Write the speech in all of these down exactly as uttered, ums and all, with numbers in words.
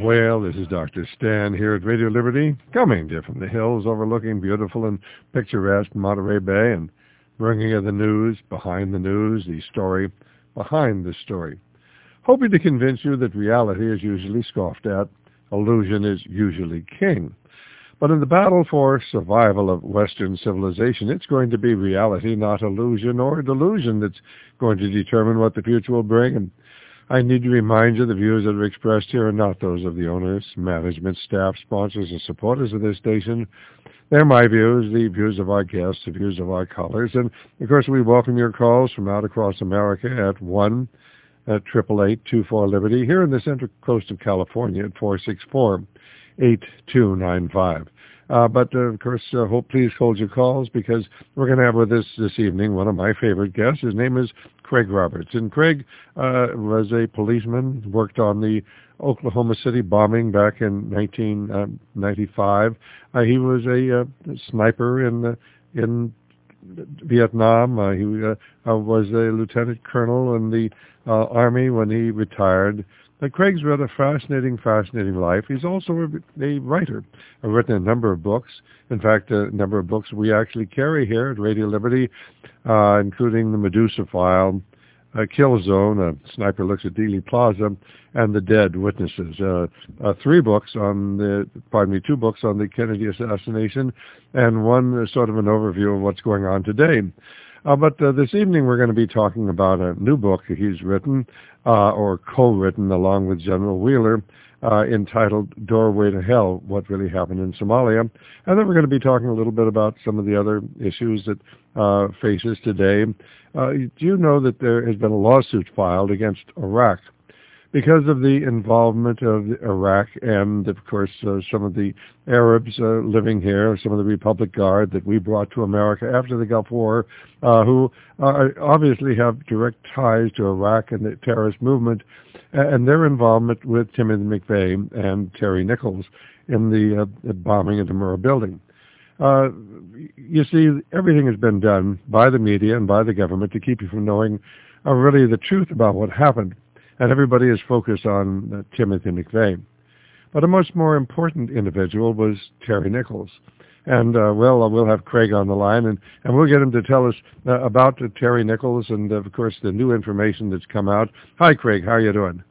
Whale. This is Doctor Stan here at Radio Liberty, coming to you from the hills overlooking beautiful and picturesque Monterey Bay and bringing you the news behind the news, the story behind the story. Hoping to convince you that reality is usually scoffed at, illusion is usually king. But in the battle for survival of Western civilization, it's going to be reality, not illusion or delusion, that's going to determine what the future will bring. And I need to remind you the views that are expressed here are not those of the owners, management, staff, sponsors, and supporters of this station. They're my views, the views of our guests, the views of our callers. And, of course, we welcome your calls from out across America at one eight eight eight, two four, Liberty, here in the Central Coast of California at four six four, eight two nine five. Uh, but, uh, of course, uh, hope, please hold your calls because we're going to have with us this evening one of my favorite guests. His name is Craig Roberts. And Craig uh, was a policeman, worked on the Oklahoma City bombing back in nineteen ninety-five. Uh, he was a uh, sniper in uh, in Vietnam. Uh, he uh, uh, was a lieutenant colonel in the uh, Army when he retired. Uh, Craig's read a fascinating, fascinating life. He's also a, a writer. I've written a number of books. In fact, a number of books we actually carry here at Radio Liberty, uh, including The Medusa File, uh, Kill Zone, A Sniper Looks at Dealey Plaza, and The Dead Witnesses. Uh, uh, three books on the, pardon me, two books on the Kennedy assassination, and one uh, sort of an overview of what's going on today. Uh, but uh, this evening we're going to be talking about a new book that he's written, uh, or co-written along with General Wheeler, uh, entitled Doorway to Hell, What Really Happened in Somalia. And then we're going to be talking a little bit about some of the other issues that uh, face us today. Uh, do you know that there has been a lawsuit filed against Iraq because of the involvement of Iraq and, of course, uh, some of the Arabs uh, living here, some of the Republic Guard that we brought to America after the Gulf War, uh, who uh, obviously have direct ties to Iraq and the terrorist movement, and their involvement with Timothy McVeigh and Terry Nichols in the, uh, the bombing of the Murrah building. Uh, you see, everything has been done by the media and by the government to keep you from knowing uh, really the truth about what happened. And everybody is focused on uh, Timothy McVeigh. But a much more important individual was Terry Nichols. And, uh, well, uh, we'll have Craig on the line, and, and we'll get him to tell us uh, about uh, Terry Nichols and, uh, of course, the new information that's come out. Hi, Craig. How are you doing?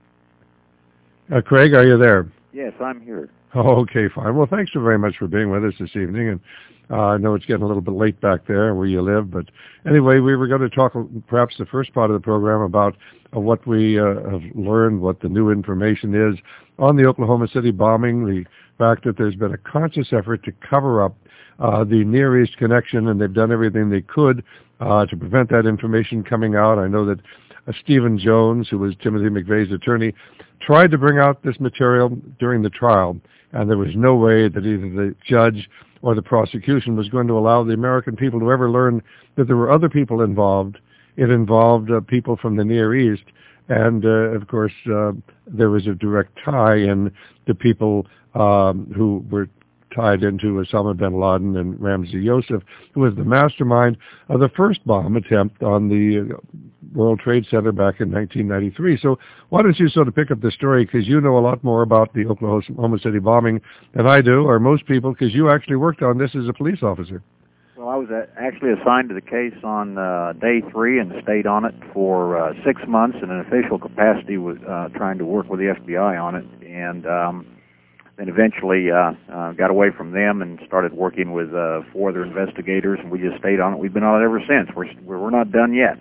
Uh, Craig, are you there? Yes, I'm here. Oh, okay, fine. Well, thanks so very much for being with us this evening. And uh, I know it's getting a little bit late back there where you live. But anyway, we were going to talk perhaps the first part of the program about uh, what we uh, have learned, what the new information is on the Oklahoma City bombing, the fact that there's been a conscious effort to cover up uh, the Near East connection, and they've done everything they could uh, to prevent that information coming out. I know that uh, Stephen Jones, who was Timothy McVeigh's attorney, tried to bring out this material during the trial, and there was no way that either the judge or the prosecution was going to allow the American people to ever learn that there were other people involved. It involved uh, people from the Near East, and, uh, of course, uh, there was a direct tie in to people um, who were tied into Osama bin Laden and Ramzi Youssef, who was the mastermind of the first bomb attempt on the World Trade Center back in nineteen ninety-three. So why don't you sort of pick up the story, because you know a lot more about the Oklahoma City bombing than I do, or most people, because you actually worked on this as a police officer. Well, I was actually assigned to the case on uh, day three and stayed on it for uh, six months in an official capacity, was uh, trying to work with the F B I on it, and um, then eventually uh, uh, got away from them and started working with uh, four other investigators, and we just stayed on it. We've been on it ever since. We're we're not done yet.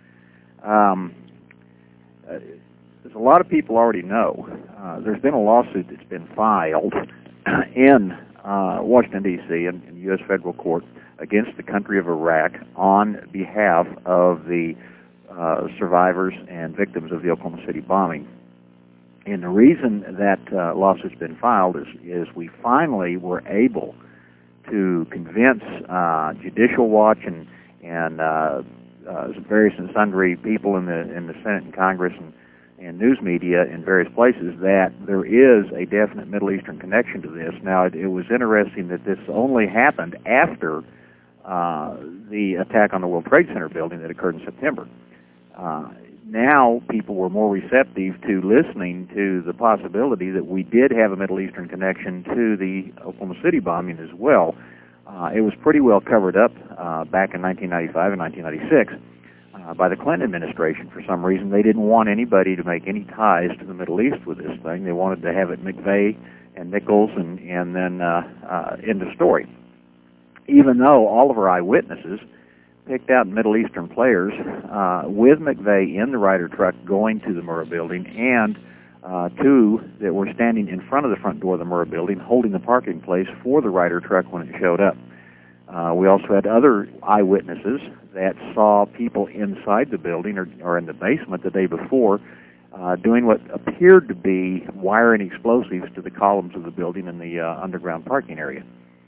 Um, uh, as a lot of people already know, uh, there's been a lawsuit that's been filed in uh, Washington, D C, in, in U S federal court against the country of Iraq on behalf of the uh, survivors and victims of the Oklahoma City bombing. And the reason that uh, lawsuit's been filed is, is we finally were able to convince uh, Judicial Watch and, and uh, uh, various and sundry people in the in the Senate and Congress and, and news media in various places that there is a definite Middle Eastern connection to this. Now, it, it was interesting that this only happened after uh, the attack on the World Trade Center building that occurred in September. Uh, now people were more receptive to listening to the possibility that we did have a Middle Eastern connection to the Oklahoma City bombing as well. Uh, it was pretty well covered up uh, back in nineteen ninety-five and nineteen ninety-six uh, by the Clinton administration. For some reason, they didn't want anybody to make any ties to the Middle East with this thing. They wanted to have it McVeigh and Nichols and, and then uh, uh, end of story. Even though all of our eyewitnesses picked out Middle Eastern players uh, with McVeigh in the Ryder truck going to the Murrah building, and uh, two that were standing in front of the front door of the Murrah building holding the parking place for the Ryder truck when it showed up. Uh, we also had other eyewitnesses that saw people inside the building or, or in the basement the day before uh, doing what appeared to be wiring explosives to the columns of the building in the uh, underground parking area.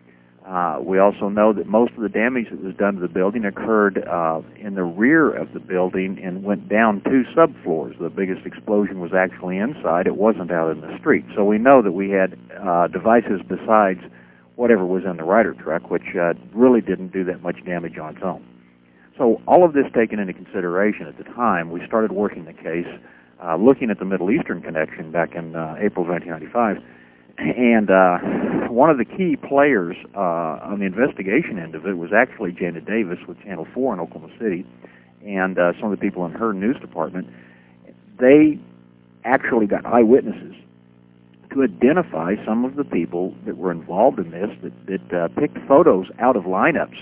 Uh, we also know that most of the damage that was done to the building occurred uh, in the rear of the building and went down two subfloors. The biggest explosion was actually inside. It wasn't out in the street. So we know that we had uh, devices besides whatever was in the Ryder truck, which uh, really didn't do that much damage on its own. So all of this taken into consideration at the time, we started working the case, uh, looking at the Middle Eastern connection back in uh, April of nineteen ninety-five. And uh, one of the key players uh, on the investigation end of it was actually Janet Davis with Channel four in Oklahoma City, and uh, some of the people in her news department. They actually got eyewitnesses to identify some of the people that were involved in this, that, that uh, picked photos out of lineups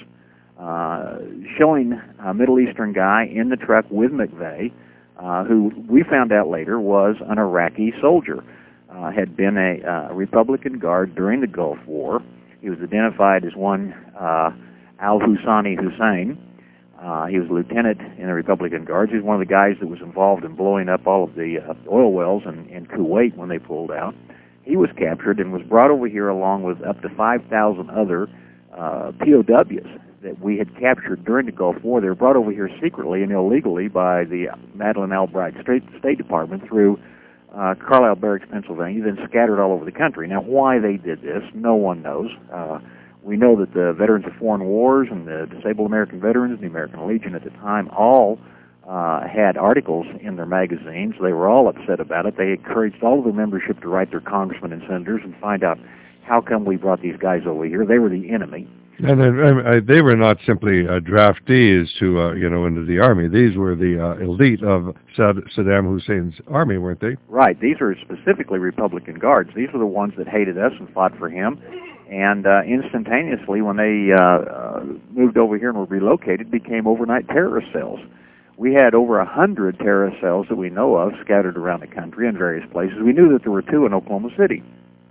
uh, showing a Middle Eastern guy in the truck with McVeigh, uh, who we found out later was an Iraqi soldier. Uh, had been a uh, Republican Guard during the Gulf War. He was identified as one uh, Al-Husani Hussein. Uh, he was a lieutenant in the Republican Guards. He was one of the guys that was involved in blowing up all of the uh, oil wells in, in Kuwait when they pulled out. He was captured and was brought over here along with up to five thousand other uh, P O Ws that we had captured during the Gulf War. They were brought over here secretly and illegally by the Madeleine Albright State, State Department through Uh, Carlisle Barracks, Pennsylvania, then scattered all over the country. Now, why they did this, no one knows. Uh, we know that the Veterans of Foreign Wars and the Disabled American Veterans and the American Legion at the time all uh, had articles in their magazines. They were all upset about it. They encouraged all of their membership to write their congressmen and senators and find out how come we brought these guys over here. They were the enemy. And uh, they were not simply uh, draftees to, uh, you know, into the army. These were the uh, elite of Saddam Hussein's army, weren't they? Right. These are specifically Republican Guards. These were the ones that hated us and fought for him. And uh, instantaneously, when they uh, uh, moved over here and were relocated, became overnight terrorist cells. We had over a hundred terrorist cells that we know of scattered around the country in various places. We knew that there were two in Oklahoma City.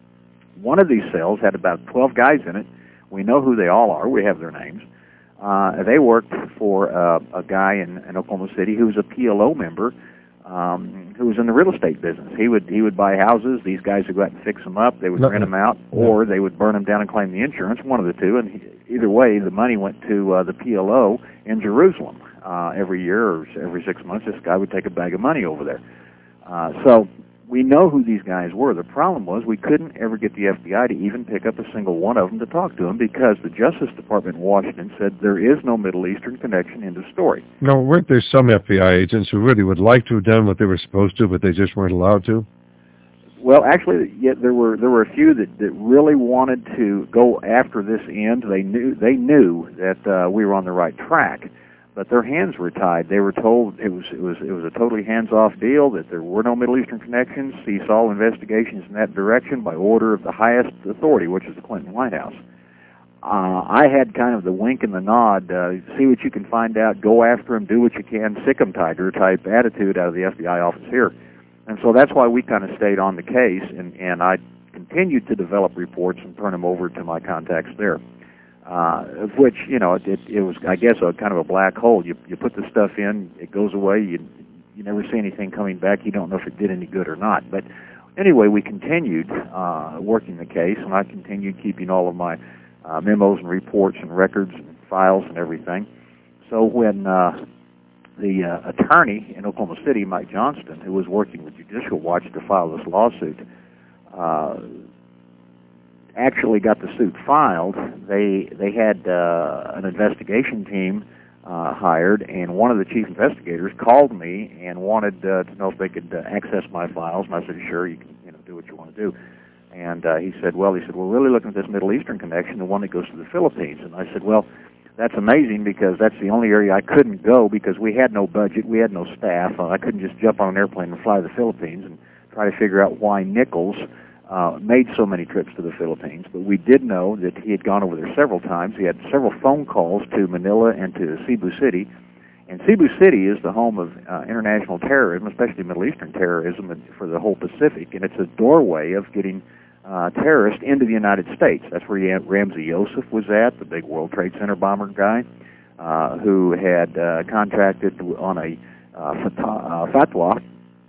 One of these cells had about twelve guys in it. We know who they all are. We have their names. Uh, they worked for uh, a guy in, in Oklahoma City who was a P L O member um, who was in the real estate business. He would he would buy houses. These guys would go out and fix them up. They would rent them out, or they would burn them down and claim the insurance, one of the two. And he, either way, the money went to uh, the P L O in Jerusalem. Uh, every year or every six months, this guy would take a bag of money over there. Uh, so we know who these guys were. The problem was we couldn't ever get the F B I to even pick up a single one of them to talk to them because the Justice Department in Washington said there is no Middle Eastern connection in the story. No, weren't there some F B I agents who really would like to have done what they were supposed to, but they just weren't allowed to? Well, actually, yeah, there were there were a few that, that really wanted to go after this end. They knew they knew that uh, we were on the right track, but their hands were tied. They were told it was it was it was a totally hands-off deal, that there were no Middle Eastern connections. Cease all investigations in that direction by order of the highest authority, which is the Clinton White House. Uh, I had kind of the wink and the nod, uh, see what you can find out, go after them, do what you can, sick 'em tiger type attitude out of the F B I office here. And so that's why we kind of stayed on the case, and, and I continued to develop reports and turn them over to my contacts there. Uh, of which, you know, it, it, it was, I guess, a kind of a black hole. You you put the stuff in, it goes away, you you never see anything coming back, you don't know if it did any good or not. But anyway, we continued uh, working the case, and I continued keeping all of my uh, memos and reports and records and files and everything. So when uh, the uh, attorney in Oklahoma City, Mike Johnston, who was working with Judicial Watch to file this lawsuit, uh, actually got the suit filed, they they had uh, an investigation team uh, hired, and one of the chief investigators called me and wanted uh, to know if they could uh, access my files, and I said, sure, you can, you know, do what you want to do. And uh, he said, well, he said, we're really looking at this Middle Eastern connection, the one that goes to the Philippines. And I said, well, that's amazing, because that's the only area I couldn't go because we had no budget, we had no staff. Uh, I couldn't just jump on an airplane and fly to the Philippines and try to figure out why Nichols uh, made so many trips to the Philippines. But we did know that he had gone over there several times. He had several phone calls to Manila and to Cebu City. And Cebu City is the home of uh, international terrorism, especially Middle Eastern terrorism and for the whole Pacific. And it's a doorway of getting uh, terrorists into the United States. That's where Ramzi Youssef was at, the big World Trade Center bomber guy, uh, who had uh, contracted on a uh, fatwa,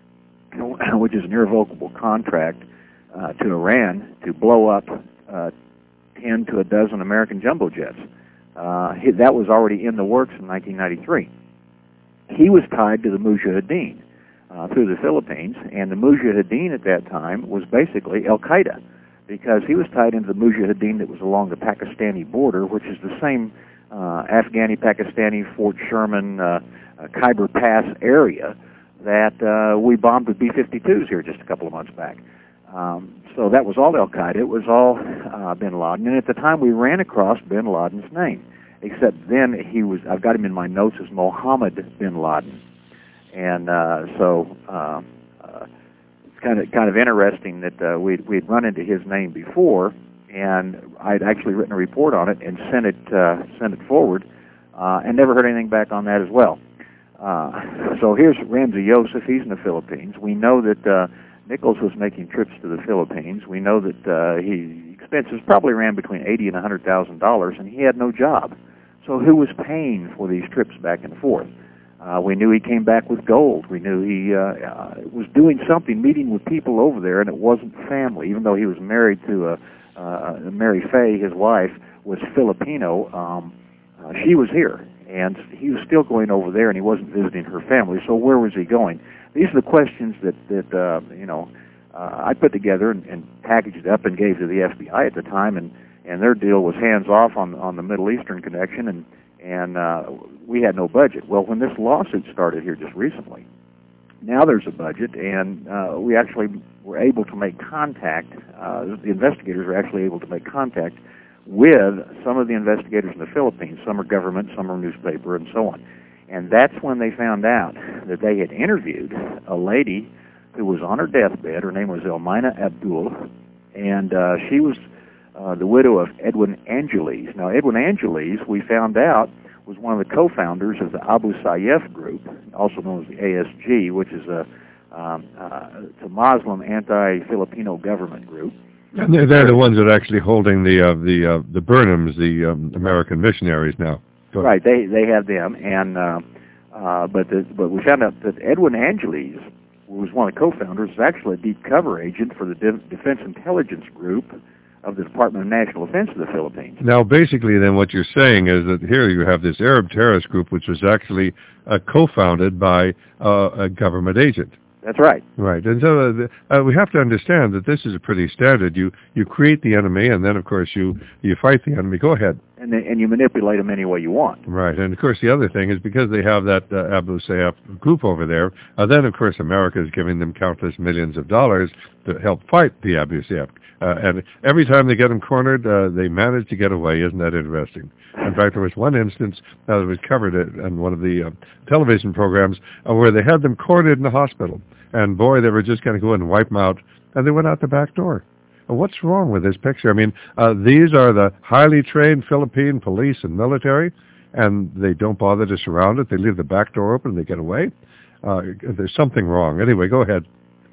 which is an irrevocable contract uh, to Iran to blow up uh, ten to a dozen American jumbo jets. Uh, he, that was already in the works in nineteen ninety-three. He was tied to the Mujahideen uh, through the Philippines, and the Mujahideen at that time was basically Al-Qaeda, because he was tied into the Mujahideen that was along the Pakistani border, which is the same uh, Afghani-Pakistani, Fort Sherman, uh, uh, Khyber Pass area that uh, we bombed with B fifty-twos here just a couple of months back. Um, so that was all Al-Qaeda. It was all uh, bin Laden. And at the time, we ran across bin Laden's name, except then he was, I've got him in my notes as Mohammed bin Laden. And uh, so uh, uh, it's kind of kind of interesting that uh, we'd, we'd run into his name before, and I'd actually written a report on it and sent it, uh, sent it forward, uh, and never heard anything back on that as well. Uh, so here's Ramzi Youssef. He's in the Philippines. We know that uh, Nichols was making trips to the Philippines. We know that uh, he expenses probably ran between eighty and a hundred thousand dollars, and he had no job. So who was paying for these trips back and forth? Uh, we knew he came back with gold. We knew he uh, uh, was doing something, meeting with people over there, and it wasn't family. Even though he was married to a, uh, Mary Fay, his wife was Filipino. Um, uh, she was here, and he was still going over there, and he wasn't visiting her family. So where was he going? These are the questions that, that uh, you know, uh, I put together and, and packaged up and gave to the F B I at the time, and, and their deal was hands off on on the Middle Eastern connection, and and uh, we had no budget. Well, when this lawsuit started here just recently, now there's a budget, and uh, we actually were able to make contact. Uh, the investigators were actually able to make contact with some of the investigators in the Philippines. Some are government, some are newspaper, and so on. And that's when they found out that they had interviewed a lady who was on her deathbed. Her name was Elmina Abdul, and uh, she was uh, the widow of Edwin Angeles. Now, Edwin Angeles, we found out, was one of the co-founders of the Abu Sayyaf group, also known as the A S G, which is a, um, uh, it's a Muslim anti-Filipino government group. And they're, they're the ones that are actually holding the uh, the uh, the Burnhams, the um, American missionaries now. Right, they they have them, and uh, uh, but the, but we found out that Edwin Angeles, who was one of the co-founders, is actually a deep cover agent for the De Defense Intelligence Group of the Department of National Defense of the Philippines. Now, basically, then what you're saying is that here you have this Arab terrorist group, which was actually uh, co-founded by uh, a government agent. That's right. Right, and so uh, the, uh, we have to understand that this is a pretty standard. You you create the enemy, and then of course you you fight the enemy. Go ahead. And they, and you manipulate them any way you want. Right, and of course the other thing is because they have that uh, Abu Sayyaf group over there. Uh, then of course America is giving them countless millions of dollars to help fight the Abu Sayyaf. Uh, and every time they get them cornered, uh, they manage to get away. Isn't that interesting? In fact, there was one instance uh, that was covered in one of the uh, television programs uh, where they had them cornered in the hospital. And boy, they were just going to go and wipe them out. And they went out the back door. Well, what's wrong with this picture? I mean, uh, these are the highly trained Philippine police and military, and they don't bother to surround it. They leave the back door open and they get away. Uh, there's something wrong. Anyway, go ahead.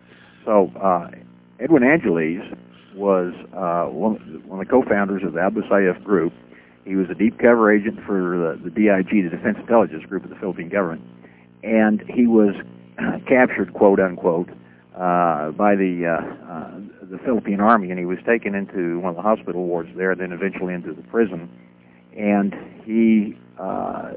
So uh, Edwin Angeles was uh, one, one of the co-founders of the Abu Sayyaf group. He was a deep cover agent for the, the D I G, the Defense Intelligence Group of the Philippine government. And he was captured, quote unquote, uh, by the uh, uh, the Philippine Army, and he was taken into one of the hospital wards there, then eventually into the prison. And he uh,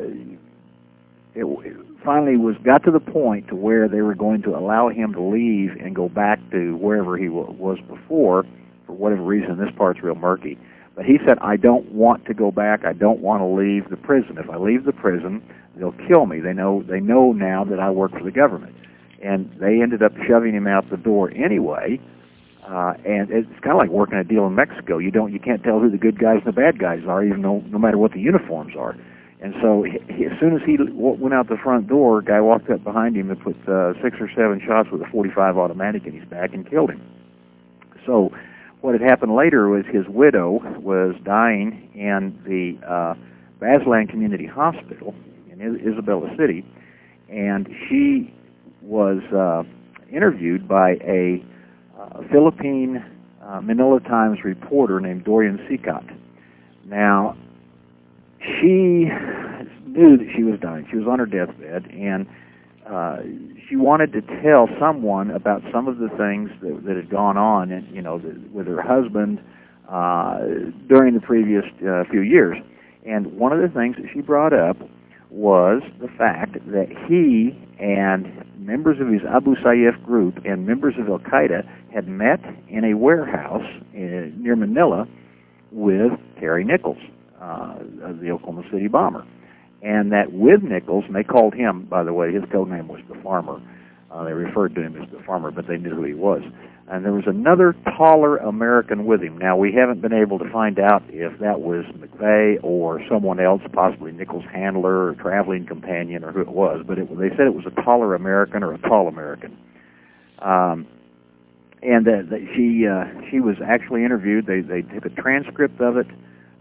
it, it finally was got to the point to where they were going to allow him to leave and go back to wherever he w was before. For whatever reason, this part's real murky. But he said, I don't want to go back. I don't want to leave the prison. If I leave the prison, they'll kill me. They know they know now that I work for the government. And they ended up shoving him out the door anyway. Uh, and it's kind of like working a deal in Mexico. You don't, you can't tell who the good guys and the bad guys are, even though, no matter what the uniforms are. And so, he, he, as soon as he went out the front door, a guy walked up behind him and put uh, six or seven shots with a forty-five automatic in his back and killed him. So, what had happened later was his widow was dying in the uh, Baslan Community Hospital in Isabella City, and she was uh, interviewed by a uh, Philippine uh, Manila Times reporter named Dorian Sikat. Now, she knew that she was dying. She was on her deathbed, and uh, she wanted to tell someone about some of the things that, that had gone on, and you know, the, with her husband uh, during the previous uh, few years. And one of the things that she brought up was the fact that he and members of his Abu Sayyaf group and members of Al-Qaeda had met in a warehouse in, near Manila with Terry Nichols, uh, the Oklahoma City bomber. And that with Nichols, and they called him, by the way, his code name was the Farmer. Uh, they referred to him as the Farmer, but they knew who he was. And there was another taller American with him. Now, we haven't been able to find out if that was McVeigh or someone else, possibly Nichols' handler or traveling companion or who it was, but it, they said it was a taller American or a tall American. Um, and uh, the, she uh, she was actually interviewed. They, they took a transcript of it.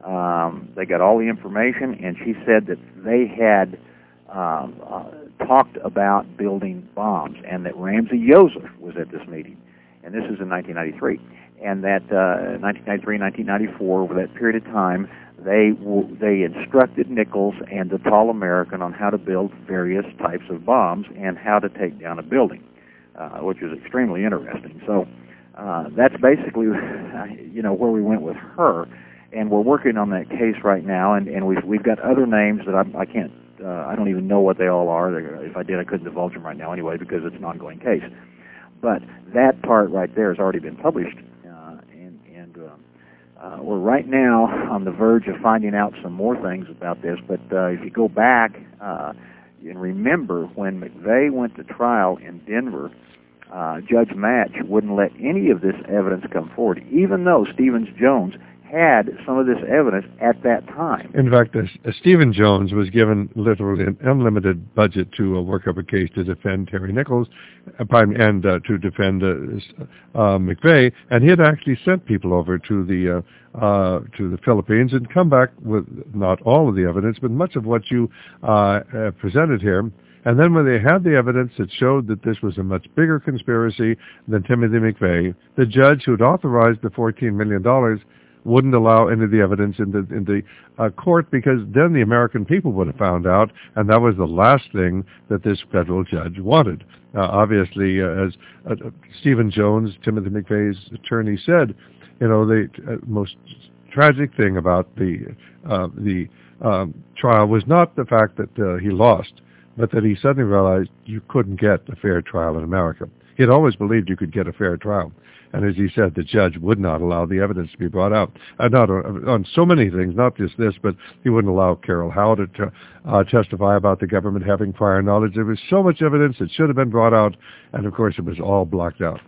Um, they got all the information, and she said that they had um, uh, talked about building bombs, and that Ramzi Yousef was at this meeting. And this is in nineteen ninety-three. And that uh, nineteen ninety-three, nineteen ninety-four, over that period of time, they w- they instructed Nichols and the tall American on how to build various types of bombs and how to take down a building, uh, which is extremely interesting. So uh, that's basically, you know, where we went with her. And we're working on that case right now, and, and we've we've got other names that I, I can't, uh, I don't even know what they all are. They're, if I did, I couldn't divulge them right now anyway because it's an ongoing case. But that part right there has already been published, uh, and, and uh, uh, we're right now on the verge of finding out some more things about this. But uh, if you go back uh, and remember when McVeigh went to trial in Denver, uh, Judge Match wouldn't let any of this evidence come forward, even though Stevens-Jones had some of this evidence at that time. In fact, uh, Stephen Jones was given literally an unlimited budget to uh, work up a case to defend Terry Nichols uh, and uh, to defend uh, uh, McVeigh, and he had actually sent people over to the uh, uh, to the Philippines and come back with not all of the evidence, but much of what you uh, uh, presented here. And then when they had the evidence that showed that this was a much bigger conspiracy than Timothy McVeigh, the judge who had authorized the fourteen million dollars wouldn't allow any of the evidence in the, in the uh, court, because then the American people would have found out, and that was the last thing that this federal judge wanted. Uh, obviously, uh, as uh, Stephen Jones, Timothy McVeigh's attorney, said, you know, the uh, most tragic thing about the uh, the um, trial was not the fact that uh, he lost, but that he suddenly realized you couldn't get a fair trial in America. He had always believed you could get a fair trial. And as he said, the judge would not allow the evidence to be brought out. Uh, not on, on so many things, not just this, but he wouldn't allow Carol Howe to t- uh, testify about the government having prior knowledge. There was so much evidence that should have been brought out, and of course it was all blocked out.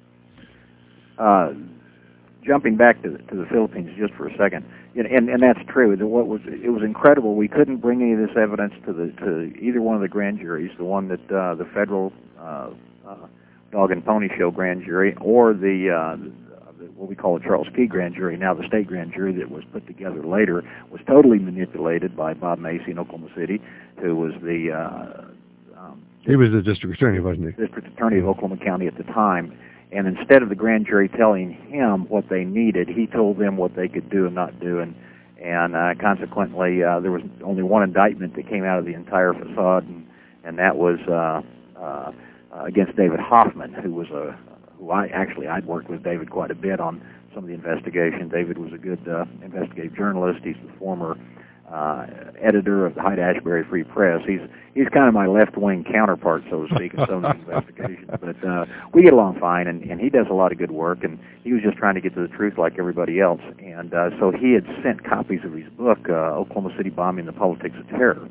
Uh, jumping back to the, to the Philippines just for a second, and, and, and that's true. The, what was it was incredible. We couldn't bring any of this evidence to the to either one of the grand juries, the one that uh, the federal uh, uh, Dog and Pony Show grand jury, or the, uh, the what we call the Charles Key grand jury, now the state grand jury that was put together later, was totally manipulated by Bob Macy in Oklahoma City, who was the uh, um, he was the district attorney, wasn't he? District attorney of Oklahoma County at the time. And instead of the grand jury telling him what they needed, he told them what they could do and not do, and and uh, consequently, uh, there was only one indictment that came out of the entire facade, and, and that was uh, uh, against David Hoffman, who was a who I actually I'd worked with David quite a bit on some of the investigation. David was a good uh, investigative journalist. He's the former uh, editor of the Hyde-Ashbury Free Press. He's he's kind of my left-wing counterpart, so to speak, in some of these investigations. But uh, we get along fine, and, and he does a lot of good work, and he was just trying to get to the truth like everybody else. And uh, so he had sent copies of his book, uh, Oklahoma City Bombing, The Politics of Terror,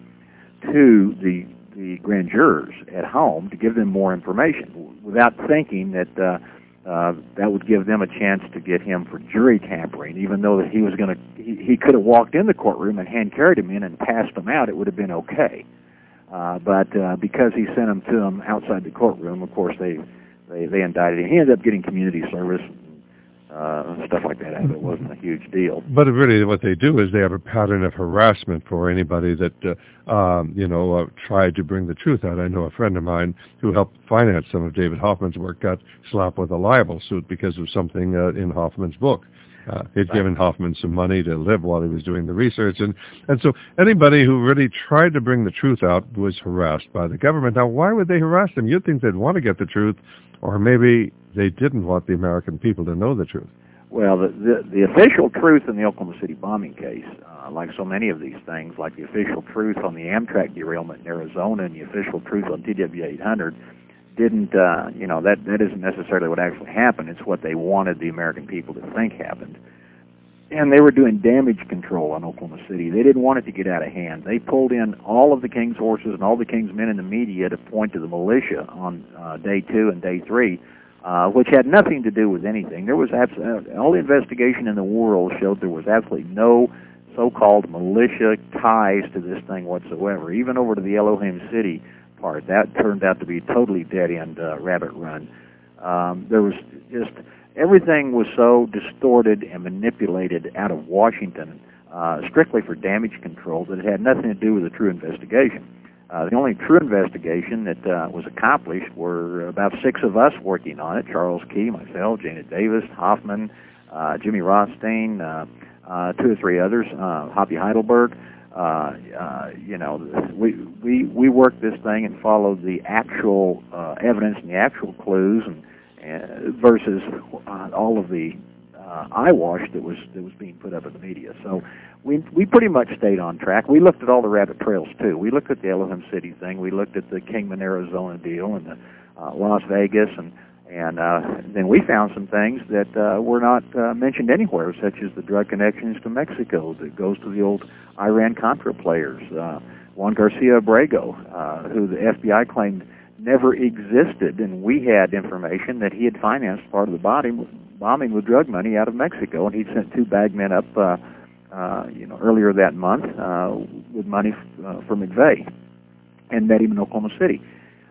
to the the grand jurors at home to give them more information, without thinking that uh, uh, that would give them a chance to get him for jury tampering, even though that he was going to, he, he could have walked in the courtroom and hand carried him in and passed them out. It would have been okay. Uh, but uh, because he sent them to them outside the courtroom, of course they they, they indicted him. He ended up getting community service. Uh, stuff like that. It wasn't a huge deal. But really what they do is they have a pattern of harassment for anybody that, uh, um, you know, uh, tried to bring the truth out. I know a friend of mine who helped finance some of David Hoffman's work got slapped with a libel suit because of something uh, in Hoffman's book. Uh, he'd given Hoffman some money to live while he was doing the research. And, and so anybody who really tried to bring the truth out was harassed by the government. Now, why would they harass them? You'd think they'd want to get the truth, or maybe they didn't want the American people to know the truth. Well, the, the, the official truth in the Oklahoma City bombing case, uh, like so many of these things, like the official truth on the Amtrak derailment in Arizona and the official truth on T W eight hundred, didn't, uh, you know, that, that isn't necessarily what actually happened. It's what they wanted the American people to think happened. And they were doing damage control on Oklahoma City. They didn't want it to get out of hand. They pulled in all of the King's horses and all the King's men in the media to point to the militia on uh, day two and day three, uh, which had nothing to do with anything. There was absolutely, all the investigation in the world showed there was absolutely no so-called militia ties to this thing whatsoever. Even over to the Elohim City part, that turned out to be a totally dead-end uh, rabbit run. Um, there was just... Everything was so distorted and manipulated out of Washington, uh, strictly for damage control, that it had nothing to do with a true investigation. Uh, the only true investigation that uh, was accomplished were about six of us working on it: Charles Key, myself, Janet Davis, Hoffman, uh, Jimmy Rothstein, uh, uh, two or three others, uh, Hoppy Heidelberg. Uh, uh, you know, we we we worked this thing and followed the actual uh, evidence and the actual clues, and Uh, versus uh, all of the uh, eyewash that was that was being put up in the media. So we we pretty much stayed on track. We looked at all the rabbit trails too. We looked at the Elohim City thing. We looked at the Kingman, Arizona deal, and the uh, Las Vegas, and and uh, then we found some things that uh, were not uh, mentioned anywhere, such as the drug connections to Mexico that goes to the old Iran-Contra players. Uh, Juan Garcia Abrego, uh, who the F B I claimed never existed, and we had information that he had financed part of the bombing, bombing with drug money out of Mexico, and he'd sent two bagmen up, uh, uh, you know, earlier that month uh, with money f- uh, for McVeigh, and met him in Oklahoma City.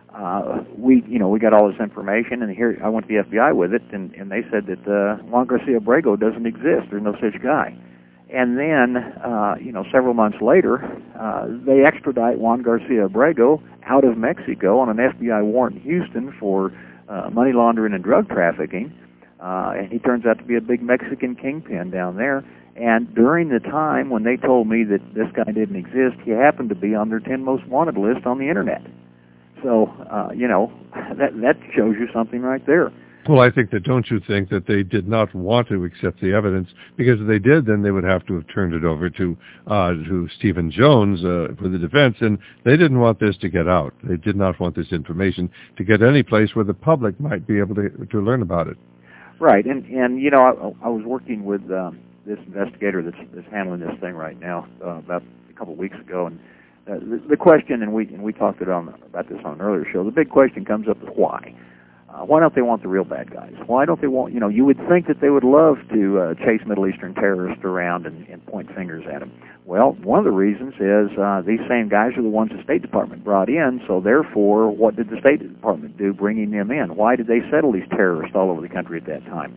Uh, we, you know, we got all this information, and here I went to the F B I with it, and, and they said that uh, Juan Garcia Abrego doesn't exist. There's no such guy. And then, uh, you know, several months later, uh, they extradite Juan Garcia Abrego out of Mexico on an F B I warrant in Houston for uh, money laundering and drug trafficking. Uh, and he turns out to be a big Mexican kingpin down there. And during the time when they told me that this guy didn't exist, he happened to be on their ten most wanted list on the Internet. So, uh, you know, that that shows you something right there. Well, I think that, don't you think that they did not want to accept the evidence? Because if they did, then they would have to have turned it over to uh, to Stephen Jones uh, for the defense, and they didn't want this to get out. They did not want this information to get any place where the public might be able to to learn about it. Right, and and you know, I, I was working with um, this investigator that's, that's handling this thing right now uh, about a couple of weeks ago, and uh, the, the question, and we and we talked it on, about this on an earlier show. The big question comes up is why. Uh, why don't they want the real bad guys? Why don't they want, you know, you would think that they would love to uh, chase Middle Eastern terrorists around and, and point fingers at them. Well, one of the reasons is uh, these same guys are the ones the State Department brought in, so therefore, what did the State Department do bringing them in? Why did they settle these terrorists all over the country at that time?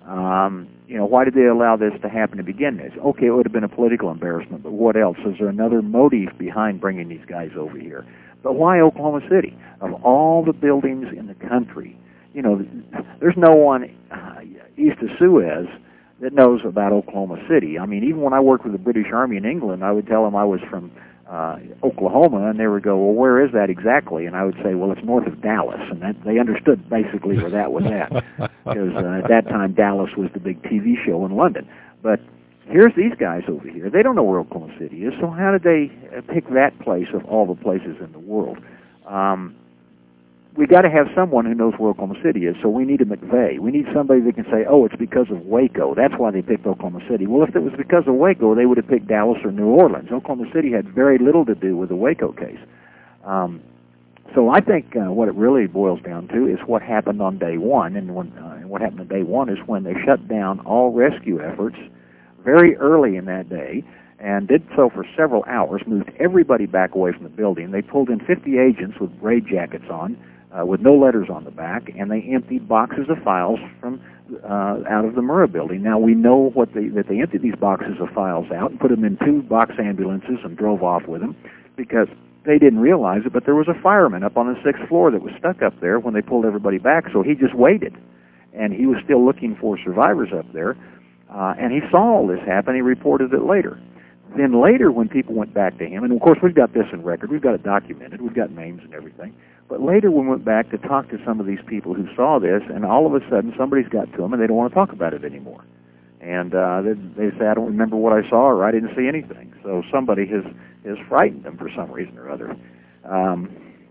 Um, you know, why did they allow this to happen to begin with? Okay, it would have been a political embarrassment, but what else? Is there another motive behind bringing these guys over here? But why Oklahoma City? Of all the buildings in the country, you know, there's no one uh, east of Suez that knows about Oklahoma City. I mean, even when I worked with the British Army in England, I would tell them I was from uh, Oklahoma, and they would go, well, where is that exactly? And I would say, well, it's north of Dallas, and that, they understood basically where that was at, because uh, at that time Dallas was the big T V show in London. But here's these guys over here. They don't know where Oklahoma City is, so how did they pick that place of all the places in the world? Um, we got to have someone who knows where Oklahoma City is, so we need a McVeigh. We need somebody that can say, oh, it's because of Waco. That's why they picked Oklahoma City. Well, if it was because of Waco, they would have picked Dallas or New Orleans. Oklahoma City had very little to do with the Waco case. Um, so I think uh, what it really boils down to is what happened on day one, and, when, uh, and what happened on day one is when they shut down all rescue efforts very early in that day, and did so for several hours, moved everybody back away from the building. They pulled in fifty agents with raid jackets on, uh, with no letters on the back, and they emptied boxes of files from uh, out of the Murrah building. Now, we know what they, that they emptied these boxes of files out and put them in two box ambulances and drove off with them, because they didn't realize it, but there was a fireman up on the sixth floor that was stuck up there when they pulled everybody back, so he just waited. And he was still looking for survivors up there, uh, and he saw all this happen. He reported it later. Then later, when people went back to him, and of course we've got this in record, we've got it documented, we've got names and everything, but later we went back to talk to some of these people who saw this, and all of a sudden somebody's got to them and they don't want to talk about it anymore. And uh, they, they say, I don't remember what I saw, or I didn't see anything. So somebody has, has frightened them for some reason or other. Um,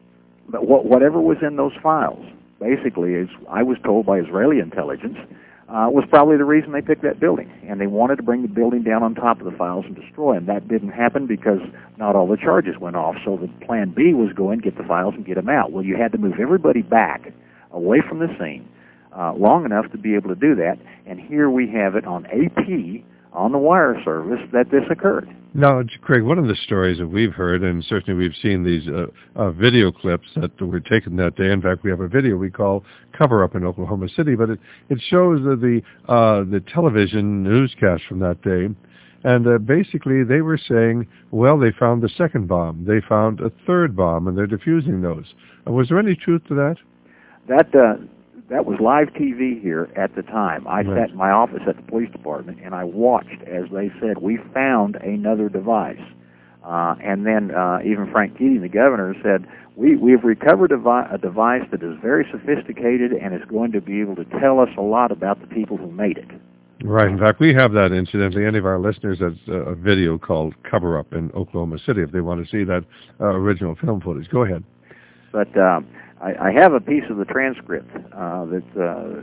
but what, whatever was in those files, basically, is I was told by Israeli intelligence, Uh, was probably the reason they picked that building. And they wanted to bring the building down on top of the files and destroy them. That didn't happen because not all the charges went off. So the plan B was go in, get the files, and get them out. Well, you had to move everybody back away from the scene uh, long enough to be able to do that. And here we have it on A P, on the wire service, that this occurred. Now, Craig, one of the stories that we've heard, and certainly we've seen these uh, uh, video clips that were taken that day. In fact, we have a video we call Cover Up in Oklahoma City, but it, it shows the the, uh, the television newscast from that day. And uh, basically they were saying, well, they found the second bomb. They found a third bomb, and they're defusing those. Uh, was there any truth to that? That... Uh That was live T V here at the time. I right. sat in my office at the police department, and I watched as they said, we found another device. Uh, and then uh, even Frank Keating, the governor, said, we, we've recovered a, vi- a device that is very sophisticated and is going to be able to tell us a lot about the people who made it. Right. In fact, we have that, incidentally. Any of our listeners, that's a video called Cover Up in Oklahoma City, if they want to see that uh, original film footage. Go ahead. But... Uh, I, I have a piece of the transcript uh, that uh,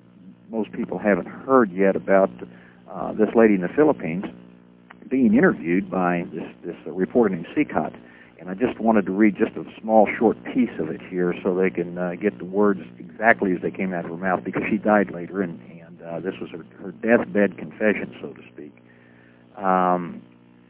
most people haven't heard yet about uh, this lady in the Philippines being interviewed by this, this uh, reporter named Sikat. And I just wanted to read just a small, short piece of it here so they can uh, get the words exactly as they came out of her mouth, because she died later, and, and uh, this was her, her deathbed confession, so to speak. Um,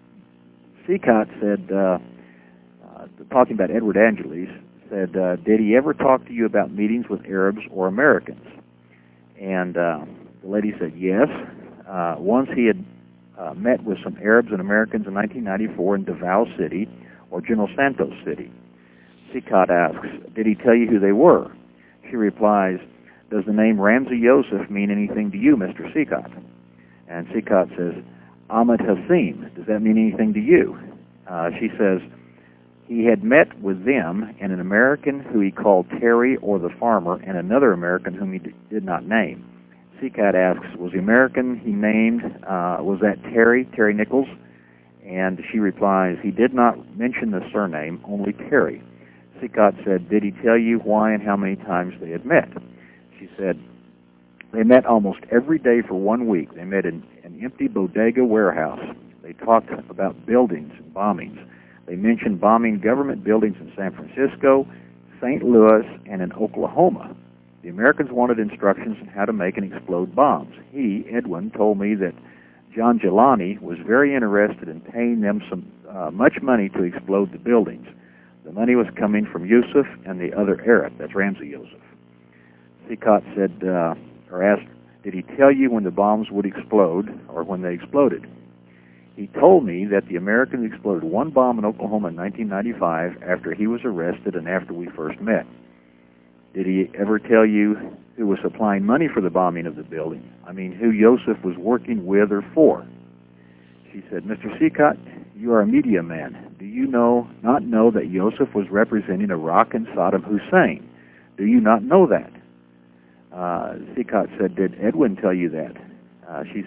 Sikat said, uh, uh, talking about Edward Angeles, said, uh, did he ever talk to you about meetings with Arabs or Americans? And uh, the lady said, yes. Uh, once he had uh, met with some Arabs and Americans in nineteen ninety-four in Davao City or General Santos City. Sikat asks, did he tell you who they were? She replies, does the name Ramzi Youssef mean anything to you, Mister Sikat? And Sikat says, Ahmed Hassim, does that mean anything to you? Uh, she says, he had met with them and an American who he called Terry or the farmer, and another American whom he d- did not name. Sikat asks, was the American he named, uh, was that Terry, Terry Nichols? And she replies, he did not mention the surname, only Terry. Sikat said, did he tell you why and how many times they had met? She said, they met almost every day for one week. They met in an empty bodega warehouse. They talked about buildings and bombings. They mentioned bombing government buildings in San Francisco, Saint Louis, and in Oklahoma. The Americans wanted instructions on how to make and explode bombs. He, Edwin, told me that John Jelani was very interested in paying them some uh, much money to explode the buildings. The money was coming from Yusuf and the other Arab, that's Ramzi Youssef. Sikat said, uh, or asked, did he tell you when the bombs would explode or when they exploded? He told me that the Americans exploded one bomb in Oklahoma in nineteen ninety-five after he was arrested and after we first met. Did he ever tell you who was supplying money for the bombing of the building? I mean, who Yosef was working with or for? She said, Mister Sikat, you are a media man. Do you know not know that Yosef was representing Iraq and Saddam Hussein? Do you not know that? Uh, Sikat said, did Edwin tell you that? Uh, she said,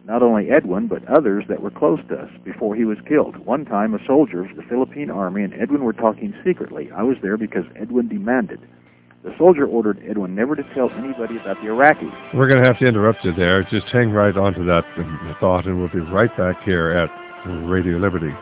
Not only Edwin, but others that were close to us before he was killed. One time, a soldier of the Philippine Army and Edwin were talking secretly. I was there because Edwin demanded. The soldier ordered Edwin never to tell anybody about the Iraqis. We're going to have to interrupt you there. Just hang right on to that thought, and we'll be right back here at Radio Liberty.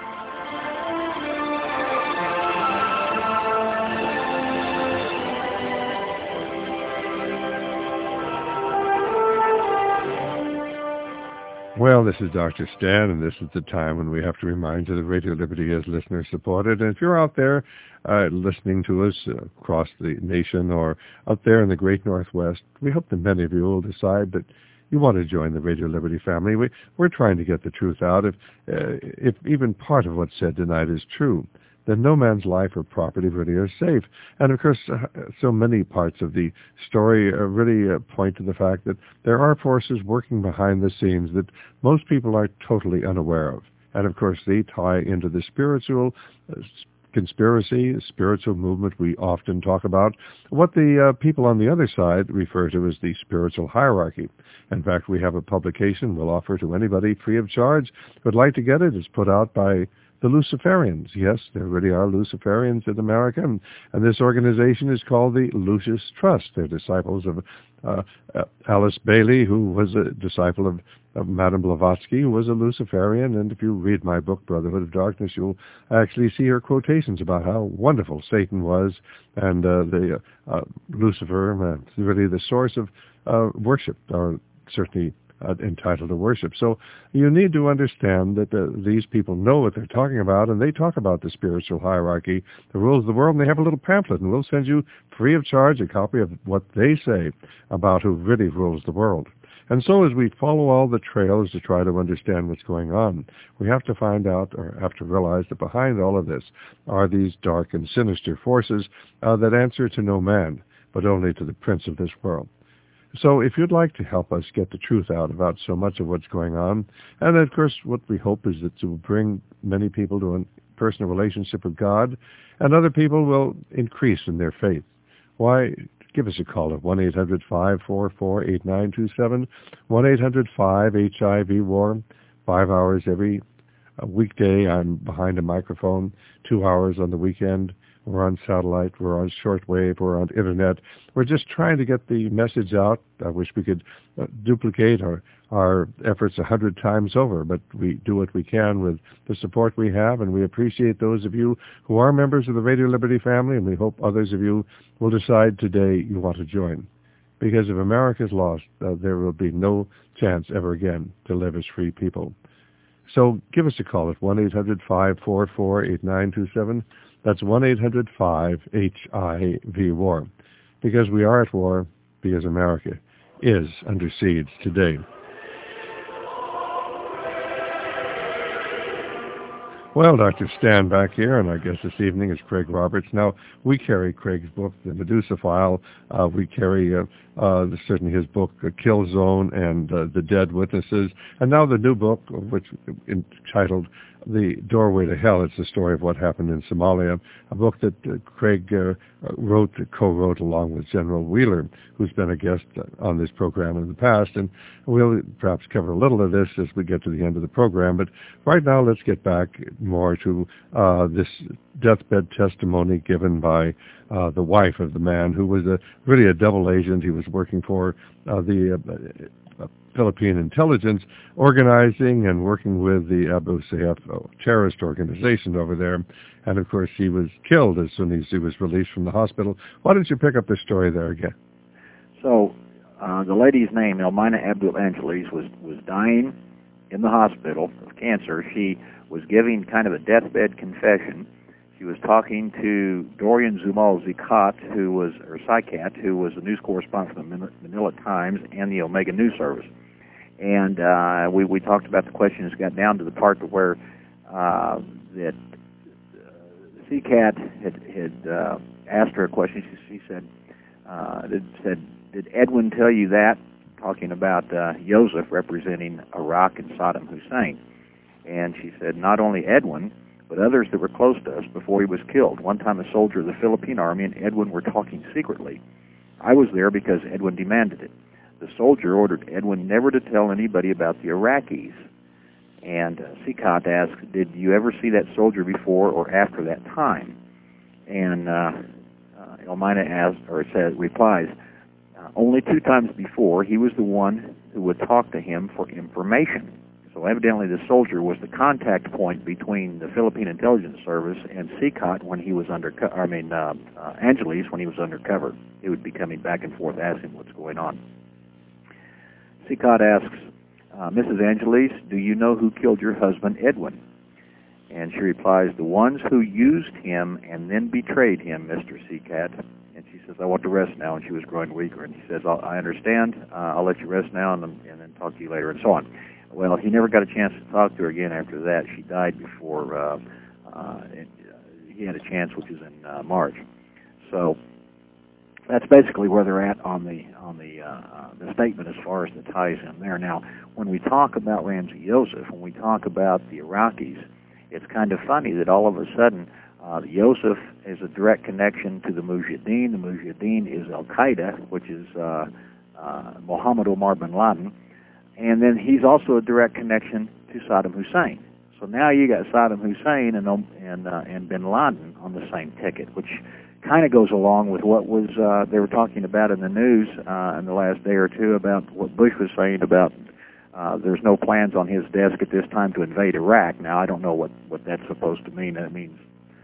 Well, this is Doctor Stan, and this is the time when we have to remind you that Radio Liberty is listener-supported. And if you're out there uh, listening to us uh, across the nation or out there in the great Northwest, we hope that many of you will decide that you want to join the Radio Liberty family. We, we're trying to get the truth out. If, uh, if even part of what's said tonight is true, then no man's life or property really are safe. And of course, uh, so many parts of the story uh, really uh, point to the fact that there are forces working behind the scenes that most people are totally unaware of. And of course, they tie into the spiritual uh, conspiracy, spiritual movement we often talk about, what the uh, people on the other side refer to as the spiritual hierarchy. In fact, we have a publication we'll offer to anybody free of charge who would like to get it. It's put out by the Luciferians. Yes, there really are Luciferians in America, and, and this organization is called the Lucis Trust. They're disciples of uh, uh, Alice Bailey, who was a disciple of, of Madame Blavatsky, who was a Luciferian, and if you read my book, Brotherhood of Darkness, you'll actually see her quotations about how wonderful Satan was, and uh, the uh, Lucifer, uh, really the source of uh, worship, or certainly Uh, entitled to worship. So you need to understand that uh, these people know what they're talking about, and they talk about the spiritual hierarchy, the rules of the world, and they have a little pamphlet, and we'll send you free of charge a copy of what they say about who really rules the world. And so as we follow all the trails to try to understand what's going on, we have to find out, or have to realize that behind all of this are these dark and sinister forces uh, that answer to no man, but only to the prince of this world. So if you'd like to help us get the truth out about so much of what's going on, and of course what we hope is that to bring many people to a personal relationship with God, and other people will increase in their faith, why, give us a call at one eight hundred, five four four, eight nine two seven, one eight hundred, five H I V war, five hours every weekday. I'm behind a microphone, two hours on the weekend. We're on satellite, we're on shortwave, we're on internet. We're just trying to get the message out. I wish we could uh, duplicate our, our efforts a hundred times over, but we do what we can with the support we have, and we appreciate those of you who are members of the Radio Liberty family, and we hope others of you will decide today you want to join. Because if America's lost, uh, there will be no chance ever again to live as free people. So give us a call at one eight hundred, five four four, eight nine two seven. That's one eight hundred, five H I V war. Because we are at war, because America is under siege today. Well, Doctor Stan back here, and our guest this evening is Craig Roberts. Now, we carry Craig's book, The Medusa File. Uh, we carry uh, uh, certainly his book, uh, Kill Zone, and uh, The Dead Witnesses. And now the new book, which entitled The Doorway to Hell. It's the story of what happened in Somalia, a book that uh, Craig uh, wrote, co-wrote along with General Wheeler, who's been a guest on this program in the past. And we'll perhaps cover a little of this as we get to the end of the program. But right now, let's get back more to uh, this deathbed testimony given by uh, the wife of the man who was a, really a double agent. He was working for uh, the uh, Philippine intelligence, organizing and working with the Abu Sayyaf terrorist organization over there. And of course, he was killed as soon as he was released from the hospital. Why don't you pick up the story there again? So uh, the lady's name, Elmina Abdul Angeles, was, was dying in the hospital of cancer. She was giving kind of a deathbed confession. She was talking to Dorian Zumal Zikat, who was, or Zikat, who was a news correspondent for the Manila Times and the Omega News Service. And uh, we, we talked about the questions, got down to the part where uh, that uh, Zikat had, had uh, asked her a question. She, she said, uh, it said, did Edwin tell you that? Talking about uh, Joseph representing Iraq and Saddam Hussein. And she said, not only Edwin, but others that were close to us before he was killed. One time a soldier of the Philippine Army and Edwin were talking secretly. I was there because Edwin demanded it. the soldier ordered Edwin never to tell anybody about the Iraqis. And uh, Cicotte asked, did you ever see that soldier before or after that time? And uh, uh, Elmina asks, or says, replies, uh, only two times before. He was the one who would talk to him for information. So evidently the soldier was the contact point between the Philippine Intelligence Service and Cicotte when he was undercover, I mean, uh, uh, Angeles when he was undercover. He would be coming back and forth asking what's going on. Cicotte asks, uh, Missus Angeles, do you know who killed your husband, Edwin? And she replies, the ones who used him and then betrayed him, Mister Cicotte. And she says, I want to rest now, and she was growing weaker. And he says, I understand. Uh, I'll let you rest now and, and then talk to you later, and so on. Well, he never got a chance to talk to her again after that. She died before uh, uh, it, uh, he had a chance, which is in uh, March. So that's basically where they're at on the on the uh, uh, the statement as far as the ties in there. Now, when we talk about Ramzi Youssef, when we talk about the Iraqis, it's kind of funny that all of a sudden uh, Youssef is a direct connection to the Mujahideen. The Mujahideen is Al-Qaeda, which is uh, uh, Mohammed Omar bin Laden. And then he's also a direct connection to Saddam Hussein. So now you got Saddam Hussein and and uh, and Bin Laden on the same ticket, which kind of goes along with what was uh, they were talking about in the news uh, in the last day or two about what Bush was saying about uh, there's no plans on his desk at this time to invade Iraq. Now I don't know what what that's supposed to mean. That means,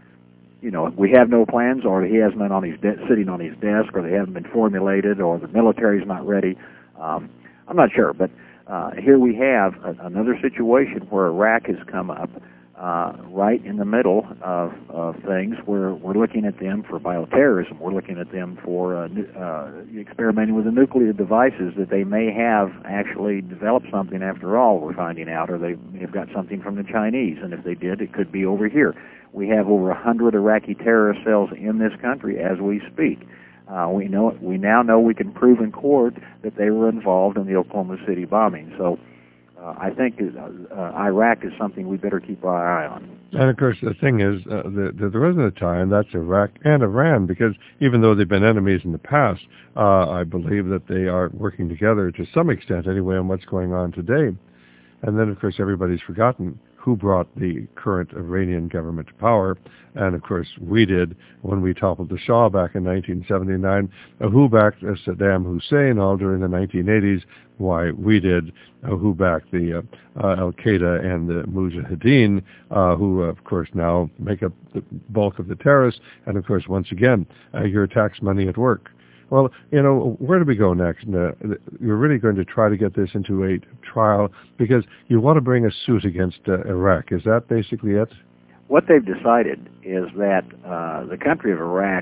you know, we have no plans, or he has none on his de- sitting on his desk, or they haven't been formulated, or the military's not ready. Um, I'm not sure, but. Uh, here we have a, another situation where Iraq has come up uh, right in the middle of, of things where we're looking at them for bioterrorism. We're looking at them for uh, uh, experimenting with the nuclear devices that they may have actually developed something after all, we're finding out, or they may have got something from the Chinese, and if they did, it could be over here. We have over one hundred Iraqi terrorist cells in this country as we speak. Uh, we know we now know we can prove in court that they were involved in the Oklahoma City bombing. So uh, I think uh, uh, Iraq is something we better keep our eye on. And of course, the thing is, uh, the, the, there isn't a time that's Iraq and Iran, because even though they've been enemies in the past, uh, I believe that they are working together to some extent anyway on what's going on today. And then, of course, everybody's forgotten who brought the current Iranian government to power. And, of course, we did when we toppled the Shah back in nineteen seventy-nine. Uh, who backed uh, Saddam Hussein all during the nineteen eighties? Why, we did. Uh, who backed the uh, uh, Al-Qaeda and the Mujahideen, uh, who, of course, now make up the bulk of the terrorists. And, of course, once again, uh, your tax money at work. Well, you know, where do we go next? Uh, you're really going to try to get this into a trial because you want to bring a suit against uh, Iraq. Is that basically it? What they've decided is that uh, the country of Iraq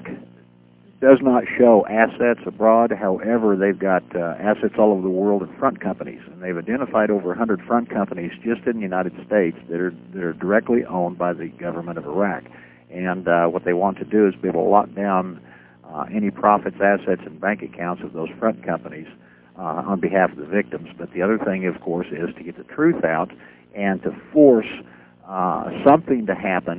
does not show assets abroad. However, they've got uh, assets all over the world in front companies, and they've identified over one hundred front companies just in the United States that are that are directly owned by the government of Iraq. And uh, what they want to do is be able to lock down Uh, any profits, assets, and bank accounts of those front companies uh, on behalf of the victims. But the other thing, of course, is to get the truth out and to force uh, something to happen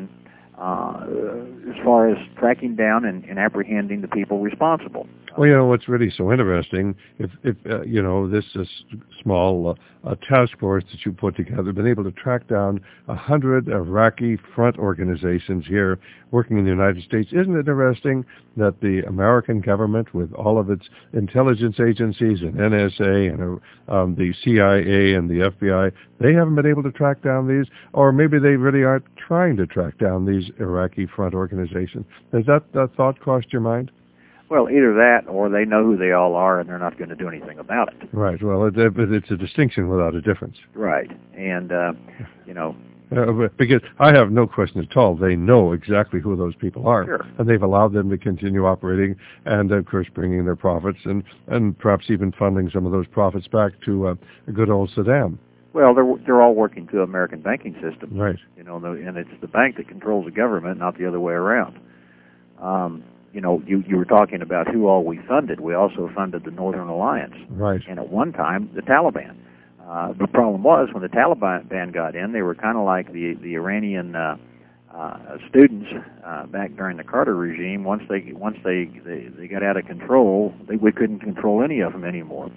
uh, as far as tracking down and, and apprehending the people responsible. Well, you know, what's really so interesting, if, if uh, you know, this is small uh, uh, task force that you put together, been able to track down a hundred Iraqi front organizations here working in the United States. Isn't it interesting that the American government, with all of its intelligence agencies and N S A and uh, um, the C I A and the F B I, they haven't been able to track down these, or maybe they really aren't trying to track down these Iraqi front organizations. Does that, that thought cross your mind? Well, either that or they know who they all are and they're not going to do anything about it. Right. Well, it, it, it's a distinction without a difference. Right. And, uh, you know... Uh, because I have no question at all. They know exactly who those people are. Sure. And they've allowed them to continue operating and, of course, bringing their profits and, and perhaps even funding some of those profits back to uh, good old Saddam. Well, they're they're all working to American banking system. Right. You know, and it's the bank that controls the government, not the other way around. Um You know, you, you were talking about who all we funded. We also funded the Northern Alliance. Right. And at one time, the Taliban. Uh, the problem was, when the Taliban got in, they were kind of like the, the Iranian uh, uh, students uh, back during the Carter regime. Once they once they, they, they got out of control, they, we couldn't control any of them anymore.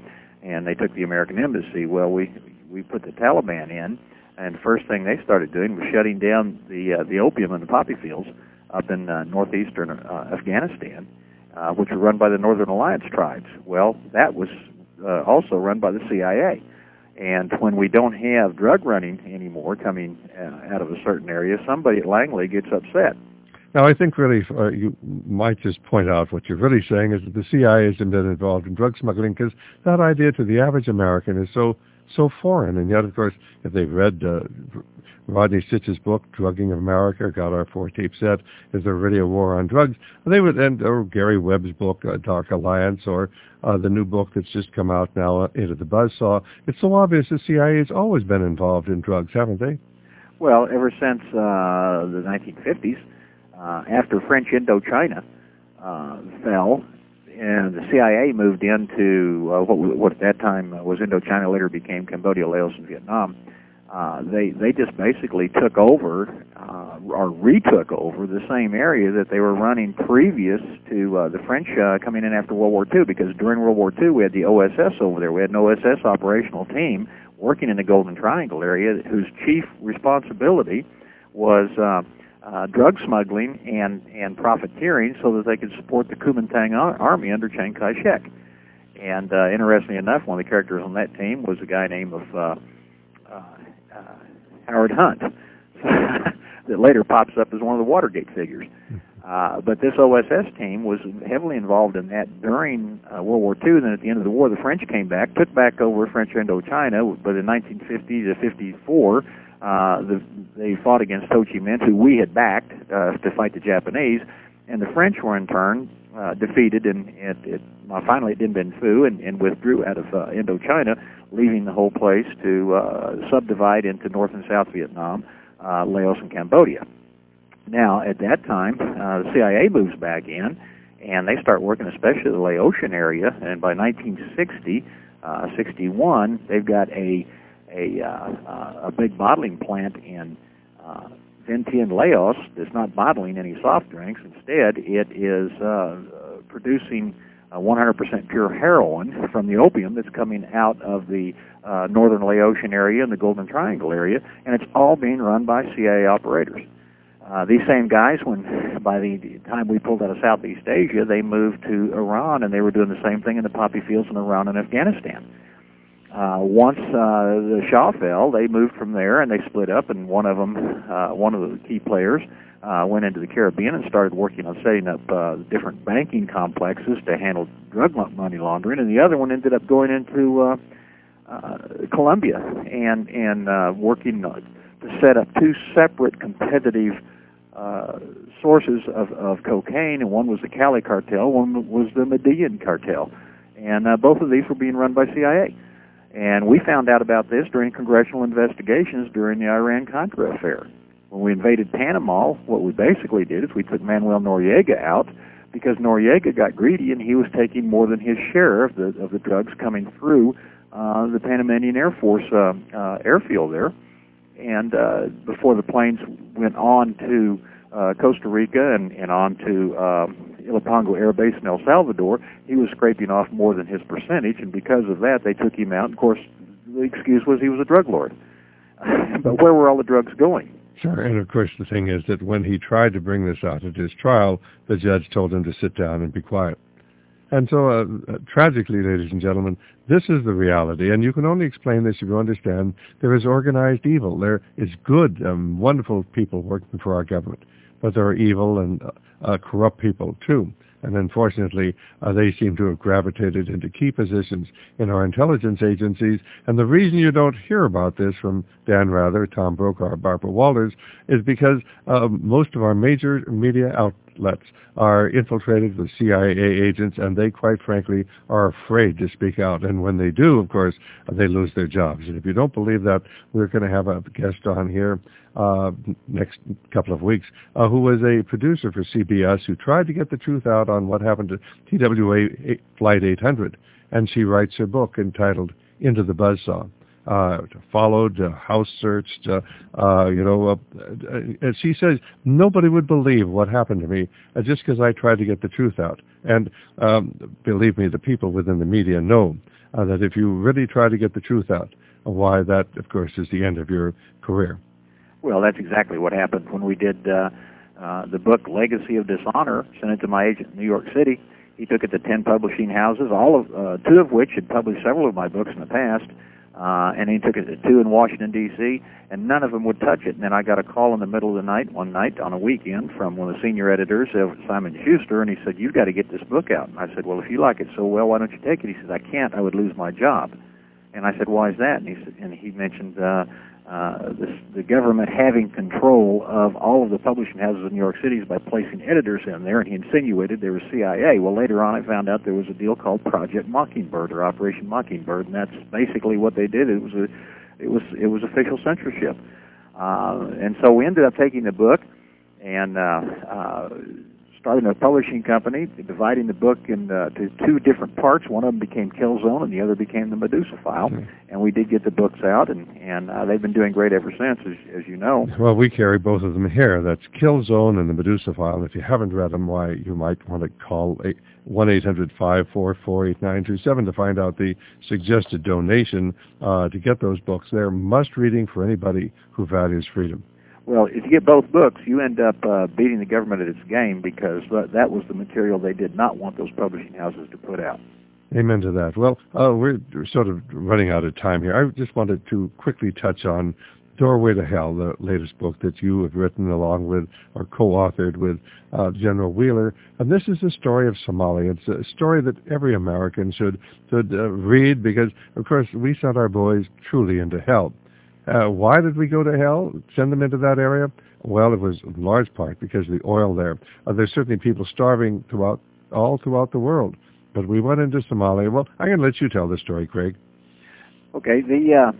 and they took the American embassy. Well, we we put the Taliban in, and the first thing they started doing was shutting down the uh, the opium and the poppy fields up in uh, northeastern uh, Afghanistan, uh, which were run by the Northern Alliance tribes. Well, that was uh, also run by the C I A. And when we don't have drug running anymore coming uh, out of a certain area, somebody at Langley gets upset. Now, I think really uh, you might just point out what you're really saying is that the C I A hasn't been involved in drug smuggling because that idea to the average American is so so foreign. And yet, of course, if they've read uh, Rodney Stitch's book, Drugging of America, got our four-tape set, Is There Really a War on Drugs? They would, and or Gary Webb's book, uh, Dark Alliance, or uh, the new book that's just come out now, uh, Into the Buzzsaw. It's so obvious the C I A has always been involved in drugs, haven't they? Well, ever since uh, the nineteen fifties, uh, after French Indochina uh, fell, and the C I A moved into uh, what, what at that time was Indochina, later became Cambodia, Laos, and Vietnam. Uh, they they just basically took over uh, or retook over the same area that they were running previous to uh, the French uh, coming in after World War Two. Because during World War Two we had the O S S over there. We had an O S S operational team working in the Golden Triangle area, whose chief responsibility was uh, uh, drug smuggling and and profiteering, so that they could support the Kuomintang army under Chiang Kai-shek. And uh, interestingly enough, one of the characters on that team was a guy named of uh, uh, uh, Howard Hunt, that later pops up as one of the Watergate figures. Uh, but this O S S team was heavily involved in that during uh, World War Two. Then at the end of the war, the French came back, took back over French Indochina. But in nineteen fifty to fifty-four, uh, the, they fought against Ho Chi Minh, who we had backed uh, to fight the Japanese. And the French were in turn uh, defeated, and it, it, uh, finally at Dien Bien Phu, and, and withdrew out of uh, Indochina, leaving the whole place to uh, subdivide into North and South Vietnam, uh, Laos, and Cambodia. Now, at that time, uh, the C I A moves back in, and they start working especially the Laotian area, and by nineteen sixty, uh, sixty-one, they've got a a, uh, a big bottling plant in uh, Vientiane, Laos, that's not bottling any soft drinks. Instead, it is uh, producing uh, one hundred percent pure heroin from the opium that's coming out of the uh, northern Laotian area and the Golden Triangle area, and it's all being run by C I A operators. Uh, these same guys, when by the time we pulled out of Southeast Asia, they moved to Iran, and they were doing the same thing in the poppy fields in Iran and Afghanistan. Uh, once uh, the Shah fell, they moved from there, and they split up, and one of them, uh, one of the key players, uh, went into the Caribbean and started working on setting up uh, different banking complexes to handle drug money laundering, and the other one ended up going into uh, uh, Colombia and, and uh, working uh, to set up two separate competitive Uh, sources of, of cocaine, and one was the Cali cartel, one was the Medellin cartel, and uh, both of these were being run by C I A. And we found out about this during congressional investigations during the Iran-Contra affair. When we invaded Panama, what we basically did is we took Manuel Noriega out, because Noriega got greedy and he was taking more than his share of the of the drugs coming through uh, the Panamanian Air Force uh, uh, airfield there. And uh, before the planes went on to uh, Costa Rica and, and on to um, Ilopango Air Base in El Salvador, he was scraping off more than his percentage, and because of that, they took him out. And of course, the excuse was he was a drug lord. But where were all the drugs going? Sure, and of course the thing is that when he tried to bring this out at his trial, the judge told him to sit down and be quiet. And so, uh, uh, tragically, ladies and gentlemen, this is the reality, and you can only explain this if you understand there is organized evil. There is good, um, wonderful people working for our government, but there are evil and uh, uh, corrupt people, too. And unfortunately, uh, they seem to have gravitated into key positions in our intelligence agencies. And the reason you don't hear about this from Dan Rather, Tom Brokaw, or Barbara Walters is because uh, most of our major media outlets are infiltrated with C I A agents, and they, quite frankly, are afraid to speak out. And when they do, of course, uh, they lose their jobs. And if you don't believe that, we're going to have a guest on here uh, next couple of weeks uh, who was a producer for C B S who tried to get the truth out on what happened to T W A Flight eight hundred. And she writes her book entitled Into the Buzzsaw. uh, followed, uh, house searched. Uh, uh, you know, uh, and she says nobody would believe what happened to me uh, just because I tried to get the truth out. And um, believe me, the people within the media know uh, that if you really try to get the truth out, why that, of course, is the end of your career. Well, that's exactly what happened when we did uh, uh, the book Legacy of Dishonor, sent it to my agent in New York City. He took it to ten publishing houses, all of uh, two of which had published several of my books in the past, uh, and he took it to two in Washington, D C, and none of them would touch it. And then I got a call in the middle of the night, one night on a weekend, from one of the senior editors, uh, Simon Schuster, and he said, "You've got to get this book out." And I said, "Well, if you like it so well, why don't you take it?" He said, "I can't. I would lose my job." And I said, "Why is that?" And he said, and he mentioned uh, uh, this, the government having control of all of the publishing houses in New York City by placing editors in there, and he insinuated there was C I A. Well, later on, I found out there was a deal called Project Mockingbird or Operation Mockingbird, and that's basically what they did. It was a, it was, it was official censorship, uh, and so we ended up taking the book and uh, uh, starting a publishing company, dividing the book into to two different parts. One of them became Kill Zone, and the other became the Medusa File. Mm-hmm. And we did get the books out, and, and uh, they've been doing great ever since, as, as you know. Well, we carry both of them here. That's Kill Zone and the Medusa File. And if you haven't read them, why, you might want to call one eight hundred, five four four, eight nine two seven to find out the suggested donation uh, to get those books. They're must-reading for anybody who values freedom. Well, if you get both books, you end up uh, beating the government at its game, because that was the material they did not want those publishing houses to put out. Amen to that. Well, uh, we're sort of running out of time here. I just wanted to quickly touch on Doorway to Hell, the latest book that you have written along with, or co-authored with uh, General Wheeler. And this is the story of Somalia. It's a story that every American should, should uh, read, because, of course, we sent our boys truly into hell. Uh, why did we go to hell, send them into that area? Well, it was in large part because of the oil there. Uh, there's certainly people starving throughout, all throughout the world. But we went into Somalia. Well, I'm going to let you tell this story, Craig. Okay. The uh,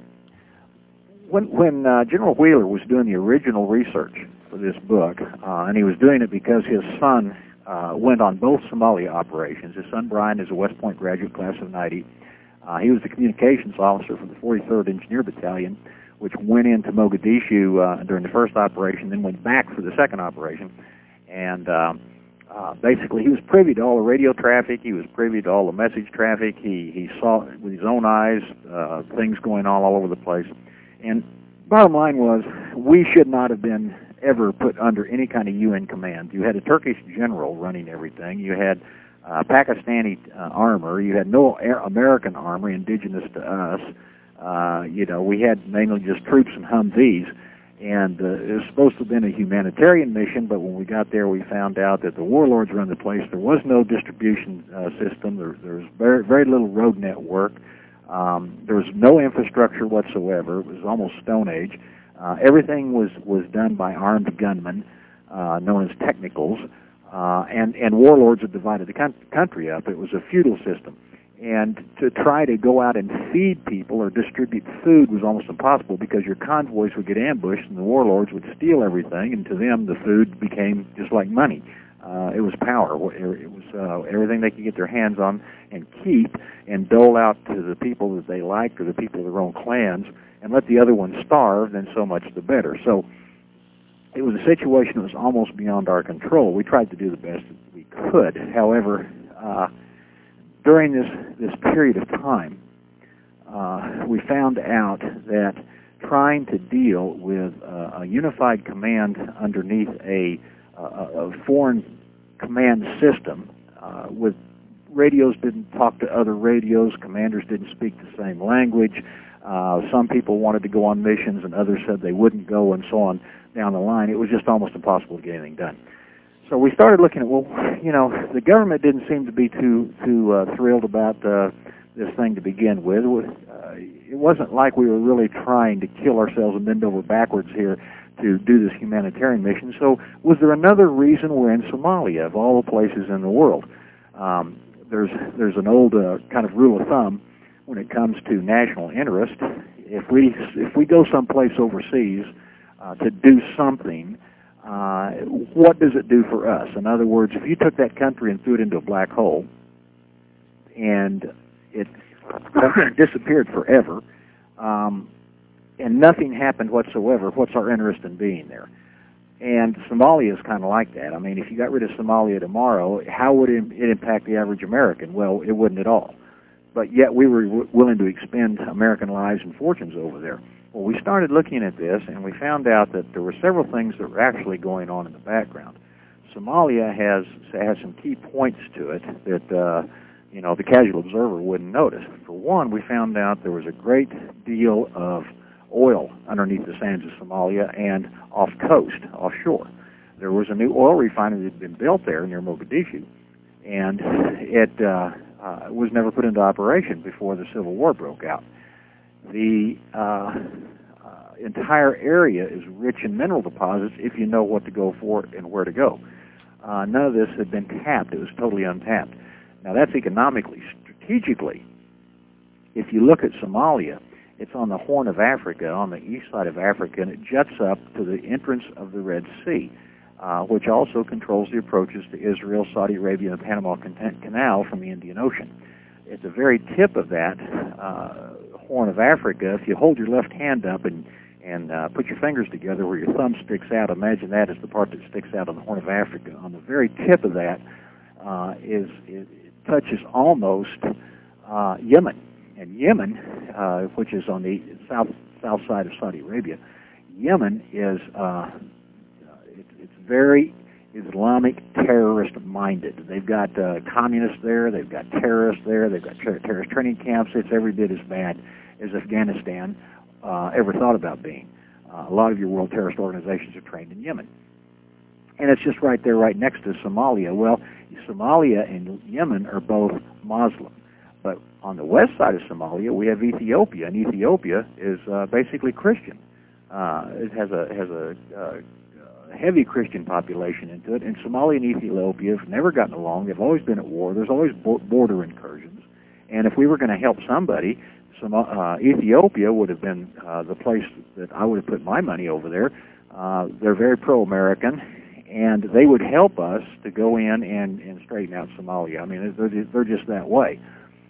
when when uh, General Wheeler was doing the original research for this book, uh, and he was doing it because his son uh, went on both Somalia operations. His son Brian is a West Point graduate, class of ninety. Uh, he was the communications officer for the forty-third Engineer Battalion, which went into Mogadishu uh, during the first operation, then went back for the second operation. And um, uh, basically, he was privy to all the radio traffic. He was privy to all the message traffic. He he saw with his own eyes uh, things going on all over the place. And bottom line was, we should not have been ever put under any kind of U N command. You had a Turkish general running everything. You had uh, Pakistani uh, armor. You had no American armor indigenous to us. Uh, you know, we had mainly just troops and Humvees, and uh, it was supposed to have been a humanitarian mission, but when we got there, we found out that the warlords run the place. There was no distribution uh, system. There, there was very, very little road network. Um, there was no infrastructure whatsoever. It was almost Stone Age. Uh, everything was, was done by armed gunmen, uh, known as technicals, uh, and, and warlords had divided the con- country up. It was a feudal system. And to try to go out and feed people or distribute food was almost impossible, because your convoys would get ambushed and the warlords would steal everything, and to them the food became just like money. Uh, it was power. It was uh, everything they could get their hands on and keep and dole out to the people that they liked or the people of their own clans, and let the other ones starve, then so much the better. So it was a situation that was almost beyond our control. We tried to do the best that we could. However, uh, during this, this period of time, uh, we found out that trying to deal with uh, a unified command underneath a, a, a foreign command system, uh, with radios didn't talk to other radios, commanders didn't speak the same language, uh, some people wanted to go on missions and others said they wouldn't go, and so on down the line. It was just almost impossible to get anything done. So we started looking at, well, you know, the government didn't seem to be too too uh, thrilled about uh, this thing to begin with. Uh, it wasn't like we were really trying to kill ourselves and bend over backwards here to do this humanitarian mission. So was there another reason we're in Somalia, of all the places in the world? Um, there's there's an old uh, kind of rule of thumb when it comes to national interest. If we if we go someplace overseas uh, to do something, Uh, what does it do for us? In other words, if you took that country and threw it into a black hole and it disappeared forever, Um, and nothing happened whatsoever. What's our interest in being there? And Somalia is kind of like that. I mean, if you got rid of Somalia tomorrow, how would it impact the average American? Well, it wouldn't at all. But yet we were w- willing to expend American lives and fortunes over there. Well, we started looking at this, and we found out that there were several things that were actually going on in the background. Somalia has has some key points to it that uh, you know the casual observer wouldn't notice. For one, we found out there was a great deal of oil underneath the sands of Somalia and off coast, offshore. There was a new oil refinery that had been built there near Mogadishu, and it uh, uh, was never put into operation before the Civil War broke out. The uh, uh, entire area is rich in mineral deposits if you know what to go for and where to go. Uh, none of this had been tapped. It was totally untapped. Now, that's economically. Strategically, if you look at Somalia, it's on the Horn of Africa, on the east side of Africa, and it juts up to the entrance of the Red Sea, uh, which also controls the approaches to Israel, Saudi Arabia, and the Panama Canal from the Indian Ocean. At the very tip of that uh, Horn of Africa, if you hold your left hand up and and uh, put your fingers together where your thumb sticks out, imagine that as the part that sticks out on the Horn of Africa. On the very tip of that uh, is it, it touches almost uh, Yemen. And Yemen, uh, which is on the south south side of Saudi Arabia, Yemen is uh, it, it's very Islamic terrorist-minded. They've got uh, communists there, they've got terrorists there, they've got ter- terrorist training camps. It's every bit as bad as Afghanistan uh, ever thought about being. Uh, a lot of your world terrorist organizations are trained in Yemen. And it's just right there, right next to Somalia. Well, Somalia and Yemen are both Muslim. But on the west side of Somalia, we have Ethiopia, and Ethiopia is uh, basically Christian. Uh, it has a has a uh, heavy Christian population into it, and Somalia and Ethiopia have never gotten along. They've always been at war. There's always bo- border incursions. And if we were going to help somebody, some, uh, Ethiopia would have been uh, the place that I would have put my money over there. Uh, they're very pro-American, and they would help us to go in and, and straighten out Somalia. I mean, they're just, they're just that way.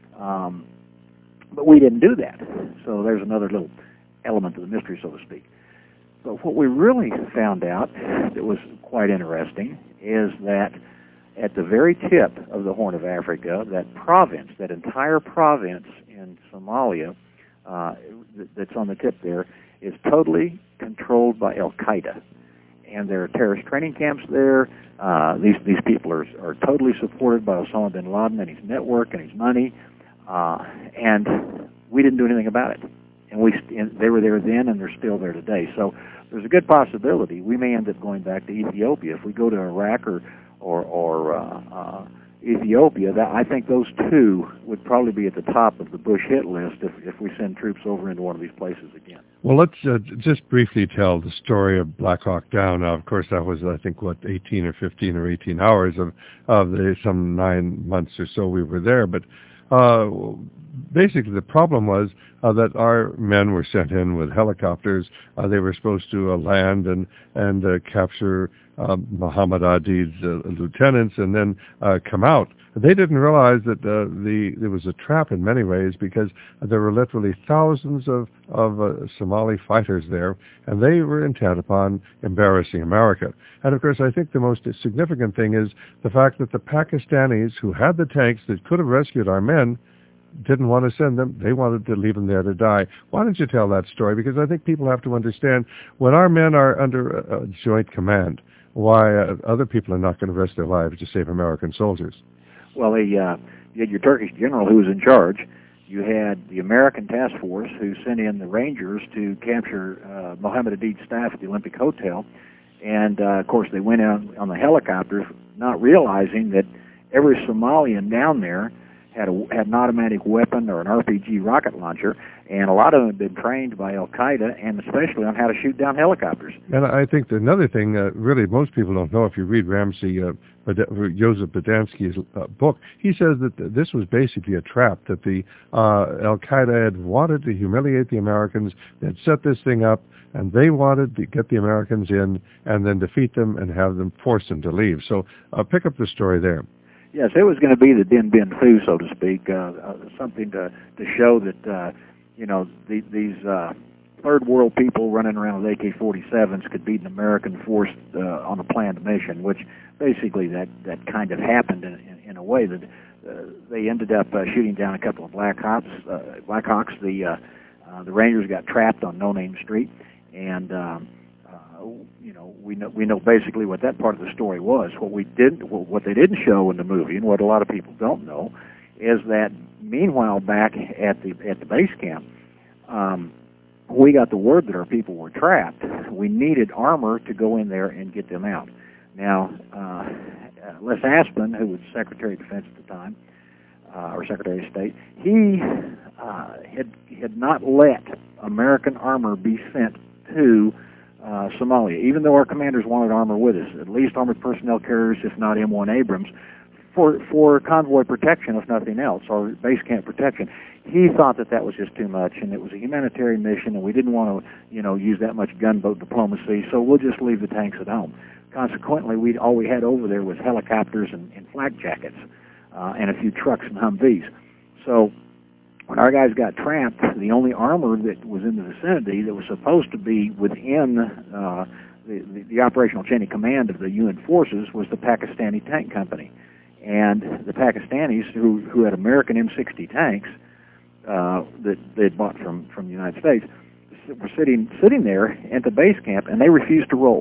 Um, but we didn't do that. So there's another little element of the mystery, so to speak. But what we really found out that was quite interesting is that at the very tip of the Horn of Africa, that province, that entire province in Somalia uh, that's on the tip there, is totally controlled by Al-Qaeda. And there are terrorist training camps there. Uh, these these people are, are totally supported by Osama bin Laden and his network and his money. Uh, and we didn't do anything about it. And we and they were there then, and they're still there today. So there's a good possibility we may end up going back to Ethiopia. If we go to Iraq or or, or uh, uh, Ethiopia, that, I think those two would probably be at the top of the Bush hit list if, if we send troops over into one of these places again. Well, let's uh, just briefly tell the story of Black Hawk Down. Now, of course, that was, I think, what, eighteen or fifteen or eighteen hours of, of the some nine months or so we were there. But uh, basically the problem was uh, that our men were sent in with helicopters. Uh, they were supposed to uh, land and, and uh, capture uh, Muhammad Adi's uh, lieutenants and then uh, come out. They didn't realize that uh, the there was a trap in many ways, because there were literally thousands of, of uh, Somali fighters there, and they were intent upon embarrassing America. And of course, I think the most significant thing is the fact that the Pakistanis, who had the tanks that could have rescued our men, didn't want to send them. They wanted to leave them there to die. Why don't you tell that story? Because I think people have to understand, when our men are under a, a joint command, why uh, other people are not going to risk their lives to save American soldiers. Well, the, uh, you had your Turkish general who was in charge. You had the American task force who sent in the Rangers to capture uh, Mohammed Adi's staff at the Olympic Hotel. And, uh, of course, they went out on the helicopters, not realizing that every Somalian down there had, a, had an automatic weapon or an R P G rocket launcher, and a lot of them had been trained by Al-Qaeda, and especially on how to shoot down helicopters. And I think another thing, uh, really, most people don't know, if you read Ramsey, uh, Joseph Bodansky's uh, book, he says that this was basically a trap, that the uh, Al-Qaeda had wanted to humiliate the Americans. They had set this thing up, and they wanted to get the Americans in and then defeat them and have them, force them to leave. So uh, pick up the story there. Yes, it was going to be the Dien Bien Phu, so to speak, uh, uh, something to, to show that uh, you know, the, these uh, third world people running around with A K forty-sevens could beat an American force uh, on a planned mission, which basically that, that kind of happened in, in, in a way that uh, they ended up uh, shooting down a couple of Black Hawks. Uh, Black Hawks. The uh, uh, the Rangers got trapped on No Name Street, and um, uh, you know we know we know basically what that part of the story was. What we didn't, what they didn't show in the movie, and what a lot of people don't know, is that meanwhile back at the at the base camp. Um, we got the word that our people were trapped. We needed armor to go in there and get them out. Now, uh, Les Aspin, who was Secretary of Defense at the time, uh, or Secretary of State, he uh, had had not let American armor be sent to uh, Somalia, even though our commanders wanted armor with us, at least armored personnel carriers, if not M one Abrams, for for convoy protection, if nothing else, or base camp protection. He thought that that was just too much, and it was a humanitarian mission, and we didn't want to, you know, use that much gunboat diplomacy, so we'll just leave the tanks at home. Consequently, we all we had over there was helicopters and, and flak jackets, uh, and a few trucks and Humvees. So when our guys got trapped, the only armor that was in the vicinity that was supposed to be within uh, the, the, the operational chain of command of the U N forces was the Pakistani Tank Company. And the Pakistanis, who, who had American M sixty tanks, Uh, that they had bought from, from the United States, were sitting sitting there at the base camp, and they refused to roll.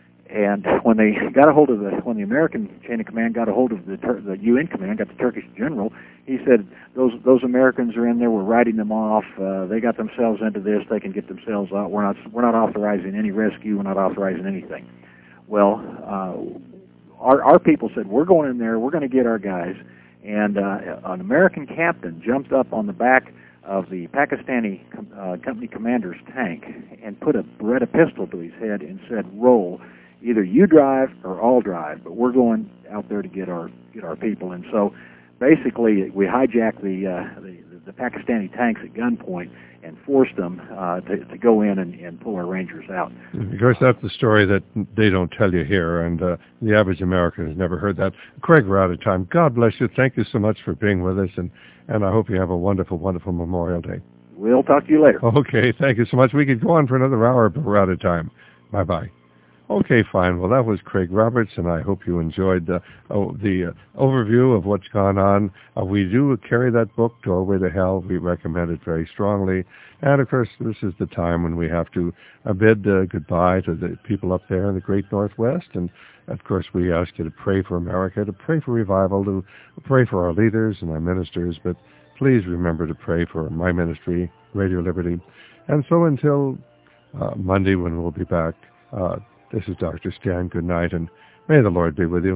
And when they got a hold of the when the American chain of command got a hold of the Tur- the U N command, got the Turkish general, he said those those Americans are in there. We're writing them off. Uh, they got themselves into this. They can get themselves out. We're not we're not authorizing any rescue. We're not authorizing anything. Well, uh, our our people said we're going in there. We're going to get our guys. And uh, an American captain jumped up on the back of the Pakistani uh, company commander's tank and put a Beretta pistol to his head and said, "Roll, either you drive or I'll drive, but we're going out there to get our get our people." And so, basically, we hijacked the uh, the, the Pakistani tanks at gunpoint and forced them uh, to, to go in and, and pull our Rangers out. Of course, that's the story that they don't tell you here, and uh, the average American has never heard that. Craig, we're out of time. God bless you. Thank you so much for being with us, and, and I hope you have a wonderful, wonderful Memorial Day. We'll talk to you later. Okay, thank you so much. We could go on for another hour, but we're out of time. Bye-bye. Okay, fine. Well, that was Craig Roberts, and I hope you enjoyed the, oh, the uh, overview of what's gone on. Uh, we do carry that book, Doorway to Hell. We recommend it very strongly. And, of course, this is the time when we have to uh, bid uh, goodbye to the people up there in the great Northwest. And, of course, we ask you to pray for America, to pray for revival, to pray for our leaders and our ministers. But please remember to pray for my ministry, Radio Liberty. And so until uh, Monday, when we'll be back, uh, this is Doctor Stan. Good night, and may the Lord be with you.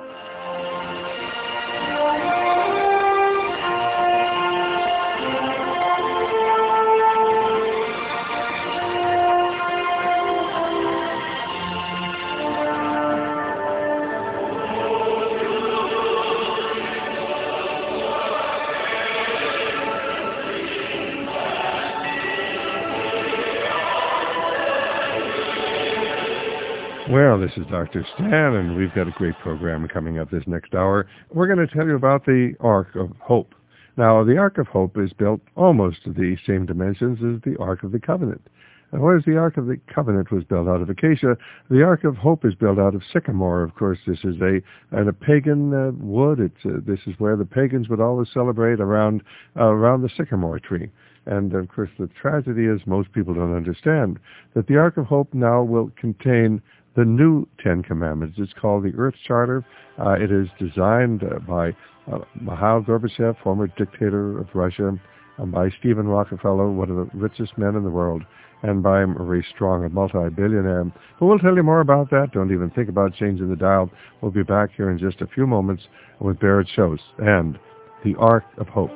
Well, this is Doctor Stan, and we've got a great program coming up this next hour. We're going to tell you about the Ark of Hope. Now, the Ark of Hope is built almost to the same dimensions as the Ark of the Covenant. And whereas the Ark of the Covenant was built out of acacia, the Ark of Hope is built out of sycamore. Of course, this is a an, a pagan uh, wood. It's uh, this is where the pagans would always celebrate around uh, around the sycamore tree. And of course, the tragedy is most people don't understand that the Ark of Hope now will contain the new Ten Commandments. It's called the Earth Charter. Uh, it is designed uh, by uh, Mikhail Gorbachev, former dictator of Russia, and by Stephen Rockefeller, one of the richest men in the world, and by Maurice Strong, a multi-billionaire. But we'll tell you more about that. Don't even think about changing the dial. We'll be back here in just a few moments with Barrett Schoos and the Ark of Hope.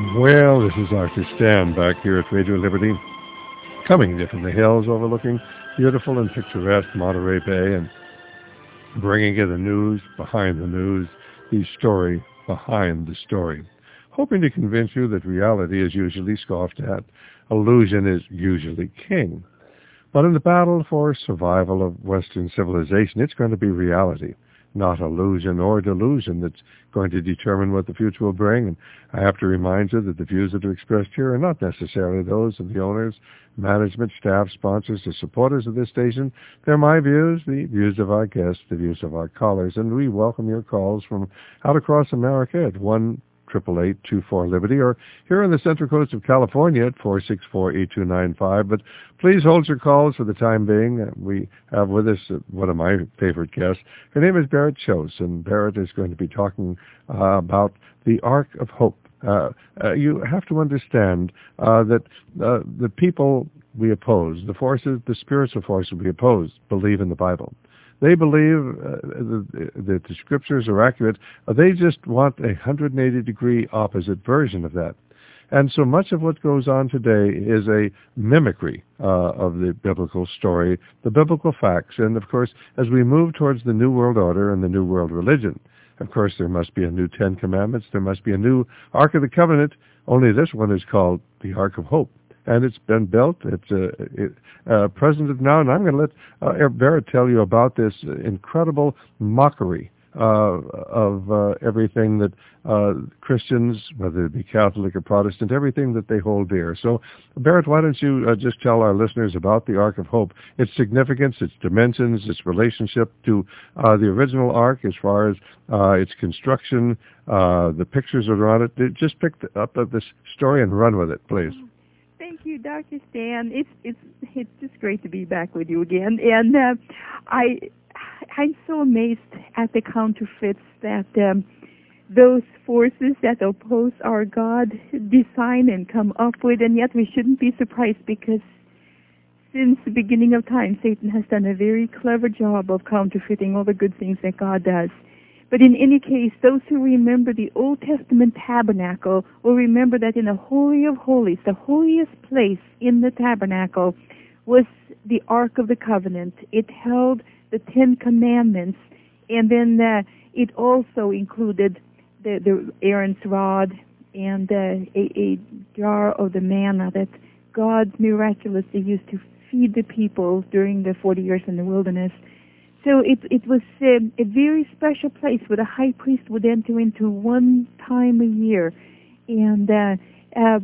Well, this is Doctor Stan back here at Radio Liberty, coming to you from the hills overlooking beautiful and picturesque Monterey Bay and bringing you the news behind the news, the story behind the story, hoping to convince you that reality is usually scoffed at, illusion is usually king. But in the battle for survival of Western civilization, it's going to be reality, not illusion or delusion, that's going to determine what the future will bring. And I have to remind you that the views that are expressed here are not necessarily those of the owners, management, staff, sponsors, or supporters of this station. They're my views, the views of our guests, the views of our callers, and we welcome your calls from out across America at one triple eight two four Liberty, or here on the Central Coast of California at four six four eight two nine five. But please hold your calls for the time being. We have with us one of my favorite guests. Her name is Berit Schoss, and Berit is going to be talking uh, about the Ark of Hope. Uh, uh, you have to understand uh, that uh, the people we oppose, the forces, the spiritual forces we oppose, believe in the Bible. They believe uh, that the scriptures are accurate. Uh, they just want a one hundred eighty degree opposite version of that. And so much of what goes on today is a mimicry uh, of the biblical story, the biblical facts. And, of course, as we move towards the New World Order and the New World Religion, of course, there must be a new Ten Commandments. There must be a new Ark of the Covenant. Only this one is called the Ark of Hope. And it's been built. It's uh, it, uh, present now, and I'm going to let uh, Berit tell you about this incredible mockery uh, of uh, everything that uh, Christians, whether it be Catholic or Protestant, everything that they hold dear. So, Berit, why don't you uh, just tell our listeners about the Ark of Hope, its significance, its dimensions, its relationship to uh, the original Ark as far as uh, its construction, uh, the pictures that are on it. Just pick up this story and run with it, please. Thank you, Doctor Stan. It's it's it's just great to be back with you again, and uh, I I'm so amazed at the counterfeits that um, those forces that oppose our God design and come up with, and yet we shouldn't be surprised because since the beginning of time, Satan has done a very clever job of counterfeiting all the good things that God does. But in any case, those who remember the Old Testament tabernacle will remember that in the Holy of Holies, the holiest place in the tabernacle, was the Ark of the Covenant. It held the Ten Commandments, and then uh, it also included the, the Aaron's rod and uh, a, a jar of the manna that God miraculously used to feed the people during the forty years in the wilderness. So it it was uh, a very special place where the high priest would enter into one time a year, and uh, uh,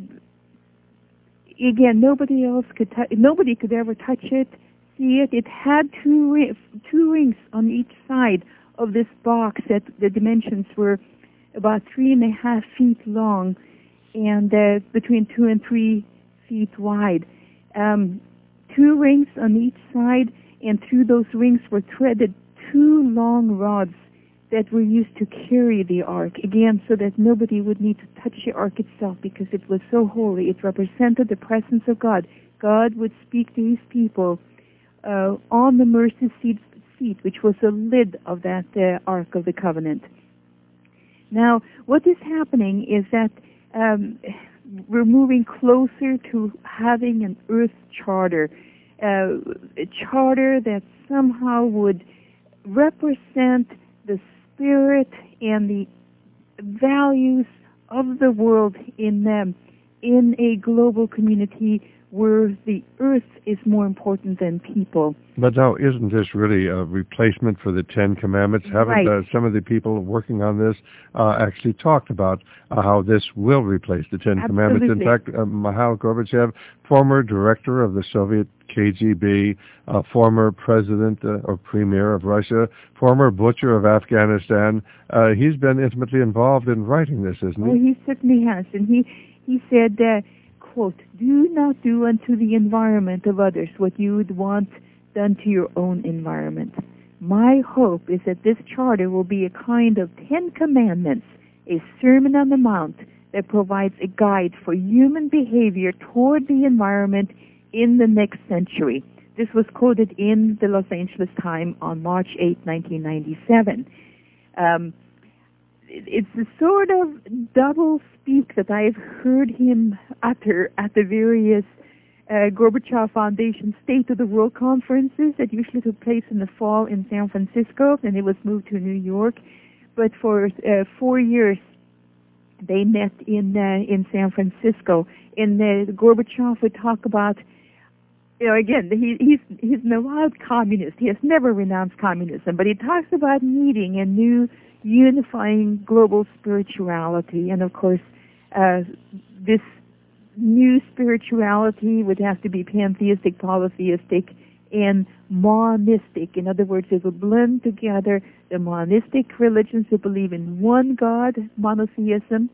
again, nobody else could t- nobody could ever touch it, see it. It had two ri- two rings on each side of this box that the dimensions were about three and a half feet long, and uh, between two and three feet wide. Um, two rings on each side. And through those rings were threaded two long rods that were used to carry the ark, again, so that nobody would need to touch the ark itself because it was so holy. It represented the presence of God. God would speak to his people uh, on the mercy seat, seat, which was the lid of that uh, Ark of the Covenant. Now, what is happening is that um, we're moving closer to having an earth charter. Uh, a charter that somehow would represent the spirit and the values of the world in them, in a global community where the earth is more important than people. But now, isn't this really a replacement for the Ten Commandments? Haven't right. uh, some of the people working on this uh, actually talked about uh, how this will replace the Ten Absolutely. Commandments? In fact, uh, Mikhail Gorbachev, former director of the Soviet K G B, uh, former president uh, or premier of Russia, former butcher of Afghanistan, uh, he's been intimately involved in writing this, isn't he? Oh, he certainly has. And he, he said, uh, quote, "Do not do unto the environment of others what you would want done to your own environment. My hope is that this charter will be a kind of Ten Commandments, a Sermon on the Mount that provides a guide for human behavior toward the environment in the next century." This was quoted in the Los Angeles Times on March eighth, nineteen ninety-seven. Um, it's the sort of double speak that I've heard him utter at the various uh, Gorbachev Foundation State of the World conferences that usually took place in the fall in San Francisco, and it was moved to New York. But for uh, four years, they met in uh, in San Francisco, and uh, Gorbachev would talk about, you know, again, he, he's he's an avowed communist. He has never renounced communism, but he talks about needing a new unifying global spirituality, and of course, uh, this new spirituality would have to be pantheistic, polytheistic, and monistic. In other words, it would blend together the monistic religions that believe in one God, monotheism,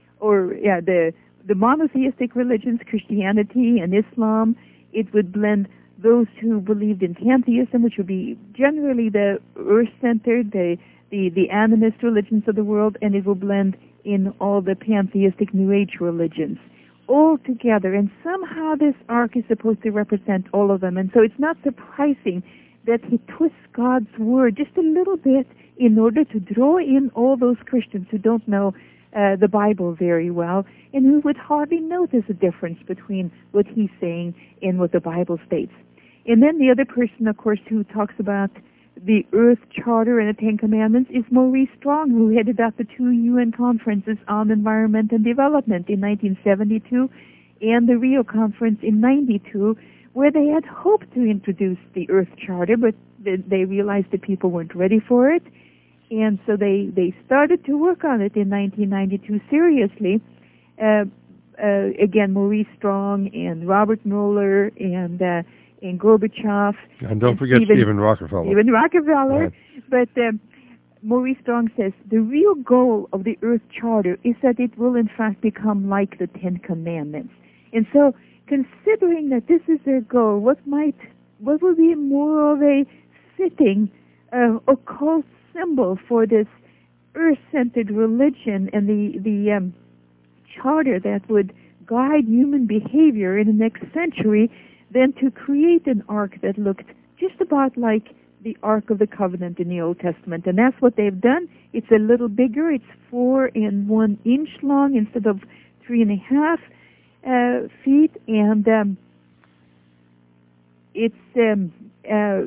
or yeah, the the monotheistic religions, Christianity and Islam. It would blend those who believed in pantheism, which would be generally the earth-centered, the the the animist religions of the world, and it will blend in all the pantheistic New Age religions all together. And somehow this ark is supposed to represent all of them. And so it's not surprising that he twists God's word just a little bit in order to draw in all those Christians who don't know uh, the Bible very well and who would hardly notice a difference between what he's saying and what the Bible states. And then the other person, of course, who talks about the Earth Charter and the Ten Commandments is Maurice Strong, who headed up the two U N conferences on environment and development in nineteen seventy-two and the Rio Conference in ninety-two, where they had hoped to introduce the Earth Charter, but they realized that people weren't ready for it. And so they, they started to work on it in nineteen ninety-two seriously. Uh, uh, again, Maurice Strong and Robert Mueller and uh, and Gorbachev. And don't and forget Stephen, Stephen Rockefeller. Stephen Rockefeller. Right. But um, Maurice Strong says the real goal of the Earth Charter is that it will in fact become like the Ten Commandments. And so, considering that this is their goal, what might, what would be more of a fitting uh, occult symbol for this earth-centered religion and the the um, charter that would guide human behavior in the next century than to create an ark that looked just about like the Ark of the Covenant in the Old Testament. And that's what they've done. It's a little bigger. It's four and one inch long instead of three and a half uh, feet. And um, it's um, a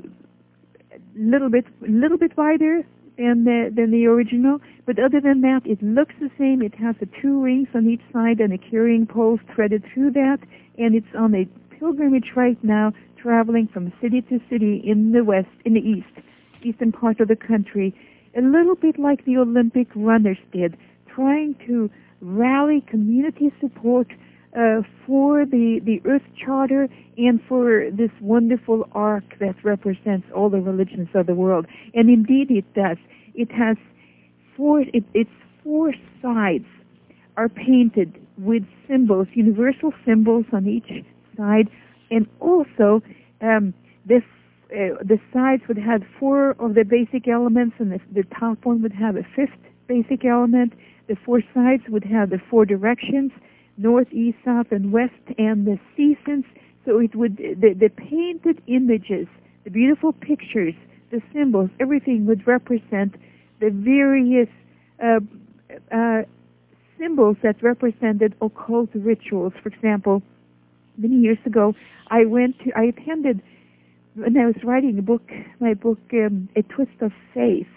little bit little bit wider than the, than the original. But other than that, it looks the same. It has the two rings on each side and a carrying pole threaded through that. And it's on a pilgrimage right now, traveling from city to city in the west, in the east, eastern part of the country, a little bit like the Olympic runners did, trying to rally community support uh, for the, the Earth Charter and for this wonderful ark that represents all the religions of the world. And indeed it does. It has four, it, its four sides are painted with symbols, universal symbols on each side, and also um, this, uh, the sides would have four of the basic elements, and the, the top one would have a fifth basic element. The four sides would have the four directions, north, east, south, and west, and the seasons. So it would, the, the painted images, the beautiful pictures, the symbols, everything would represent the various uh, uh, symbols that represented occult rituals. For example, many years ago, I went to, I attended, when I was writing a book, my book, um, A Twist of Faith,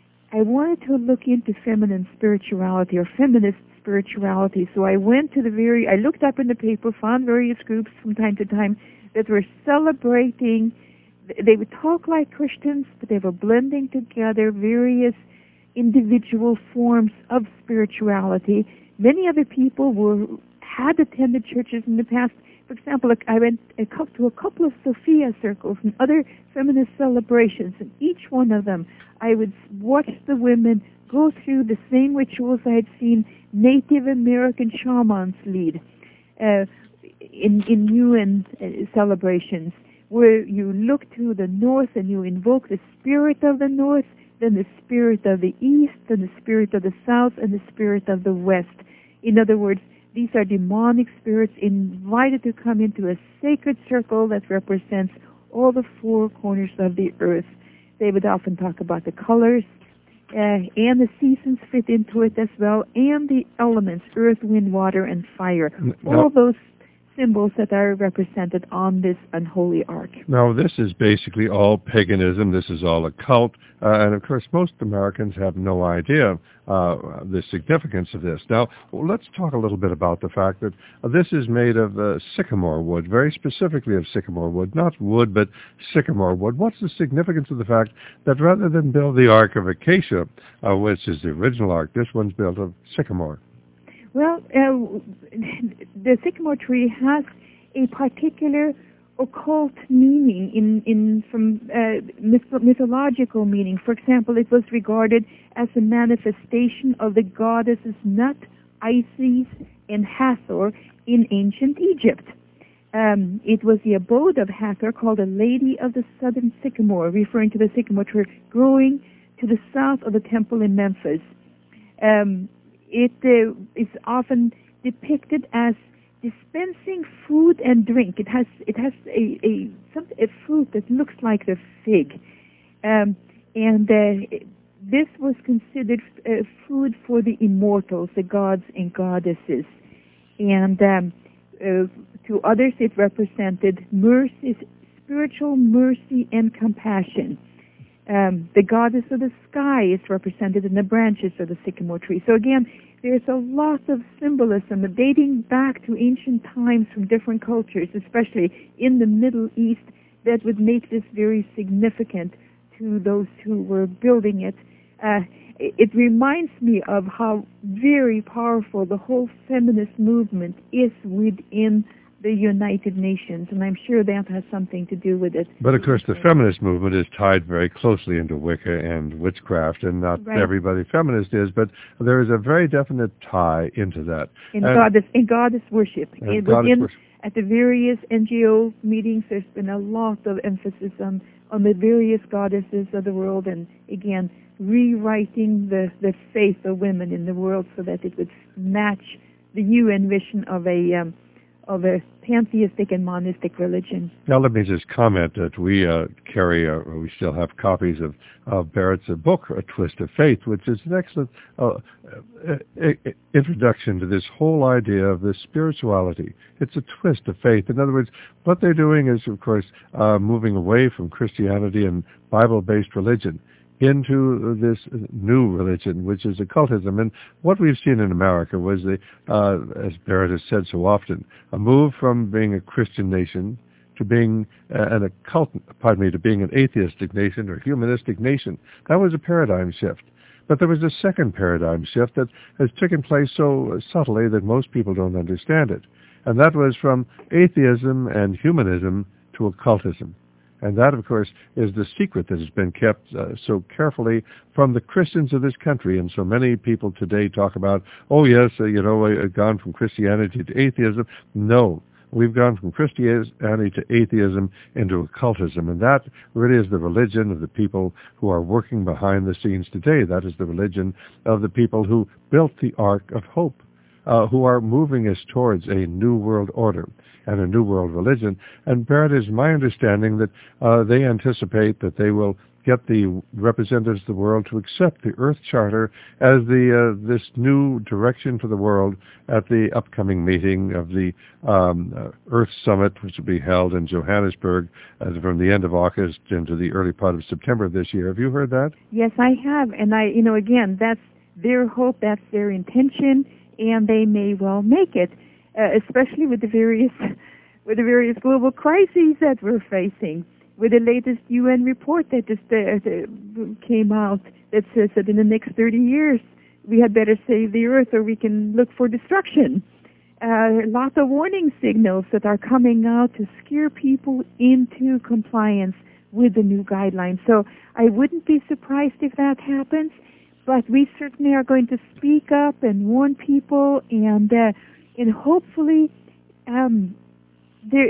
I wanted to look into feminine spirituality or feminist spirituality. So I went to the very, I looked up in the paper, found various groups from time to time that were celebrating, they would talk like Christians, but they were blending together various individual forms of spirituality. Many other people were had attended churches in the past. For example, like I went to a couple of Sophia circles and other feminist celebrations, and each one of them, I would watch the women go through the same rituals I had seen Native American shamans lead uh, in in U N uh, celebrations, where you look to the north and you invoke the spirit of the north, then the spirit of the east, then the spirit of the south, and the spirit of the west. In other words, these are demonic spirits invited to come into a sacred circle that represents all the four corners of the earth. They would often talk about the colors, uh, and the seasons fit into it as well, and the elements, earth, wind, water, and fire. Now, all those symbols that are represented on this unholy ark. Now, this is basically all paganism. This is all occult. Uh, and, of course, most Americans have no idea uh, the significance of this. Now, let's talk a little bit about the fact that uh, this is made of uh, sycamore wood, very specifically of sycamore wood, not wood, but sycamore wood. What's the significance of the fact that rather than build the Ark of Acacia, uh, which is the original ark, this one's built of sycamore? Well, uh, the sycamore tree has a particular occult meaning in, in from uh, myth- mythological meaning. For example, it was regarded as a manifestation of the goddesses Nut, Isis, and Hathor in ancient Egypt. Um, it was the abode of Hathor, called a Lady of the Southern Sycamore, referring to the sycamore tree growing to the south of the temple in Memphis. Um, It uh, is often depicted as dispensing food and drink. It has it has a a, some, a fruit that looks like the fig, um, and uh, this was considered uh, food for the immortals, the gods and goddesses. And um, uh, to others, it represented mercy, spiritual mercy and compassion. Um, the goddess of the sky is represented in the branches of the sycamore tree. So again, there's a lot of symbolism dating back to ancient times from different cultures, especially in the Middle East, that would make this very significant to those who were building it. Uh, it, it reminds me of how very powerful the whole feminist movement is within the United Nations, and I'm sure that has something to do with it. But, of course, the feminist movement is tied very closely into Wicca and witchcraft, and not right. everybody feminist is, but there is a very definite tie into that. In, and, goddess, in goddess worship. And in, goddess within, worship. At the various N G O meetings, there's been a lot of emphasis on, on the various goddesses of the world, and, again, rewriting the, the faith of women in the world so that it would match the U N vision of a... Um, of a pantheistic and monistic religion. Now, let me just comment that we uh, carry, uh, we still have copies of, of Barrett's uh, book, A Twist of Faith, which is an excellent uh, uh, introduction to this whole idea of this spirituality. It's a twist of faith. In other words, what they're doing is, of course, uh, moving away from Christianity and Bible-based religion into this new religion, which is occultism. And what we've seen in America was, the, uh, as Barrett has said so often, a move from being a Christian nation to being uh, an occult, pardon me, to being an atheistic nation or humanistic nation. That was a paradigm shift. But there was a second paradigm shift that has taken place so subtly that most people don't understand it. And that was from atheism and humanism to occultism. And that, of course, is the secret that has been kept uh, so carefully from the Christians of this country. And so many people today talk about, oh, yes, uh, you know, we've gone from Christianity to atheism. No, we've gone from Christianity to atheism into occultism. And that really is the religion of the people who are working behind the scenes today. That is the religion of the people who built the Ark of Hope, uh, who are moving us towards a new world order and a new world religion. And Barrett, is my understanding that uh, they anticipate that they will get the representatives of the world to accept the Earth Charter as the uh, this new direction for the world at the upcoming meeting of the um, uh, Earth Summit, which will be held in Johannesburg uh, from the end of August into the early part of September this year. Have you heard that? Yes, I have. And I, you know, again, that's their hope, that's their intention, and they may well make it. Uh, especially with the various with the various global crises that we're facing, with the latest U N report that just uh, came out that says that in the next thirty years we had better save the earth or we can look for destruction. Uh, lots of warning signals that are coming out to scare people into compliance with the new guidelines. So I wouldn't be surprised if that happens, but we certainly are going to speak up and warn people, and uh, and hopefully um, there,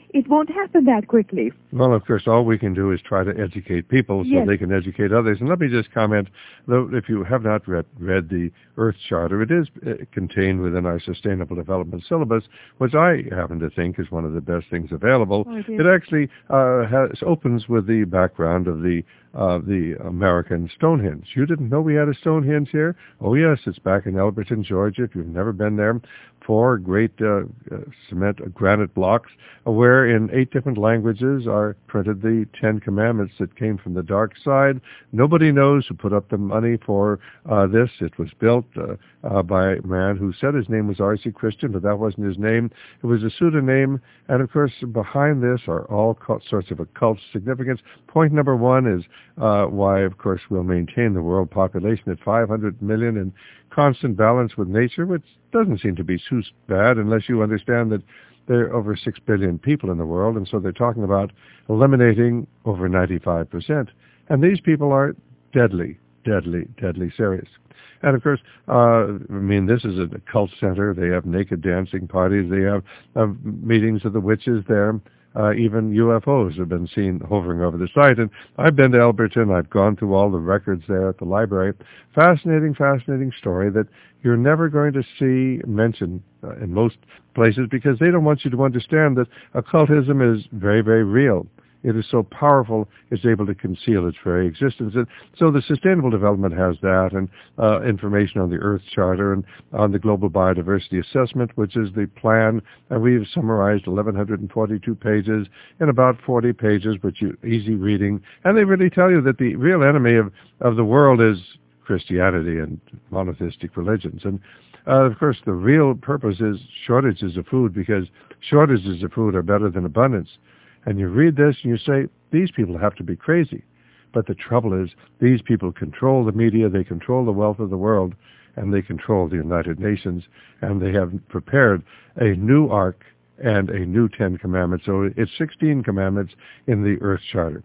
it won't happen that quickly. Well, of course, all we can do is try to educate people so yes. they can educate others. And let me just comment, though, if you have not read, read the Earth Charter, it is uh, contained within our Sustainable Development Syllabus, which I happen to think is one of the best things available. Oh, it, it actually uh, has, opens with the background of the uh, the American Stonehenge. You didn't know we had a Stonehenge here? Oh, yes, it's back in Elberton, Georgia. If you've never been there, four great uh, uh, cement uh, granite blocks uh, where in eight different languages are printed the Ten Commandments that came from the dark side. Nobody knows who put up the money for uh, this. It was built uh, uh, by a man who said his name was R C Christian, but that wasn't his name. It was a pseudonym, and of course behind this are all sorts of occult significance. Point number one is uh, why, of course, we'll maintain the world population at five hundred million in constant balance with nature, which doesn't seem to be too bad unless you understand that there are over six billion people in the world, and so they're talking about eliminating over ninety-five percent. And these people are deadly, deadly, deadly serious. And of course, uh, I mean, this is a cult center. They have naked dancing parties. They have uh, meetings of the witches there. Uh, even U F Os have been seen hovering over the site. And I've been to Elberton. I've gone through all the records there at the library. Fascinating, fascinating story that you're never going to see mentioned uh, in most places because they don't want you to understand that occultism is very, very real. It is so powerful, it's able to conceal its very existence. And so the Sustainable Development has that, and uh, information on the Earth Charter and on the Global Biodiversity Assessment, which is the plan. And we've summarized eleven forty-two pages in about forty pages, which you easy reading. And they really tell you that the real enemy of, of the world is Christianity and monotheistic religions. And uh, of course, the real purpose is shortages of food, because shortages of food are better than abundance. And you read this and you say, these people have to be crazy. But the trouble is, these people control the media, they control the wealth of the world, and they control the United Nations, and they have prepared a new ark and a new Ten Commandments. So it's sixteen commandments in the Earth Charter.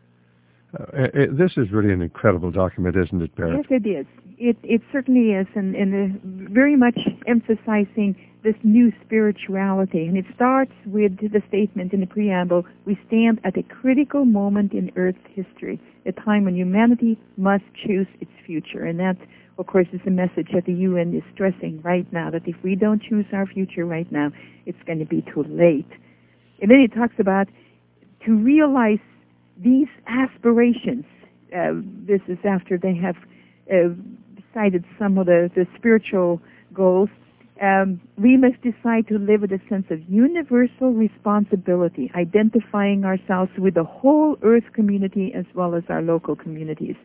Uh, it, this is really an incredible document, isn't it, Berit? Yes, it is. It, it certainly is, and, and uh, very much emphasizing this new spirituality. And it starts with the statement in the preamble, we stand at a critical moment in Earth's history, a time when humanity must choose its future. And that, of course, is a message that the U N is stressing right now, that if we don't choose our future right now, it's going to be too late. And then it talks about to realize these aspirations. Uh, this is after they have uh, cited some of the, the spiritual goals. Um, we must decide to live with a sense of universal responsibility, identifying ourselves with the whole Earth community as well as our local communities.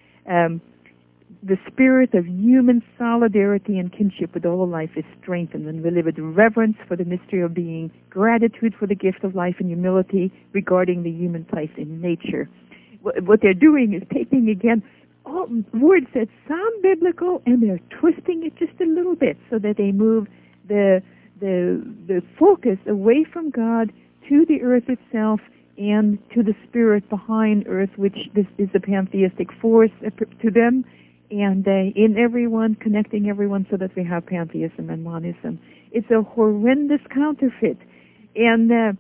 Um, the spirit of human solidarity and kinship with all life is strengthened when we live with reverence for the mystery of being, gratitude for the gift of life, and humility regarding the human place in nature. What they're doing is taking, again, all words that sound biblical, and they're twisting it just a little bit so that they move the the the focus away from God to the earth itself and to the spirit behind earth, which this is a pantheistic force to them, and uh, in everyone, connecting everyone so that we have pantheism and monism. It's a horrendous counterfeit, and uh,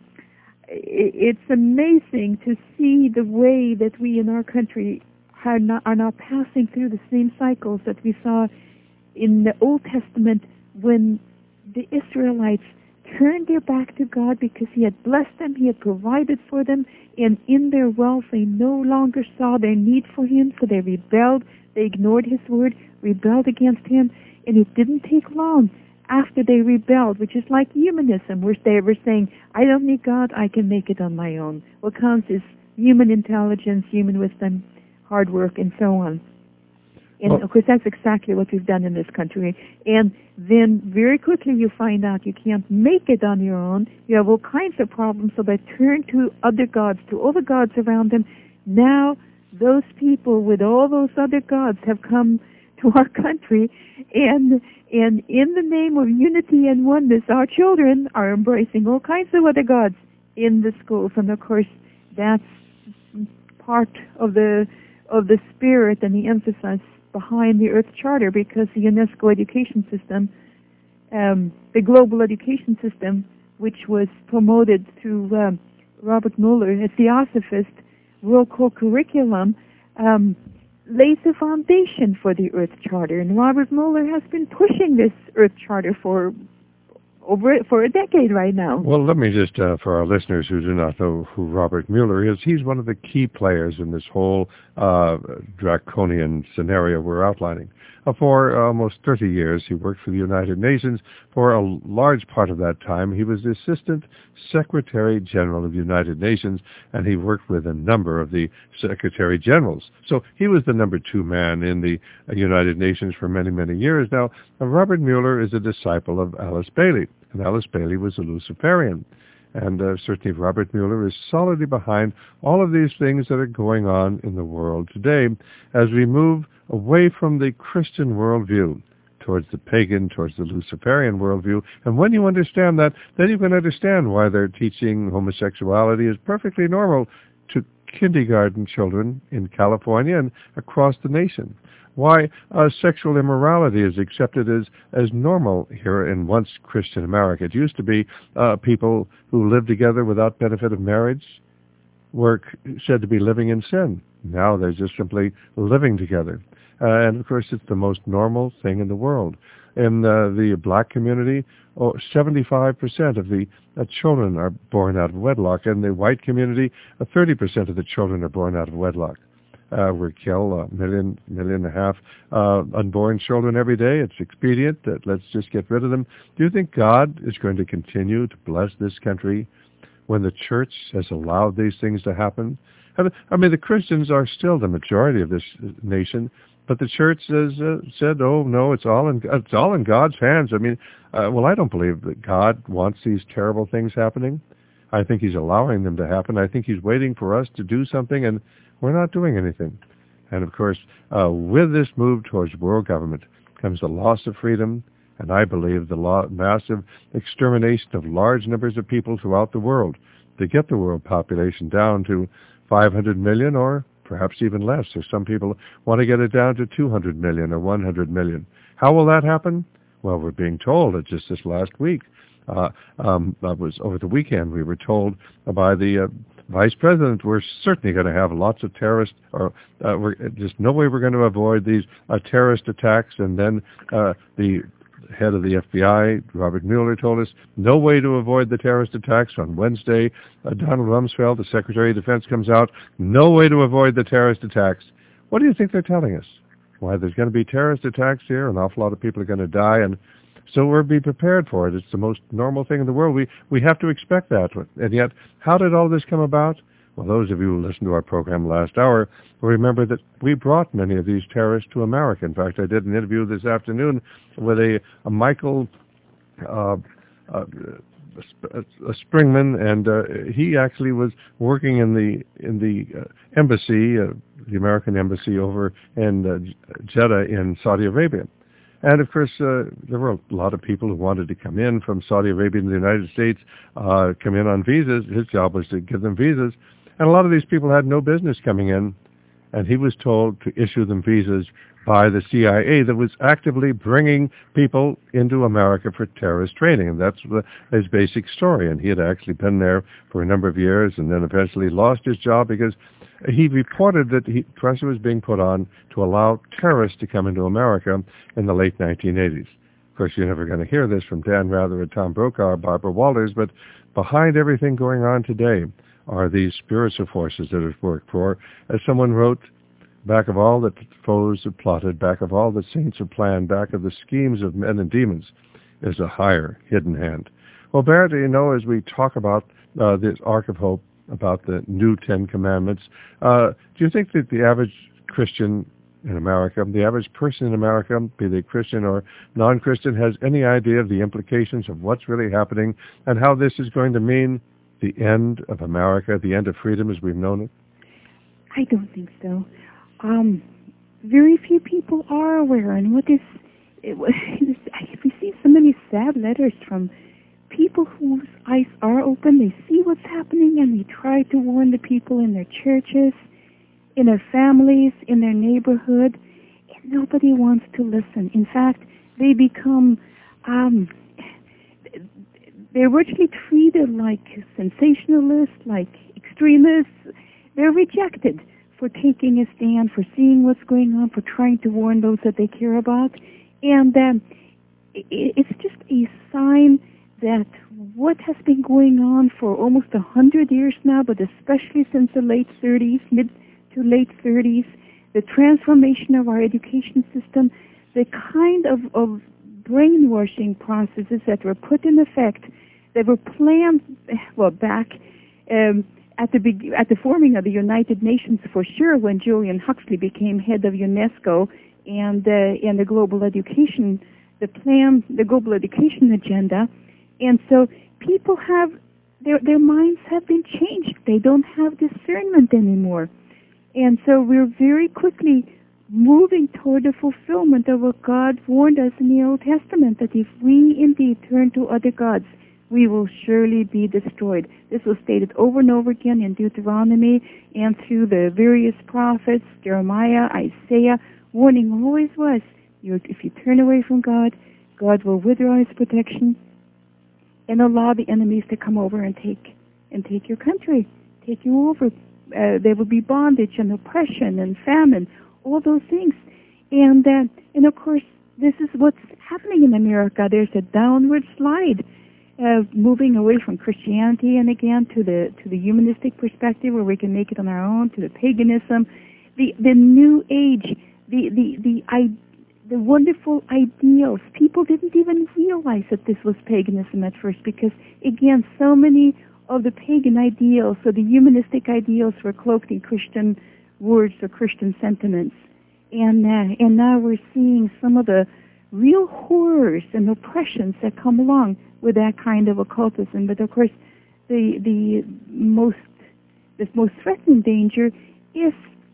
it's amazing to see the way that we in our country are now, are now passing through the same cycles that we saw in the Old Testament when the Israelites turned their back to God because He had blessed them, He had provided for them, and in their wealth they no longer saw their need for Him, so they rebelled, they ignored His word, rebelled against Him, and it didn't take long after they rebelled, which is like humanism, where they were saying, I don't need God, I can make it on my own. What counts is human intelligence, human wisdom, hard work, and so on. And, well, of course, that's exactly what we've done in this country. And then very quickly you find out you can't make it on your own. You have all kinds of problems, so they turn to other gods, to all the gods around them. Now those people with all those other gods have come to our country, and and in the name of unity and oneness, our children are embracing all kinds of other gods in the schools. And, of course, that's part of the of the spirit and the emphasis behind the Earth Charter, because the UNESCO education system, um, the global education system, which was promoted through um, Robert Mueller, a theosophist, World Core Curriculum, um, lays the foundation for the Earth Charter. And Robert Mueller has been pushing this Earth Charter for over for a decade right now. Well, let me just, uh, for our listeners who do not know who Robert Mueller is, he's one of the key players in this whole uh, draconian scenario we're outlining. Uh, for almost thirty years, he worked for the United Nations. For a large part of that time, he was the Assistant Secretary General of the United Nations, and he worked with a number of the Secretary Generals. So he was the number two man in the uh, United Nations for many, many years. Now, uh, Robert Mueller is a disciple of Alice Bailey. And Alice Bailey was a Luciferian. And uh, certainly Robert Mueller is solidly behind all of these things that are going on in the world today as we move away from the Christian worldview towards the pagan, towards the Luciferian worldview. And when you understand that, then you can understand why they're teaching homosexuality is perfectly normal to kindergarten children in California and across the nation. Why uh, sexual immorality is accepted as, as normal here in once Christian America. It used to be uh, people who lived together without benefit of marriage were said to be living in sin. Now they're just simply living together. Uh, and, of course, it's the most normal thing in the world. In uh, the black community, oh, seventy-five percent of the uh, children are born out of wedlock. In the white community, uh, thirty percent of the children are born out of wedlock. Uh, we kill a million, million and a half uh, unborn children every day. It's expedient that let's just get rid of them. Do you think God is going to continue to bless this country when the church has allowed these things to happen? I mean, the Christians are still the majority of this nation, but the church has uh, said, "Oh no, it's all in it's all in God's hands." I mean, uh, well, I don't believe that God wants these terrible things happening. I think He's allowing them to happen. I think He's waiting for us to do something, and we're not doing anything. And of course, uh, with this move towards world government comes the loss of freedom, and I believe the law, massive extermination of large numbers of people throughout the world to get the world population down to five hundred million or perhaps even less. Or some people want to get it down to two hundred million or one hundred million. How will that happen? Well, we're being told that just this last week, uh, um, that was over the weekend, we were told by the uh, Vice President, we're certainly going to have lots of terrorist, or uh, we're, just no way we're going to avoid these uh, terrorist attacks. And then uh, the head of the F B I, Robert Mueller, told us no way to avoid the terrorist attacks. On Wednesday, uh, Donald Rumsfeld, the Secretary of Defense, comes out, no way to avoid the terrorist attacks. What do you think they're telling us? Why, there's going to be terrorist attacks here, an awful lot of people are going to die, and so we'll be prepared for it. It's the most normal thing in the world. We we have to expect that. And yet, how did all this come about? Well, those of you who listened to our program last hour will remember that we brought many of these terrorists to America. In fact, I did an interview this afternoon with a, a Michael uh, uh, a Springman, and uh, he actually was working in the in the uh, embassy, uh, the American embassy over in uh, Jeddah in Saudi Arabia. And, of course, uh, there were a lot of people who wanted to come in from Saudi Arabia to the United States, uh, come in on visas. His job was to give them visas. And a lot of these people had no business coming in, and he was told to issue them visas by the C I A that was actively bringing people into America for terrorist training. And that's the, his basic story. And he had actually been there for a number of years and then eventually lost his job because he reported that he, pressure was being put on to allow terrorists to come into America in the late nineteen eighties. Of course, you're never going to hear this from Dan Rather or Tom Brokaw or Barbara Walters, but behind everything going on today are these spiritual forces that have worked for, as someone wrote, back of all that foes have plotted, back of all that saints have planned, back of the schemes of men and demons is a higher hidden hand. Well, Barrett, you know, as we talk about uh, this Ark of Hope, about the new Ten Commandments, uh, do you think that the average Christian in America, the average person in America, be they Christian or non-Christian, has any idea of the implications of what's really happening and how this is going to mean the end of America, the end of freedom as we've known it? I don't think so. Um, very few people are aware, and what is, it, I've received so many sad letters from people whose eyes are open. They see what's happening, and they try to warn the people in their churches, in their families, in their neighborhood, and nobody wants to listen. In fact, they become, um, they're virtually treated like sensationalists, like extremists. They're rejected for taking a stand, for seeing what's going on, for trying to warn those that they care about. And um, it, it's just a sign that what has been going on for almost a hundred years now, but especially since the late thirties, mid to late thirties, the transformation of our education system, the kind of, of brainwashing processes that were put in effect, that were planned, well, back um, at the be- at the forming of the United Nations, for sure, when Julian Huxley became head of UNESCO and uh, and the global education, the plan, the global education agenda, and so people have their their minds have been changed. They don't have discernment anymore, and so we're very quickly moving toward the fulfillment of what God warned us in the Old Testament, that if we indeed turn to other gods, we will surely be destroyed. This was stated over and over again in Deuteronomy and through the various prophets, Jeremiah, Isaiah. Warning always was, you're, if you turn away from God, God will withdraw His protection and allow the enemies to come over and take and take your country, take you over. Uh, there will be bondage and oppression and famine, all those things. And uh, and of course, this is what's happening in America. There's a downward slide, uh, moving away from Christianity and again to the to the humanistic perspective, where we can make it on our own, to the paganism, the the New Age, the the the I, the wonderful ideals. People didn't even realize that this was paganism at first, because again, so many of the pagan ideals, or the humanistic ideals, were cloaked in Christian words or Christian sentiments. And uh, and now we're seeing some of the real horrors and oppressions that come along with that kind of occultism. But of course, the the most the most threatening danger is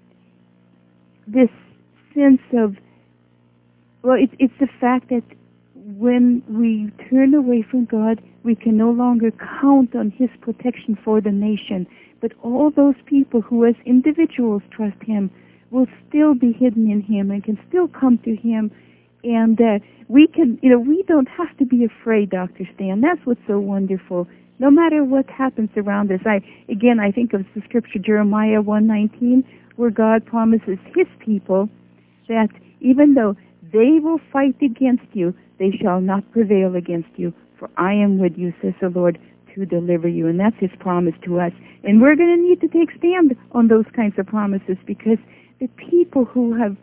this sense of, well, it's it's the fact that when we turn away from God, we can no longer count on His protection for the nation. But all those people who as individuals trust Him will still be hidden in Him and can still come to Him. And uh, we can, you know, we don't have to be afraid, Doctor Stan. That's what's so wonderful. No matter what happens around us. I, again, I think of the scripture, Jeremiah one nineteen, where God promises His people that even though they will fight against you, they shall not prevail against you. For I am with you, says the Lord, to deliver you. And that's His promise to us. And we're going to need to take stand on those kinds of promises, because the people who have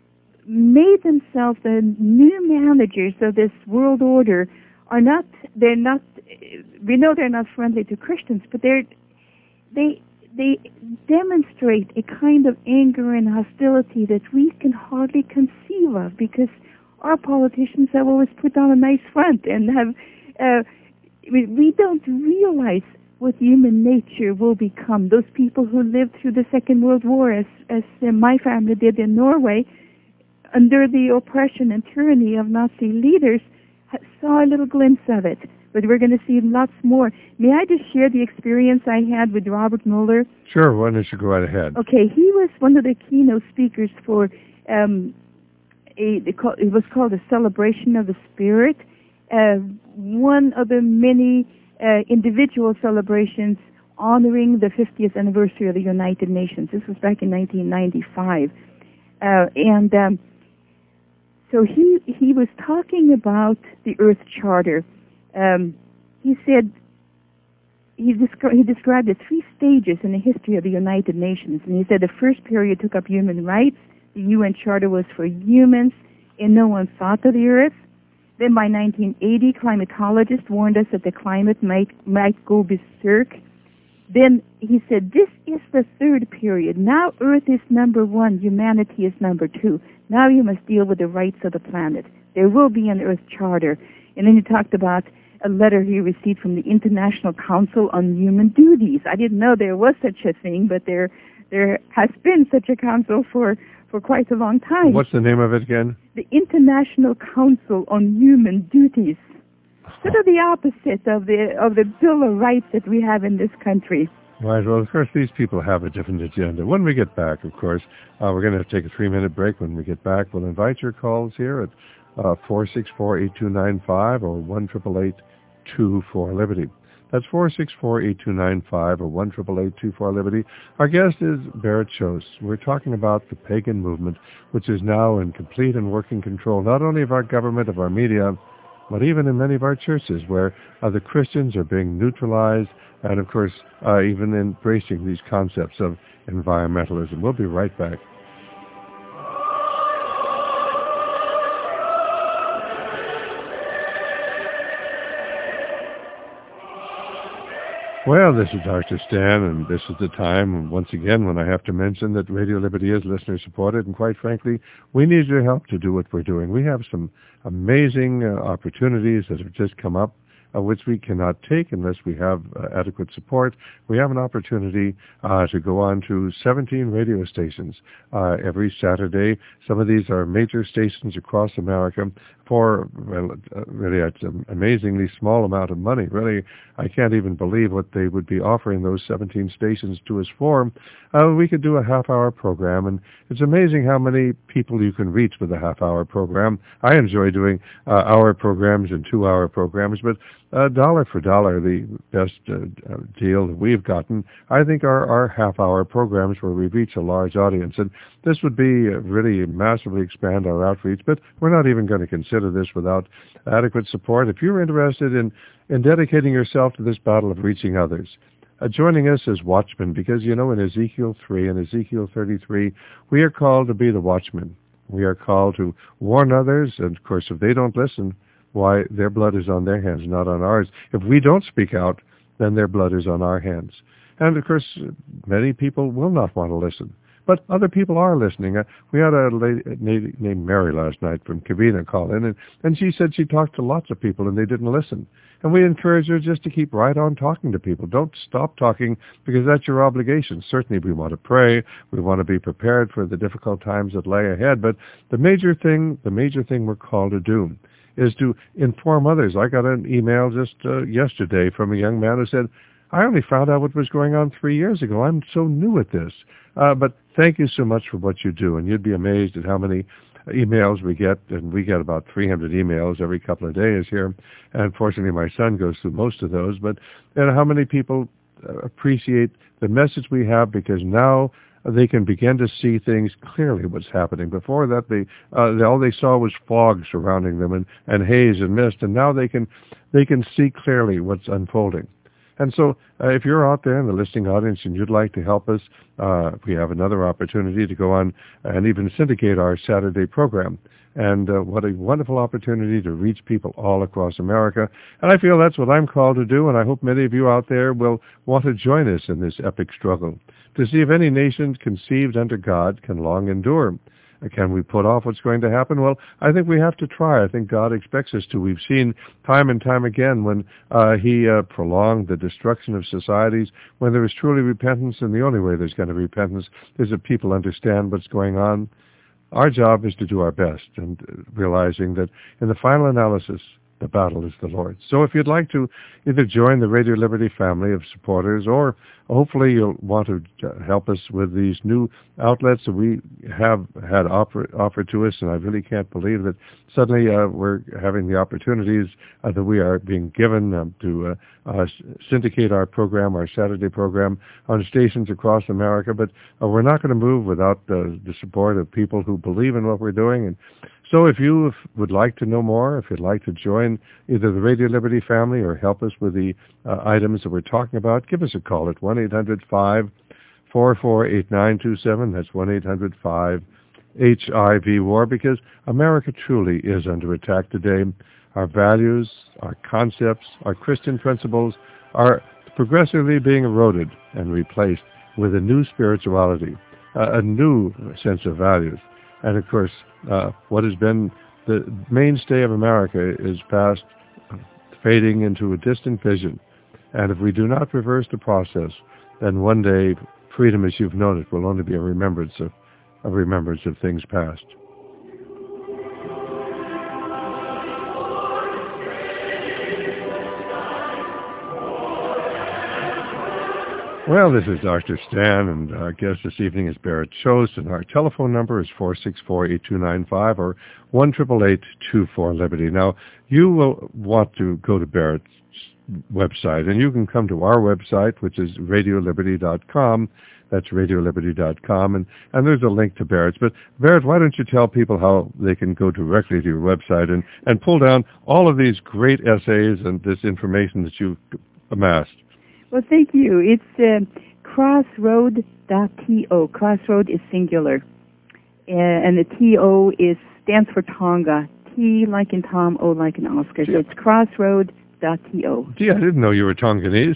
made themselves the new managers of this world order are not, they're not, we know they're not friendly to Christians, but they're, they, they demonstrate a kind of anger and hostility that we can hardly conceive of, because our politicians have always put on a nice front and have, uh, we, we don't realize what human nature will become. Those people who lived through the Second World War, as, as uh, my family did in Norway, under the oppression and tyranny of Nazi leaders, saw a little glimpse of it. But we're going to see lots more. May I just share the experience I had with Robert Mueller? Sure, why don't you go right ahead? Okay, he was one of the keynote speakers for um, a, it was called a Celebration of the Spirit, uh, one of the many uh, individual celebrations honoring the fiftieth anniversary of the United Nations. This was back in nineteen ninety-five. Uh, and um, so he he was talking about the Earth Charter. Um, he said, he, descri- he described the three stages in the history of the United Nations. And he said the first period took up human rights. The U N Charter was for humans, and no one thought of the Earth. Then by nineteen eighty, climatologists warned us that the climate might, might go berserk. Then he said, this is the third period. Now Earth is number one, humanity is number two. Now you must deal with the rights of the planet. There will be an Earth Charter. And then he talked about a letter he received from the International Council on Human Duties. I didn't know there was such a thing, but there there has been such a council for, for quite a long time. What's the name of it again? The International Council on Human Duties. Sort of the opposite of the of the Bill of Rights that we have in this country. Right. Well, of course, these people have a different agenda. When we get back, of course, uh, we're going to take a three-minute break. When we get back, we'll invite your calls here at uh, four six four, eight two nine five or one eight eight eight, two four Liberty. That's four six four, eight two nine five or one eight eight eight, two four Liberty. Our guest is Barrett Schoos. We're talking about the pagan movement, which is now in complete and working control, not only of our government, of our media, but even in many of our churches, where uh, the Christians are being neutralized and, of course, uh, even embracing these concepts of environmentalism. We'll be right back. Well, this is Doctor Stan, and this is the time, once again, when I have to mention that Radio Liberty is listener-supported, and quite frankly, we need your help to do what we're doing. We have some amazing uh, opportunities that have just come up, uh, which we cannot take unless we have uh, adequate support. We have an opportunity uh, to go on to seventeen radio stations uh, every Saturday. Some of these are major stations across America for, well, uh, really, it's an amazingly small amount of money. Really, I can't even believe what they would be offering those seventeen stations to us for. Uh, we could do a half-hour program, and it's amazing how many people you can reach with a half-hour program. I enjoy doing uh, hour programs and two-hour programs, but uh, dollar for dollar, the best uh, deal that we've gotten, I think, are our half-hour programs where we reach a large audience. And this would be uh, really massively expand our outreach, but we're not even going to consider this without adequate support. If you're interested in, in dedicating yourself to this battle of reaching others, uh, joining us as watchmen, because, you know, in Ezekiel three and Ezekiel thirty-three, we are called to be the watchmen. We are called to warn others, and, of course, if they don't listen, why, their blood is on their hands, not on ours. If we don't speak out, then their blood is on our hands. And, of course, many people will not want to listen. But other people are listening. Uh, we had a lady named Mary last night from Covina call in, and, and she said she talked to lots of people and they didn't listen. And we encourage her just to keep right on talking to people. Don't stop talking, because that's your obligation. Certainly we want to pray. We want to be prepared for the difficult times that lay ahead. But the major thing, the major thing we're called to do is to inform others. I got an email just uh, yesterday from a young man who said, I only found out what was going on three years ago. I'm so new at this. Uh, but thank you so much for what you do. And you'd be amazed at how many emails we get. And we get about three hundred emails every couple of days here. And fortunately, my son goes through most of those. But and how many people appreciate the message we have, because now they can begin to see things clearly, what's happening. Before that, they uh, all they saw was fog surrounding them and, and haze and mist. And now they can they can see clearly what's unfolding. And so uh, if you're out there in the listening audience and you'd like to help us, uh, we have another opportunity to go on and even syndicate our Saturday program. And uh, what a wonderful opportunity to reach people all across America. And I feel that's what I'm called to do, and I hope many of you out there will want to join us in this epic struggle to see if any nation conceived under God can long endure. Can we put off what's going to happen? Well, I think we have to try. I think God expects us to. We've seen time and time again when uh, he uh, prolonged the destruction of societies, when there is truly repentance, and the only way there's going to be repentance is if people understand what's going on. Our job is to do our best, and realizing that in the final analysis, the battle is the Lord's. So if you'd like to either join the Radio Liberty family of supporters, or hopefully you'll want to help us with these new outlets that we have had offer, offered to us, and I really can't believe that suddenly uh, we're having the opportunities uh, that we are being given um, to uh, uh, syndicate our program, our Saturday program, on stations across America. But uh, we're not going to move without uh, the support of people who believe in what we're doing. And so if you would like to know more, if you'd like to join either the Radio Liberty family or help us with the uh, items that we're talking about, give us a call at one eight hundred, five four four, eight nine two seven. That's one eight hundred, five H I V war, because America truly is under attack today. Our values, our concepts, our Christian principles are progressively being eroded and replaced with a new spirituality, uh, a new sense of values. And, of course, uh, what has been the mainstay of America is fast fading into a distant vision. And if we do not reverse the process, then one day freedom as you've known it will only be a remembrance of, a remembrance of things past. Well, this is Doctor Stan, and our guest this evening is Barrett Choate, and our telephone number is four six four, eight two nine five or one eight eight eight, two four, Liberty. Now, you will want to go to Barrett's website, and you can come to our website, which is radio liberty dot com. That's radio liberty dot com, and, and there's a link to Barrett's. But, Barrett, why don't you tell people how they can go directly to your website and, and pull down all of these great essays and this information that you've amassed? Well, thank you. It's uh, crossroad dot to. Crossroad is singular. And the T O is stands for Tonga. T like in Tom, O like in Oscar. So it's crossroad dot to. Gee, I didn't know you were Tonganese.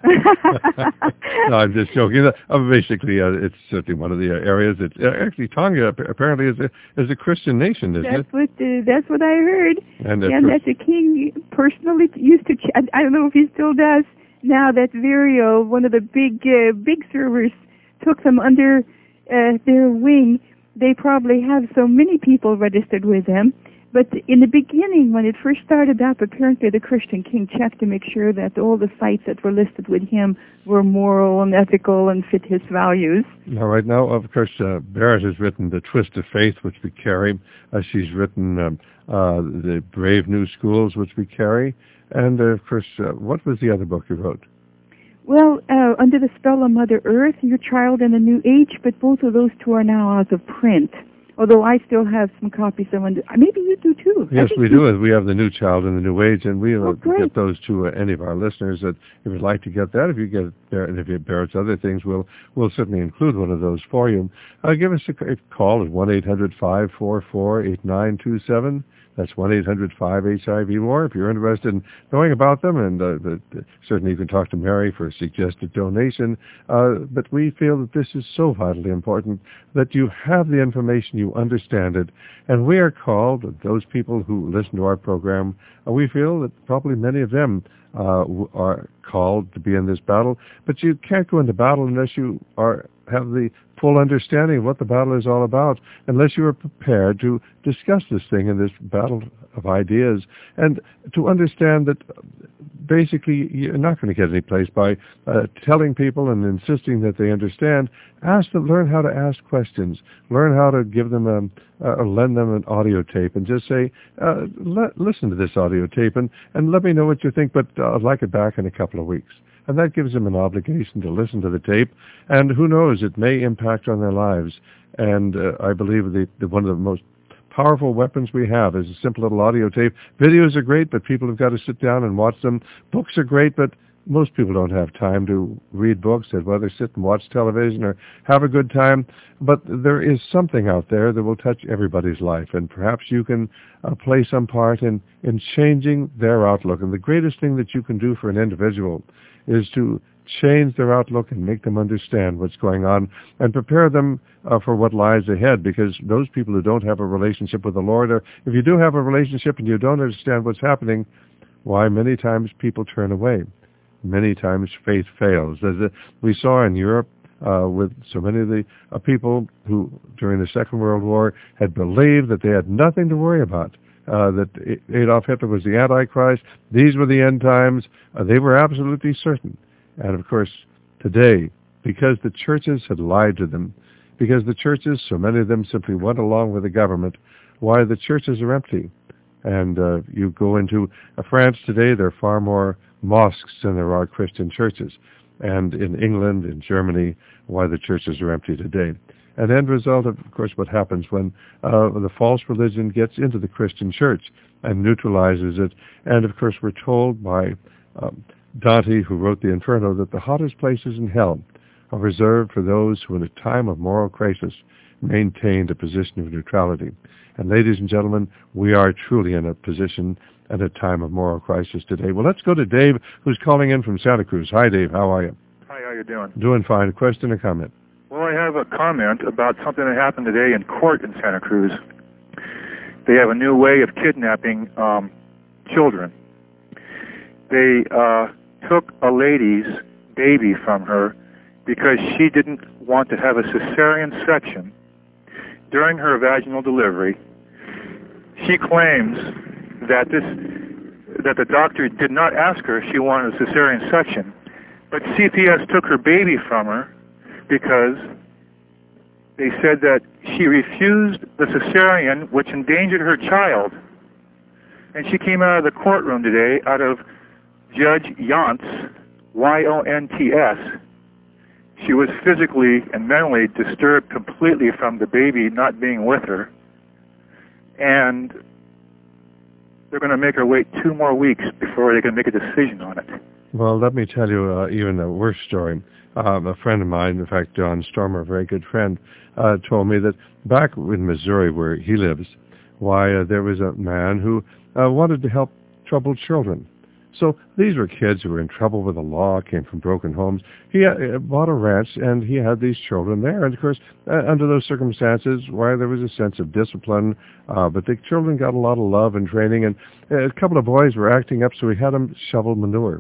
No, I'm just joking. Uh, basically, uh, it's certainly one of the uh, areas that uh, actually Tonga apparently is a, is a Christian nation, isn't that's it? What, uh, that's what I heard. And, uh, and that the king personally used to, ch- I don't know if he still does, now that Vireo, one of the big uh, big servers, took them under uh, their wing. They probably have so many people registered with them. But in the beginning, when it first started up, apparently the Christian king checked to make sure that all the sites that were listed with him were moral and ethical and fit his values. All right. Now, of course, uh, Barrett has written The Twist of Faith, which we carry. Uh, she's written um, uh, The Brave New Schools, which we carry. And, uh, of course, uh, what was the other book you wrote? Well, uh, Under the Spell of Mother Earth, Your Child in a New Age, but both of those two are now out of print. Although I still have some copies. Of maybe you do too. Yes, we do. We have The New Child in the New Age, and we oh, get those to uh, any of our listeners. That if you'd like to get that, if you get Barrett, and if you Barrett's other things, we'll we'll certainly include one of those for you. Uh, give us a, a call at one eight hundred, five four four, eight nine two seven. That's one eight hundred, five H I V more if you're interested in knowing about them. And uh, the, the, certainly you can talk to Mary for a suggested donation. Uh, but we feel that this is so vitally important that you have the information, you understand it. And we are called, those people who listen to our program, uh, we feel that probably many of them uh, are called to be in this battle. But you can't go into battle unless you are have the full understanding of what the battle is all about, unless you are prepared to discuss this thing in this battle of ideas, and to understand that basically you're not going to get any place by uh, telling people and insisting that they understand. Ask them, learn how to ask questions, learn how to give them a, uh, lend them an audio tape, and just say, uh, let, listen to this audio tape and, and let me know what you think, but uh, I'd like it back in a couple of weeks. And that gives them an obligation to listen to the tape, and who knows, it may impact on their lives. And uh, I believe the, the one of the most powerful weapons we have is a simple little audio tape. Videos are great, but people have got to sit down and watch them. Books are great, but most people don't have time to read books. They'd rather sit and watch television or have a good time. But there is something out there that will touch everybody's life, and perhaps you can uh, play some part in, in changing their outlook. And the greatest thing that you can do for an individual is to change their outlook and make them understand what's going on and prepare them uh, for what lies ahead, because those people who don't have a relationship with the Lord, or if you do have a relationship and you don't understand what's happening, why, many times people turn away. Many times faith fails. As a, we saw in Europe uh, with so many of the uh, people who, during the Second World War, had believed that they had nothing to worry about. Uh, that Adolf Hitler was the Antichrist. These were the end times. Uh, they were absolutely certain. And, of course, today, because the churches had lied to them, because the churches, so many of them simply went along with the government, why, the churches are empty. And uh, you go into uh, France today, there are far more mosques than there are Christian churches. And in England, in Germany, why the churches are empty today. An end result of, of course, what happens when uh, the false religion gets into the Christian church and neutralizes it. And, of course, we're told by um, Dante, who wrote the Inferno, that the hottest places in hell are reserved for those who, in a time of moral crisis, maintained a position of neutrality. And, ladies and gentlemen, we are truly in a position at a time of moral crisis today. Well, let's go to Dave, who's calling in from Santa Cruz. Hi, Dave. How are you? Hi, how you doing? Doing fine. A question or comment? Well, I have a comment about something that happened today in court in Santa Cruz. They have a new way of kidnapping um, children. They uh, took a lady's baby from her because she didn't want to have a cesarean section during her vaginal delivery. She claims that this that the doctor did not ask her if she wanted a cesarean section, But C P S took her baby from her because they said that she refused the cesarean, which endangered her child. And she came out of the courtroom today, out of Judge Yonts, Y O N T S. She was physically and mentally disturbed completely from the baby not being with her. And they're going to make her wait two more weeks before they can make a decision on it. Well, let me tell you uh, even a worse story. Um, a friend of mine, in fact, John Stormer, a very good friend, uh, told me that back in Missouri, where he lives, why uh, there was a man who uh, wanted to help troubled children. So these were kids who were in trouble with the law, came from broken homes. He uh, bought a ranch, and he had these children there. And, of course, uh, under those circumstances, why there was a sense of discipline, uh, but the children got a lot of love and training. And a couple of boys were acting up, so he had them shovel manure.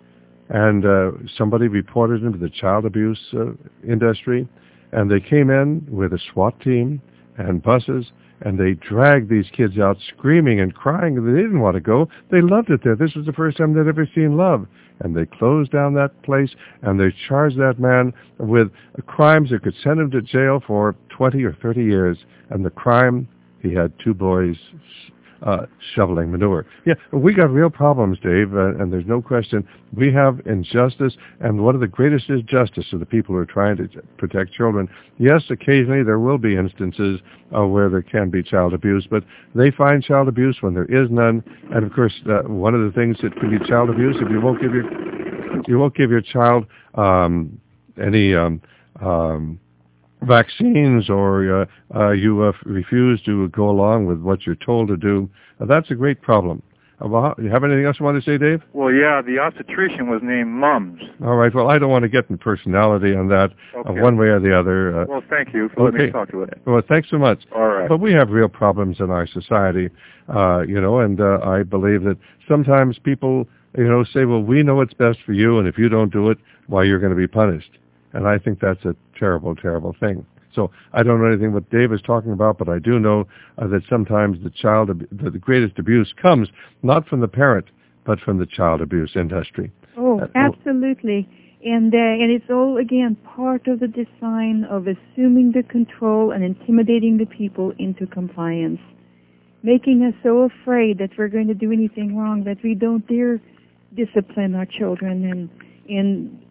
And uh, somebody reported him to the child abuse uh, industry, and they came in with a SWAT team and buses, and they dragged these kids out screaming and crying. They didn't want to go. They loved it there. This was the first time they'd ever seen love. And they closed down that place, and they charged that man with crimes that could send him to jail for twenty or thirty years. And the crime, he had two boys uh, shoveling manure. Yeah, we got real problems, Dave, uh, and there's no question. We have injustice, and one of the greatest injustice of the people who are trying to protect children. Yes, occasionally there will be instances uh, where there can be child abuse, but they find child abuse when there is none. And of course, uh, one of the things that can be child abuse, if you won't give your you won't give your child um, any um, um, vaccines, or uh, uh, you uh, refuse to go along with what you're told to do, uh, that's a great problem. Uh, well, you have anything else you want to say, Dave? Well, yeah, the obstetrician was named Mums. All right. Well, I don't want to get in personality on that, okay. uh, one way or the other. Uh, well, thank you for okay. letting me talk to it. Well, thanks so much. All right. But we have real problems in our society, uh, you know, and uh, I believe that sometimes people, you know, say, well, we know what's best for you, and if you don't do it, why, you're going to be punished. And I think that's a terrible, terrible thing. So I don't know anything what Dave is talking about, but I do know uh, that sometimes the child, ab- the, the greatest abuse comes not from the parent, but from the child abuse industry. Oh, uh, absolutely. And uh, and it's all, again, part of the design of assuming the control and intimidating the people into compliance, making us so afraid that we're going to do anything wrong that we don't dare discipline our children and and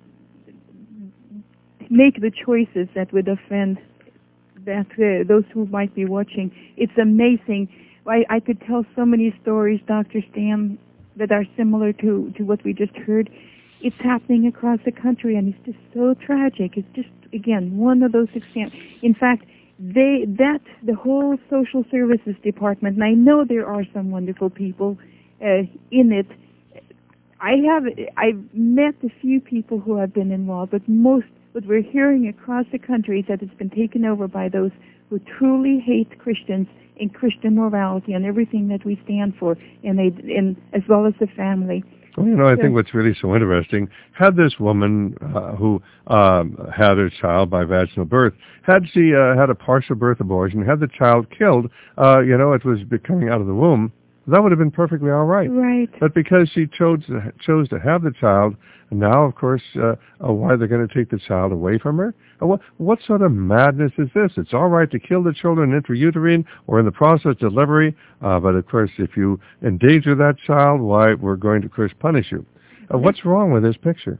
make the choices that would offend that uh, those who might be watching. It's amazing. I, I could tell so many stories, Doctor Stan, that are similar to, to what we just heard. It's happening across the country, and it's just so tragic. It's just, again, one of those examples. In fact, they that the whole social services department, and I know there are some wonderful people uh, in it. I have I've met a few people who have been involved, but most what we're hearing across the country is that it's been taken over by those who truly hate Christians and Christian morality and everything that we stand for, and they and as well as the family. Well, you know, I think what's really so interesting, had this woman uh, who um, had her child by vaginal birth, had she uh, had a partial birth abortion, had the child killed, uh, you know, it was coming out of the womb, that would have been perfectly all right. Right. But because she chose to, chose to have the child, now, of course, uh, uh, why they're going to take the child away from her? Uh, what, what sort of madness is this? It's all right to kill the children intrauterine or in the process of delivery, uh, but, of course, if you endanger that child, why, we're going to, of course, punish you. Uh, what's wrong with this picture?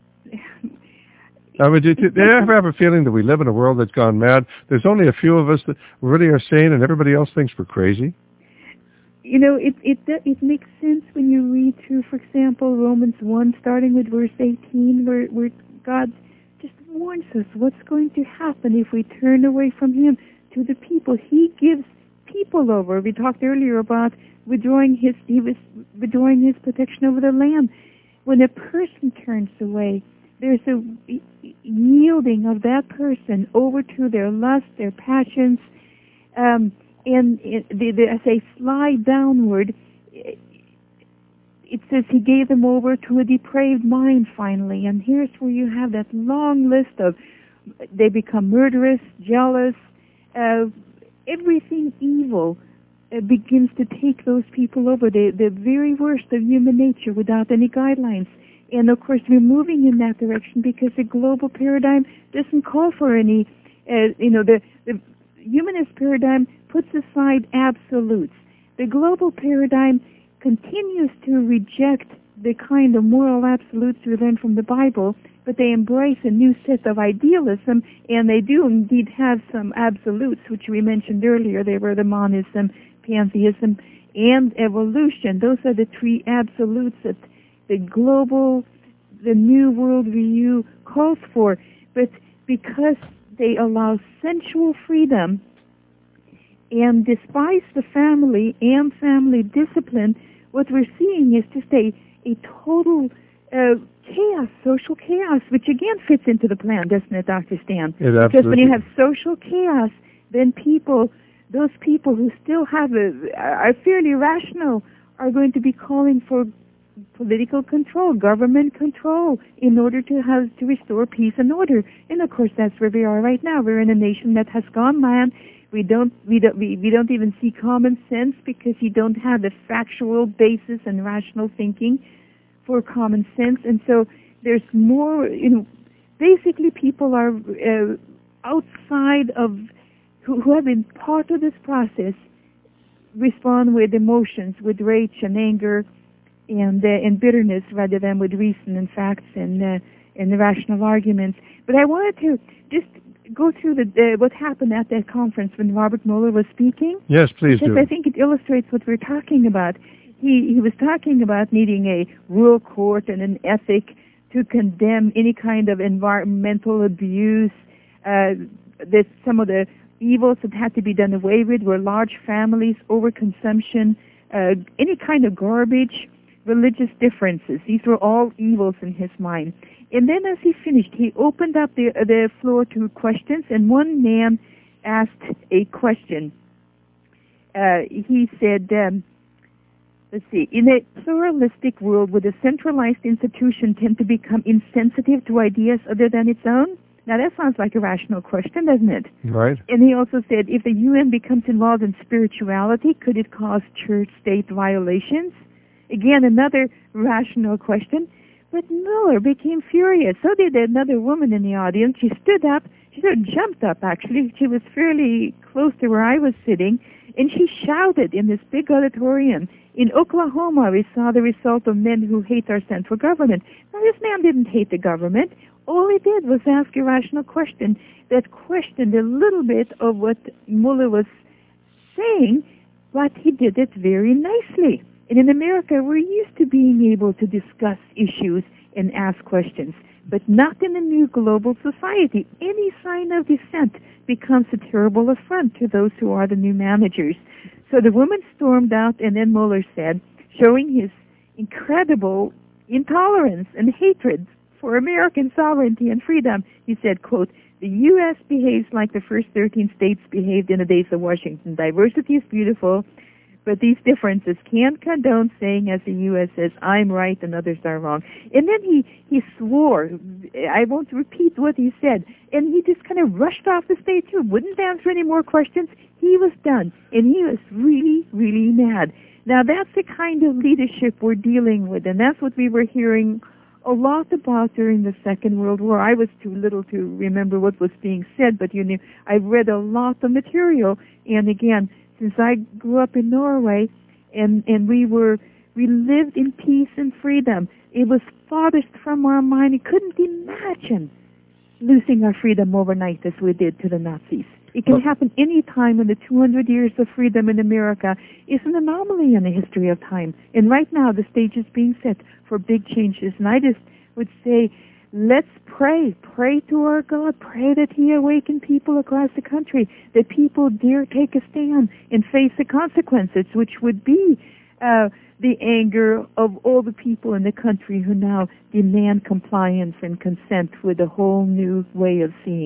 I mean, do, do you ever have a feeling that we live in a world that's gone mad? There's only a few of us that really are sane, and everybody else thinks we're crazy. You know, it it it makes sense when you read through, for example, Romans one, starting with verse eighteen, where where God just warns us what's going to happen if we turn away from Him to the people. He gives people over. We talked earlier about withdrawing His He was withdrawing His protection over the land. When a person turns away, there's a yielding of that person over to their lust, their passions. Um, And it, the, the, as they slide downward, it, it says He gave them over to a depraved mind finally. And here's where you have that long list of, they become murderous, jealous, uh, everything evil uh, begins to take those people over. The, the very worst of human nature without any guidelines. And of course, we're moving in that direction because the global paradigm doesn't call for any, uh, you know, the, the humanist paradigm puts aside absolutes. The global paradigm continues to reject the kind of moral absolutes we learn from the Bible, but they embrace a new set of idealism, and they do indeed have some absolutes, which we mentioned earlier. They were the monism, pantheism, and evolution. Those are the three absolutes that the global, the new world review calls for. But because they allow sensual freedom and despise the family and family discipline, what we're seeing is just a, a total uh, chaos, social chaos, which again fits into the plan, doesn't it, Doctor Stan? It because absolutely. when you have social chaos, then people, those people who still have a, are fairly rational, are going to be calling for political control, government control, in order to have to restore peace and order. And of course, that's where we are right now. We're in a nation that has gone mad. We don't, we don't, we, we don't even see common sense because you don't have the factual basis and rational thinking for common sense. And so there's more, you know, basically people are uh, outside of, who, who have been part of this process, respond with emotions, with rage and anger and, uh, and bitterness rather than with reason and facts and, uh, and rational arguments. But I wanted to just go through the, uh, what happened at that conference when Robert Mueller was speaking. Yes, please because do. I think it illustrates what we're talking about. He, he was talking about needing a rule court and an ethic to condemn any kind of environmental abuse, uh, that some of the evils that had to be done away with were large families, overconsumption, uh, any kind of garbage, religious differences. These were all evils in his mind. And then as he finished, he opened up the, the floor to questions, and one man asked a question. Uh, he said, um, let's see, in a pluralistic world, would a centralized institution tend to become insensitive to ideas other than its own? Now, that sounds like a rational question, doesn't it? Right. And he also said, if the U N becomes involved in spirituality, could it cause church-state violations? Again, another rational question. But Mueller became furious. So did another woman in the audience. She stood up. She sort of jumped up, actually. She was fairly close to where I was sitting. And she shouted in this big auditorium, in Oklahoma, we saw the result of men who hate our central government. Now, this man didn't hate the government. All he did was ask a rational question that questioned a little bit of what Mueller was saying, but he did it very nicely. And in America, we're used to being able to discuss issues and ask questions, but not in a new global society. Any sign of dissent becomes a terrible affront to those who are the new managers. So the woman stormed out, and then Mueller said, showing his incredible intolerance and hatred for American sovereignty and freedom, he said, quote, the U S behaves like the first thirteen states behaved in the days of Washington. Diversity is beautiful, but these differences can't condone saying, as the U S says, I'm right and others are wrong. And then he, he swore. I won't repeat what he said. And he just kind of rushed off the stage, too. Wouldn't answer any more questions. He was done. And he was really, really mad. Now, that's the kind of leadership we're dealing with. And that's what we were hearing a lot about during the Second World War. I was too little to remember what was being said, but you know, I've read a lot of material. And again, since I grew up in Norway, and, and we were, we lived in peace and freedom. It was farthest from our mind. We couldn't imagine losing our freedom overnight as we did to the Nazis. It can happen any time in the two hundred years of freedom in America. It's an anomaly in the history of time. And right now, the stage is being set for big changes. And I just would say, let's pray. Pray to our God. Pray that He awaken people across the country, that people dare take a stand and face the consequences, which would be uh, the anger of all the people in the country who now demand compliance and consent with a whole new way of seeing.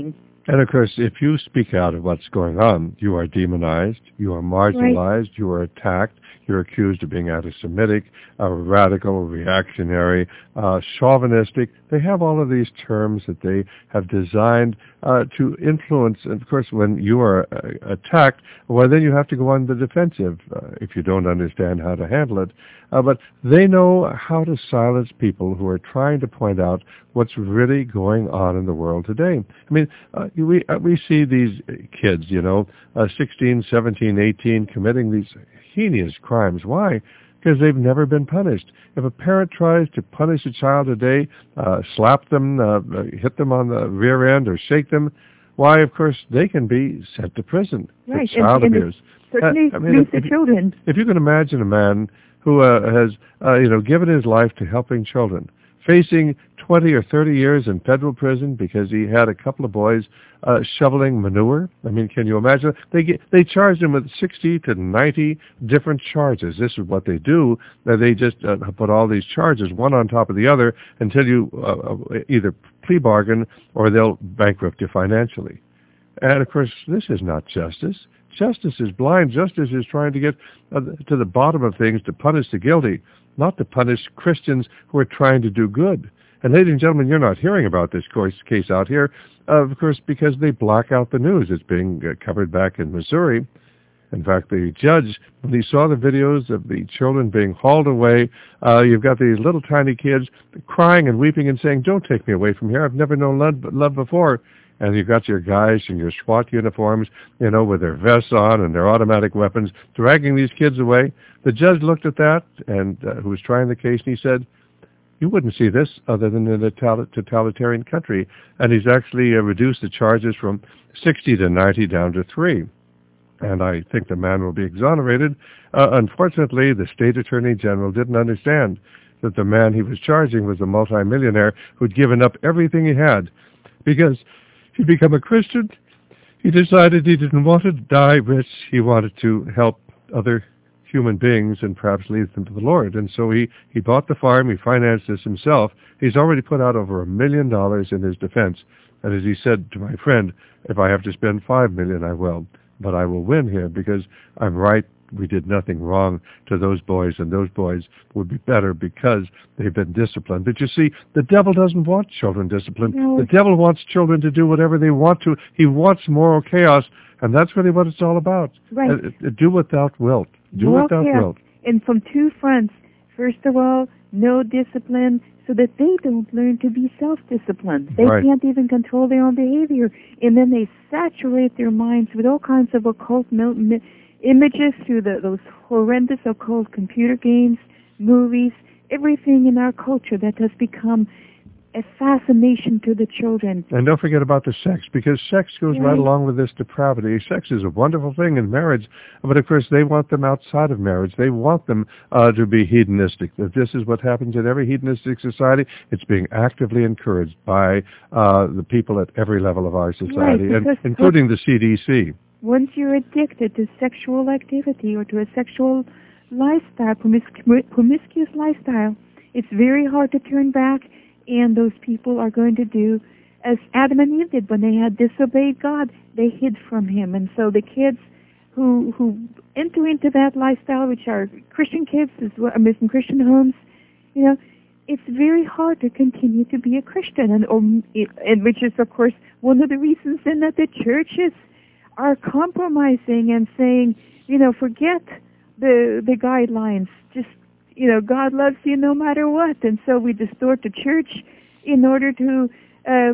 And of course, if you speak out of what's going on, you are demonized, you are marginalized, right. you are attacked, you're accused of being anti-Semitic, uh, radical, reactionary, uh, chauvinistic. They have all of these terms that they have designed uh, to influence. And of course, when you are uh, attacked, well, then you have to go on the defensive uh, if you don't understand how to handle it. Uh, but they know how to silence people who are trying to point out what's really going on in the world today. I mean, uh, we uh, we see these kids, you know, uh, sixteen, seventeen, eighteen, committing these heinous crimes. Why? Because they've never been punished. If a parent tries to punish a child today, uh, slap them, uh, hit them on the rear end, or shake them, why, of course, they can be sent to prison right. for child and, abuse. And certainly uh, I mean, if, the if, children. If you can imagine a man who uh, has, uh, you know, given his life to helping children, facing twenty or thirty years in federal prison because he had a couple of boys uh, shoveling manure. I mean, can you imagine? They get, they charged him with sixty to ninety different charges. This is what they do. They just uh, put all these charges, one on top of the other, until you uh, either plea bargain or they'll bankrupt you financially. And, of course, this is not justice. Justice is blind. Justice is trying to get uh, to the bottom of things, to punish the guilty, not to punish Christians who are trying to do good. And ladies and gentlemen, you're not hearing about this case out here, uh, of course, because they black out the news. It's being uh, covered back in Missouri. In fact, the judge, when he saw the videos of the children being hauled away, uh, you've got these little tiny kids crying and weeping and saying, "Don't take me away from here. I've never known love, love before." And you've got your guys in your SWAT uniforms, you know, with their vests on and their automatic weapons, dragging these kids away. The judge looked at that, and uh, who was trying the case, and he said, "You wouldn't see this other than in a totalitarian country." And he's actually uh, reduced the charges from sixty to ninety down to three. And I think the man will be exonerated. Uh, unfortunately, the state attorney general didn't understand that the man he was charging was a multimillionaire who'd given up everything he had because he'd become a Christian. He decided he didn't want to die rich. He wanted to help other human beings and perhaps lead them to the Lord. And so he, he bought the farm. He financed this himself. He's already put out over a million dollars in his defense. And as he said to my friend, "If I have to spend five million, I will. But I will win here because I'm right. We did nothing wrong to those boys, and those boys would be better because they've been disciplined." But you see, the devil doesn't want children disciplined. No. The devil wants children to do whatever they want to. He wants moral chaos, and that's really what it's all about. Right. Uh, uh, do without wilt. Do Moral without chaos. wilt. And from two fronts. First of all, no discipline so that they don't learn to be self-disciplined. They Right. can't even control their own behavior. And then they saturate their minds with all kinds of occult mil- mi- images through the, those horrendous occult computer games, movies, everything in our culture that has become a fascination to the children. And don't forget about the sex, because sex goes right, Right. along with this depravity. Sex is a wonderful thing in marriage, but of course they want them outside of marriage. They want them uh, to be hedonistic. That this is what happens in every hedonistic society. It's being actively encouraged by uh, the people at every level of our society, Right, and because- including the C D C. Once you're addicted to sexual activity or to a sexual lifestyle, promiscu- promiscuous lifestyle, it's very hard to turn back, and those people are going to do as Adam and Eve did when they had disobeyed God. They hid from Him. And so the kids who who enter into that lifestyle, which are Christian kids, as well, I mean, in Christian homes, you know, it's very hard to continue to be a Christian, and, or, and which is, of course, one of the reasons then that the churches are compromising and saying, you know, forget the the guidelines. Just, you know, God loves you no matter what. And so we distort the church in order to uh,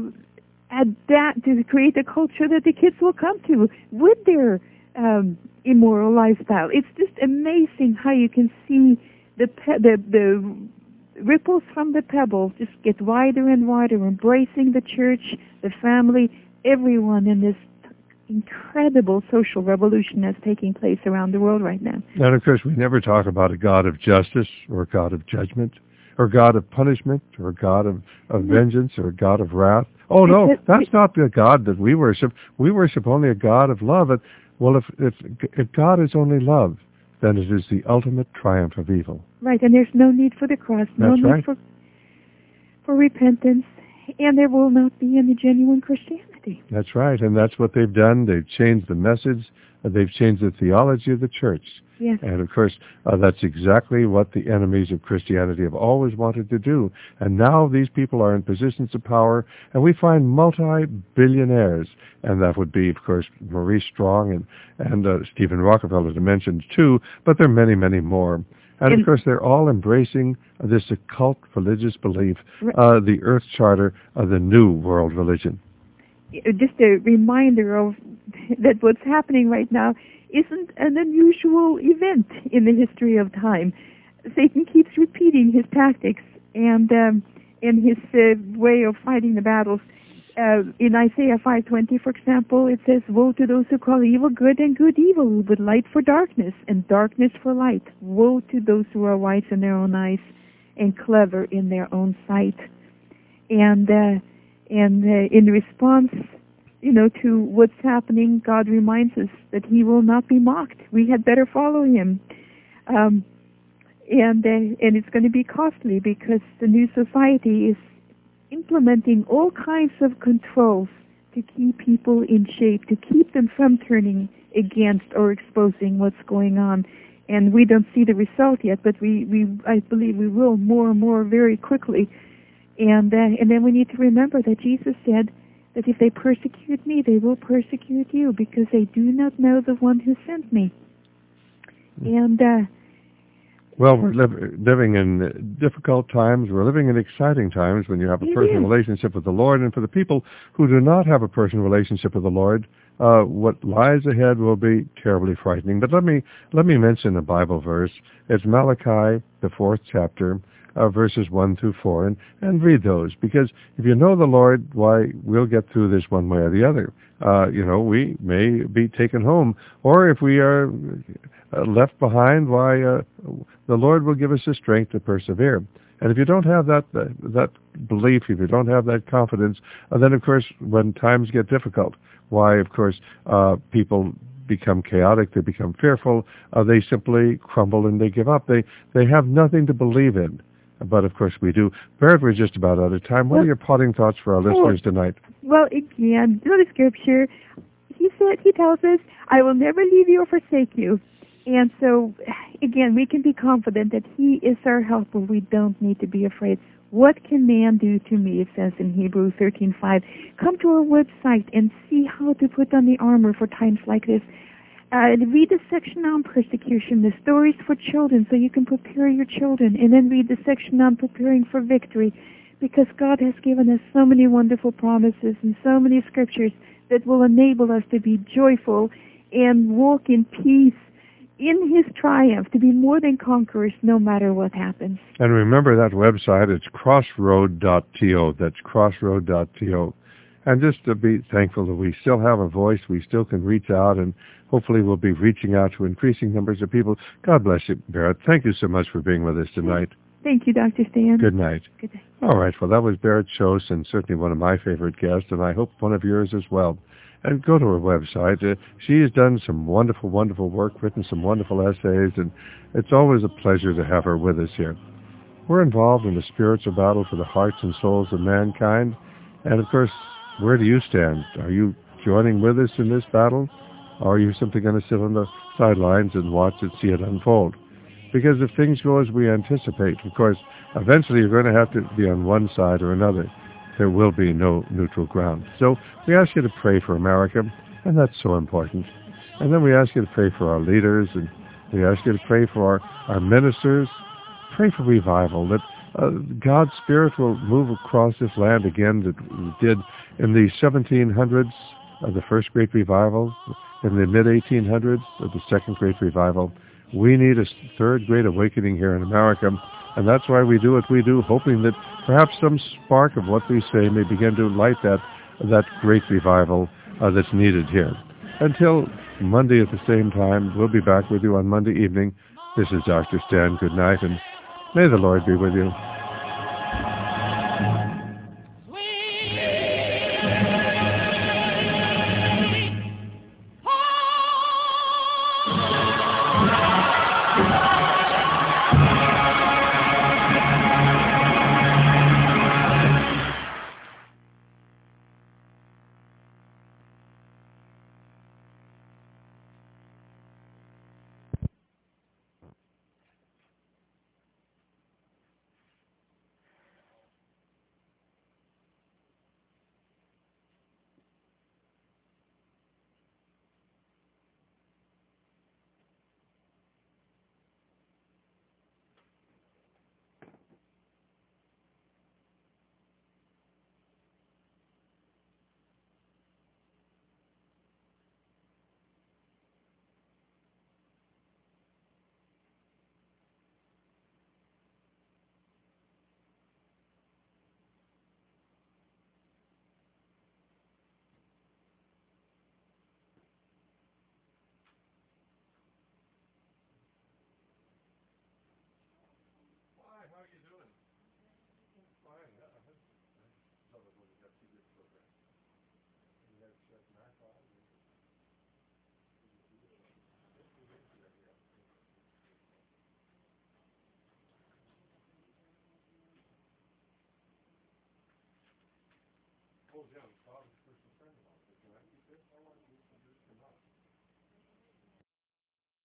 adapt, to create a culture that the kids will come to with their um, immoral lifestyle. It's just amazing how you can see the pe- the the ripples from the pebbles just get wider and wider, embracing the church, the family, everyone in this incredible social revolution that's taking place around the world right now. And of course, we never talk about a God of justice or a God of judgment or a God of punishment or a God of, of Mm-hmm. vengeance or a God of wrath. Oh, no, It- it- that's not the God that we worship. We worship only a God of love. And, well, if, if, if God is only love, then it is the ultimate triumph of evil. Right, and there's no need for the cross, no That's need right. for for repentance, and there will not be any genuine Christianity. nasty. That's right, and that's what they've done. They've changed the message. Uh, they've changed the theology of the church. Yes. And, of course, uh, that's exactly what the enemies of Christianity have always wanted to do. And now these people are in positions of power, and we find multi-billionaires. And that would be, of course, Maurice Strong and, and uh, Stephen Rockefeller, to mention two, but there are many, many more. And, of course, they're all embracing this occult religious belief, uh, the Earth Charter of the New World Religion. Just a reminder of that what's happening right now isn't an unusual event in the history of time. Satan keeps repeating his tactics and um, and his uh, way of fighting the battles. Uh, in Isaiah five twenty, for example, it says, "Woe to those who call evil good and good evil, who put light for darkness and darkness for light. Woe to those who are wise in their own eyes and clever in their own sight." And uh, and uh, in response, you know, to what's happening, God reminds us that He will not be mocked. We had better follow Him. Um, and uh, and it's going to be costly because the new society is implementing all kinds of controls to keep people in shape, to keep them from turning against or exposing what's going on. And we don't see the result yet, but we, we I believe we will more and more very quickly. And uh, and then we need to remember that Jesus said that if they persecute me, they will persecute you, because they do not know the one who sent me. And uh, well, we're li- living in difficult times. We're living in exciting times when you have a personal relationship with the Lord. And for the people who do not have a personal relationship with the Lord, uh, what lies ahead will be terribly frightening. But let me let me mention a Bible verse. It's Malachi, the fourth chapter, uh, verses one through four, and, and read those. Because if you know the Lord, why, we'll get through this one way or the other. Uh, you know, we may be taken home. Or if we are uh, left behind, why, uh, the Lord will give us the strength to persevere. And if you don't have that uh, that belief, if you don't have that confidence, uh, then, of course, when times get difficult, why, of course, uh, people become chaotic, they become fearful, uh, they simply crumble and they give up. They they have nothing to believe in. But, of course, we do. Barrett, we're just about out of time. What are your parting thoughts for our listeners tonight? Well, again, you know the scripture, he said, he tells us, "I will never leave you or forsake you." And so, again, we can be confident that He is our helper. We don't need to be afraid. What can man do to me, it says in Hebrews thirteen five. Come to our website and see how to put on the armor for times like this. Uh, read the section on persecution, the stories for children, so you can prepare your children. And then read the section on preparing for victory, because God has given us so many wonderful promises and so many scriptures that will enable us to be joyful and walk in peace in His triumph, to be more than conquerors no matter what happens. And remember that website, it's crossroad dot to. That's crossroad dot to. And just to be thankful that we still have a voice, we still can reach out, and hopefully we'll be reaching out to increasing numbers of people. God bless you, Barrett. Thank you so much for being with us tonight. Thank you, Doctor Stan. Good night. Good night. All right, well, that was Barrett Schoss, and certainly one of my favorite guests, and I hope one of yours as well. And go to her website. Uh, she has done some wonderful, wonderful work, written some wonderful essays, and it's always a pleasure to have her with us here. We're involved in the spiritual battle for the hearts and souls of mankind, and of course, where do you stand? Are you joining with us in this battle, or are you simply going to sit on the sidelines and watch it, see it unfold? Because if things go as we anticipate, of course, eventually you're going to have to be on one side or another. There will be no neutral ground. So we ask you to pray for America, and that's so important. And then we ask you to pray for our leaders, and we ask you to pray for our, our ministers. Pray for revival, that uh, God's Spirit will move across this land again, that it did in the seventeen hundreds of the first great revival, in the mid eighteen hundreds of the second great revival. We need a third great awakening here in America, and that's why we do what we do, hoping that perhaps some spark of what we say may begin to light that that great revival uh, that's needed here. Until Monday at the same time, we'll be back with you on Monday evening. This is Doctor Stan. Good night, and may the Lord be with you. love it when we've got two good programs. And that's Chef Maclaw. Oh, yeah, Bob's a personal friend of mine. Can I keep this? I want to